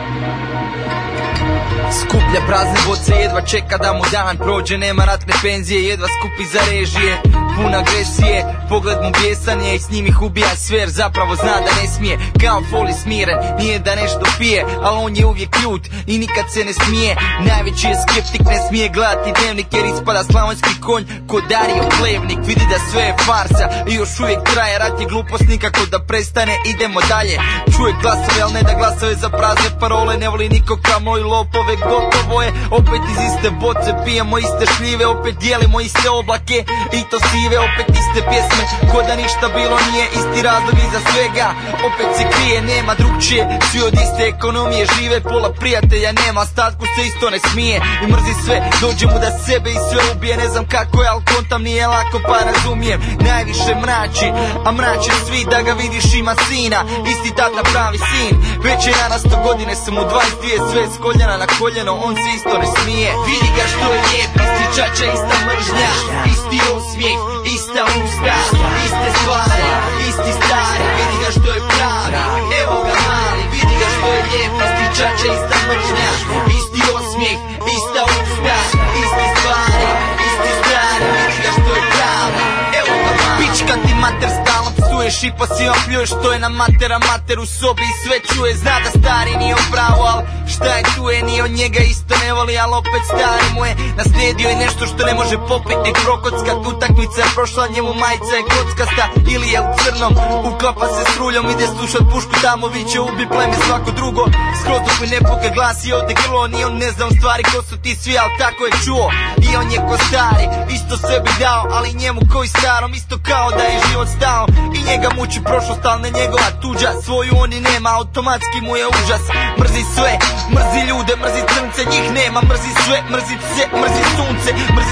Skuplja prazne boce, jedva čeka da mu dan prođe. Nema ratne penzije, jedva skupi za režije. Pun agresije, pogled mu bijesan je i s njim ih ubija sve jer zapravo zna da ne smije. Kao foli smiren, nije da nešto pije, ali on je uvijek ljut i nikad se ne smije. Najveći je skeptik, ne smije gledati dnevnik jer ispada slavonski konj ko Dario Plevnik. Vidi da sve je farsa i još uvijek traje rat je glupost, nikako da prestane, idemo dalje. Čuje glasove, ali ne da glasove za prazne parole. Ne voli niko kao moji lopove, gotovo je. Opet iz iste boce pijemo iste šljive, opet dijelimo iste oblake i to sive. Opet iste pjesme, ko da ništa bilo nije, isti razlog iza svega. Opet se krije, nema drugčije, svi od iste ekonomije žive. Pola prijatelja nema, ostatku se isto ne smije. I mrzi sve, dođe mu da sebe i sve ubije. Ne znam kako je, ali kontam nije lako pa razumijem. Najviše mrači, a mrače svi, da ga vidiš ima sina. Isti tata pravi sin, već je na 100 godine sam mu 22, sve s koljena na koljeno, on se isto ne smije. Vidi ga što je lijep, isti čača, ista mržnja, isti osmijeh, ista usta, iste stvari, isti stari. Vidi ga što je pravi, evo ga mali. Vidi ga što je lijep, isti čača, ista mržnja, isti osmijeh, ista usta, isti stvari, isti stari. Vidi ga što je pravi, evo ga mali. Pička ti mater, stalno psuješ i pasivno pljuješ, što je na matera, mater u sobi i sve čuje. Zna da stari nije u pravu, al šta je tu je, nije od njega isto ne voli, al opet stari mu je naslijedio i nešto što ne može popiti. Prokockat, utakmica je prošla, njemu majica je kockasta ili je u crnom. Uklapa se s ruljom, ide slušat pušku, tamo viće ubi pleme svako drugo. Skroz dok mi ne puka glas i ode grlo, ni on ne zna u stvari ko su ti svi, al tako je čuo. I on je ko stari, isto sve bi dao, ali njemu koji starom, isto kao da je život stao. I njega muči prošlost, al ne njegova tuđa, svoju on i nema, automatski mu je užas. Mrzi sve, mrzi ljude, mrzi crnce, njih nema. Mrzi sve, mrzi pse, mrzi sunce,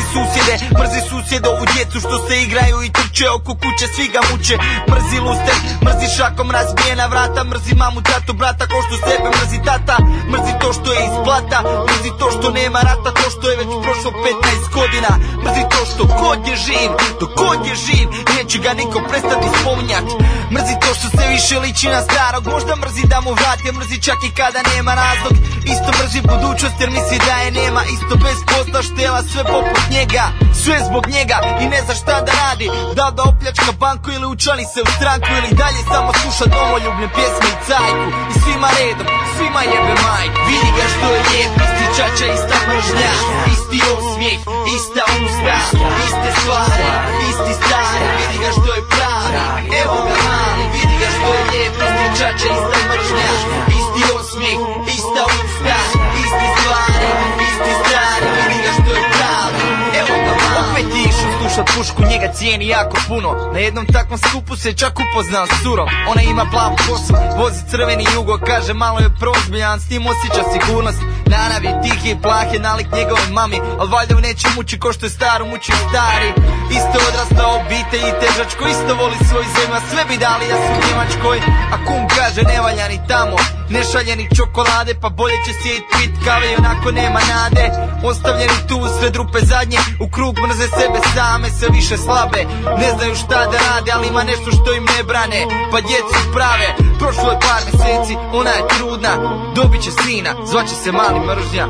mrzi susjede, ovu djecu što se igraju i trče oko kuće, svi ga muče. Mrzi luster, mrzi šakom razbijena vrata, mrzi mamu, tatu, brata, ko što sebe mrzi tata. Mrzi to što je iz blata, mrzi to što nema rata, to što je već prošlo 15 godina. Mrzi to što god je živ, dok god je živ, neće ga niko prestati spominjat. Mrzi to što se više liči na starog, možda mrzi da mu vrati, mrzi čak i kada nema razlog. Isto mrzi budućnost jer misli da je nema, isto bez posla štela sve poput njega. Sve zbog njega i ne zna šta da radi, da opljačka banku ili učlani se u stranku, ili dalje samo sluša domoljubne pjesme i cajku. I svima redom, svima jebe majku. Vidi ga što je lijep, isti čača, ista mržnja, isti osmijeh, ista usta, iste stvari, isti stari. Vidi ga što je pravi, evo ga mali. Vidi ga što je lijep, isti čača, ista mržnja, isti osmijeh, ista usta, isti stvari, isti stari. Vidi ga što je pravi, evo ga mali. Opet je išao slušat pušku, njega cijeni jako puno. Na jednom takvom skupu se čak upoznao s curom. Ona ima plavu kosu, vozi crveni jugo, kaže malo je prozbiljan, s njim osjeća sigurnost. Narav je tihi i plah je nalik njegove mami, al valjda neće muči ko što je staru mučio stari. Isto odrasla obitelj i težačko, isto voli svoju zemlju, sve bi dali da su u Njemačkoj. A kum kaže ne valja ni tamo, ne šalje ni čokolade, pa bolje će sjedit pit kave i onako nema nade. Ostavljeni tu usred rupe zadnje, u krug mrze sebe same, sve više slabe. Ne znaju šta da rade, ali ima nešto što im ne brane, pa djecu prave. Prošlo je par mjeseci, ona je trudna, dobit će sina, zvaće se Mali Mržnja.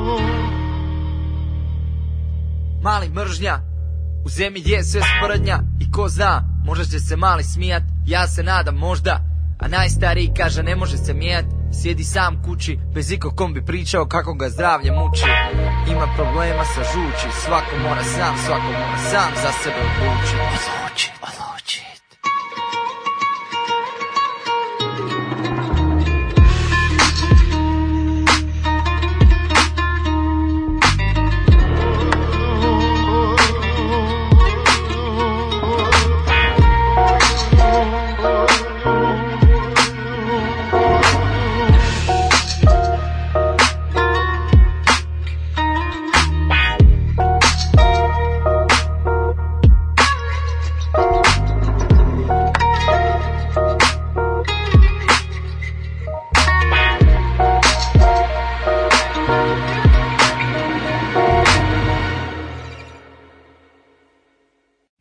Mali Mržnja, u zemlji gdje je sve sprdnja. I ko zna, možda će se mali smijat, ja se nadam možda. A najstariji kaže ne može se mijat, sjedi sam kući, bez ikog kom bi pričao kako ga zdravlje muči. Ima problema sa žuči, svako mora sam za sebe odlučit. Odlučit.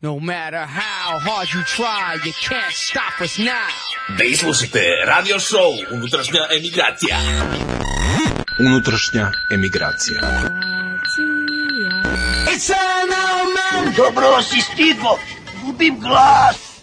No matter how hard you try, you can't stop us now. Da slušate radio show Unutrašnja emigracija. Unutrašnja emigracija. Dobro si stigo, gubim glas.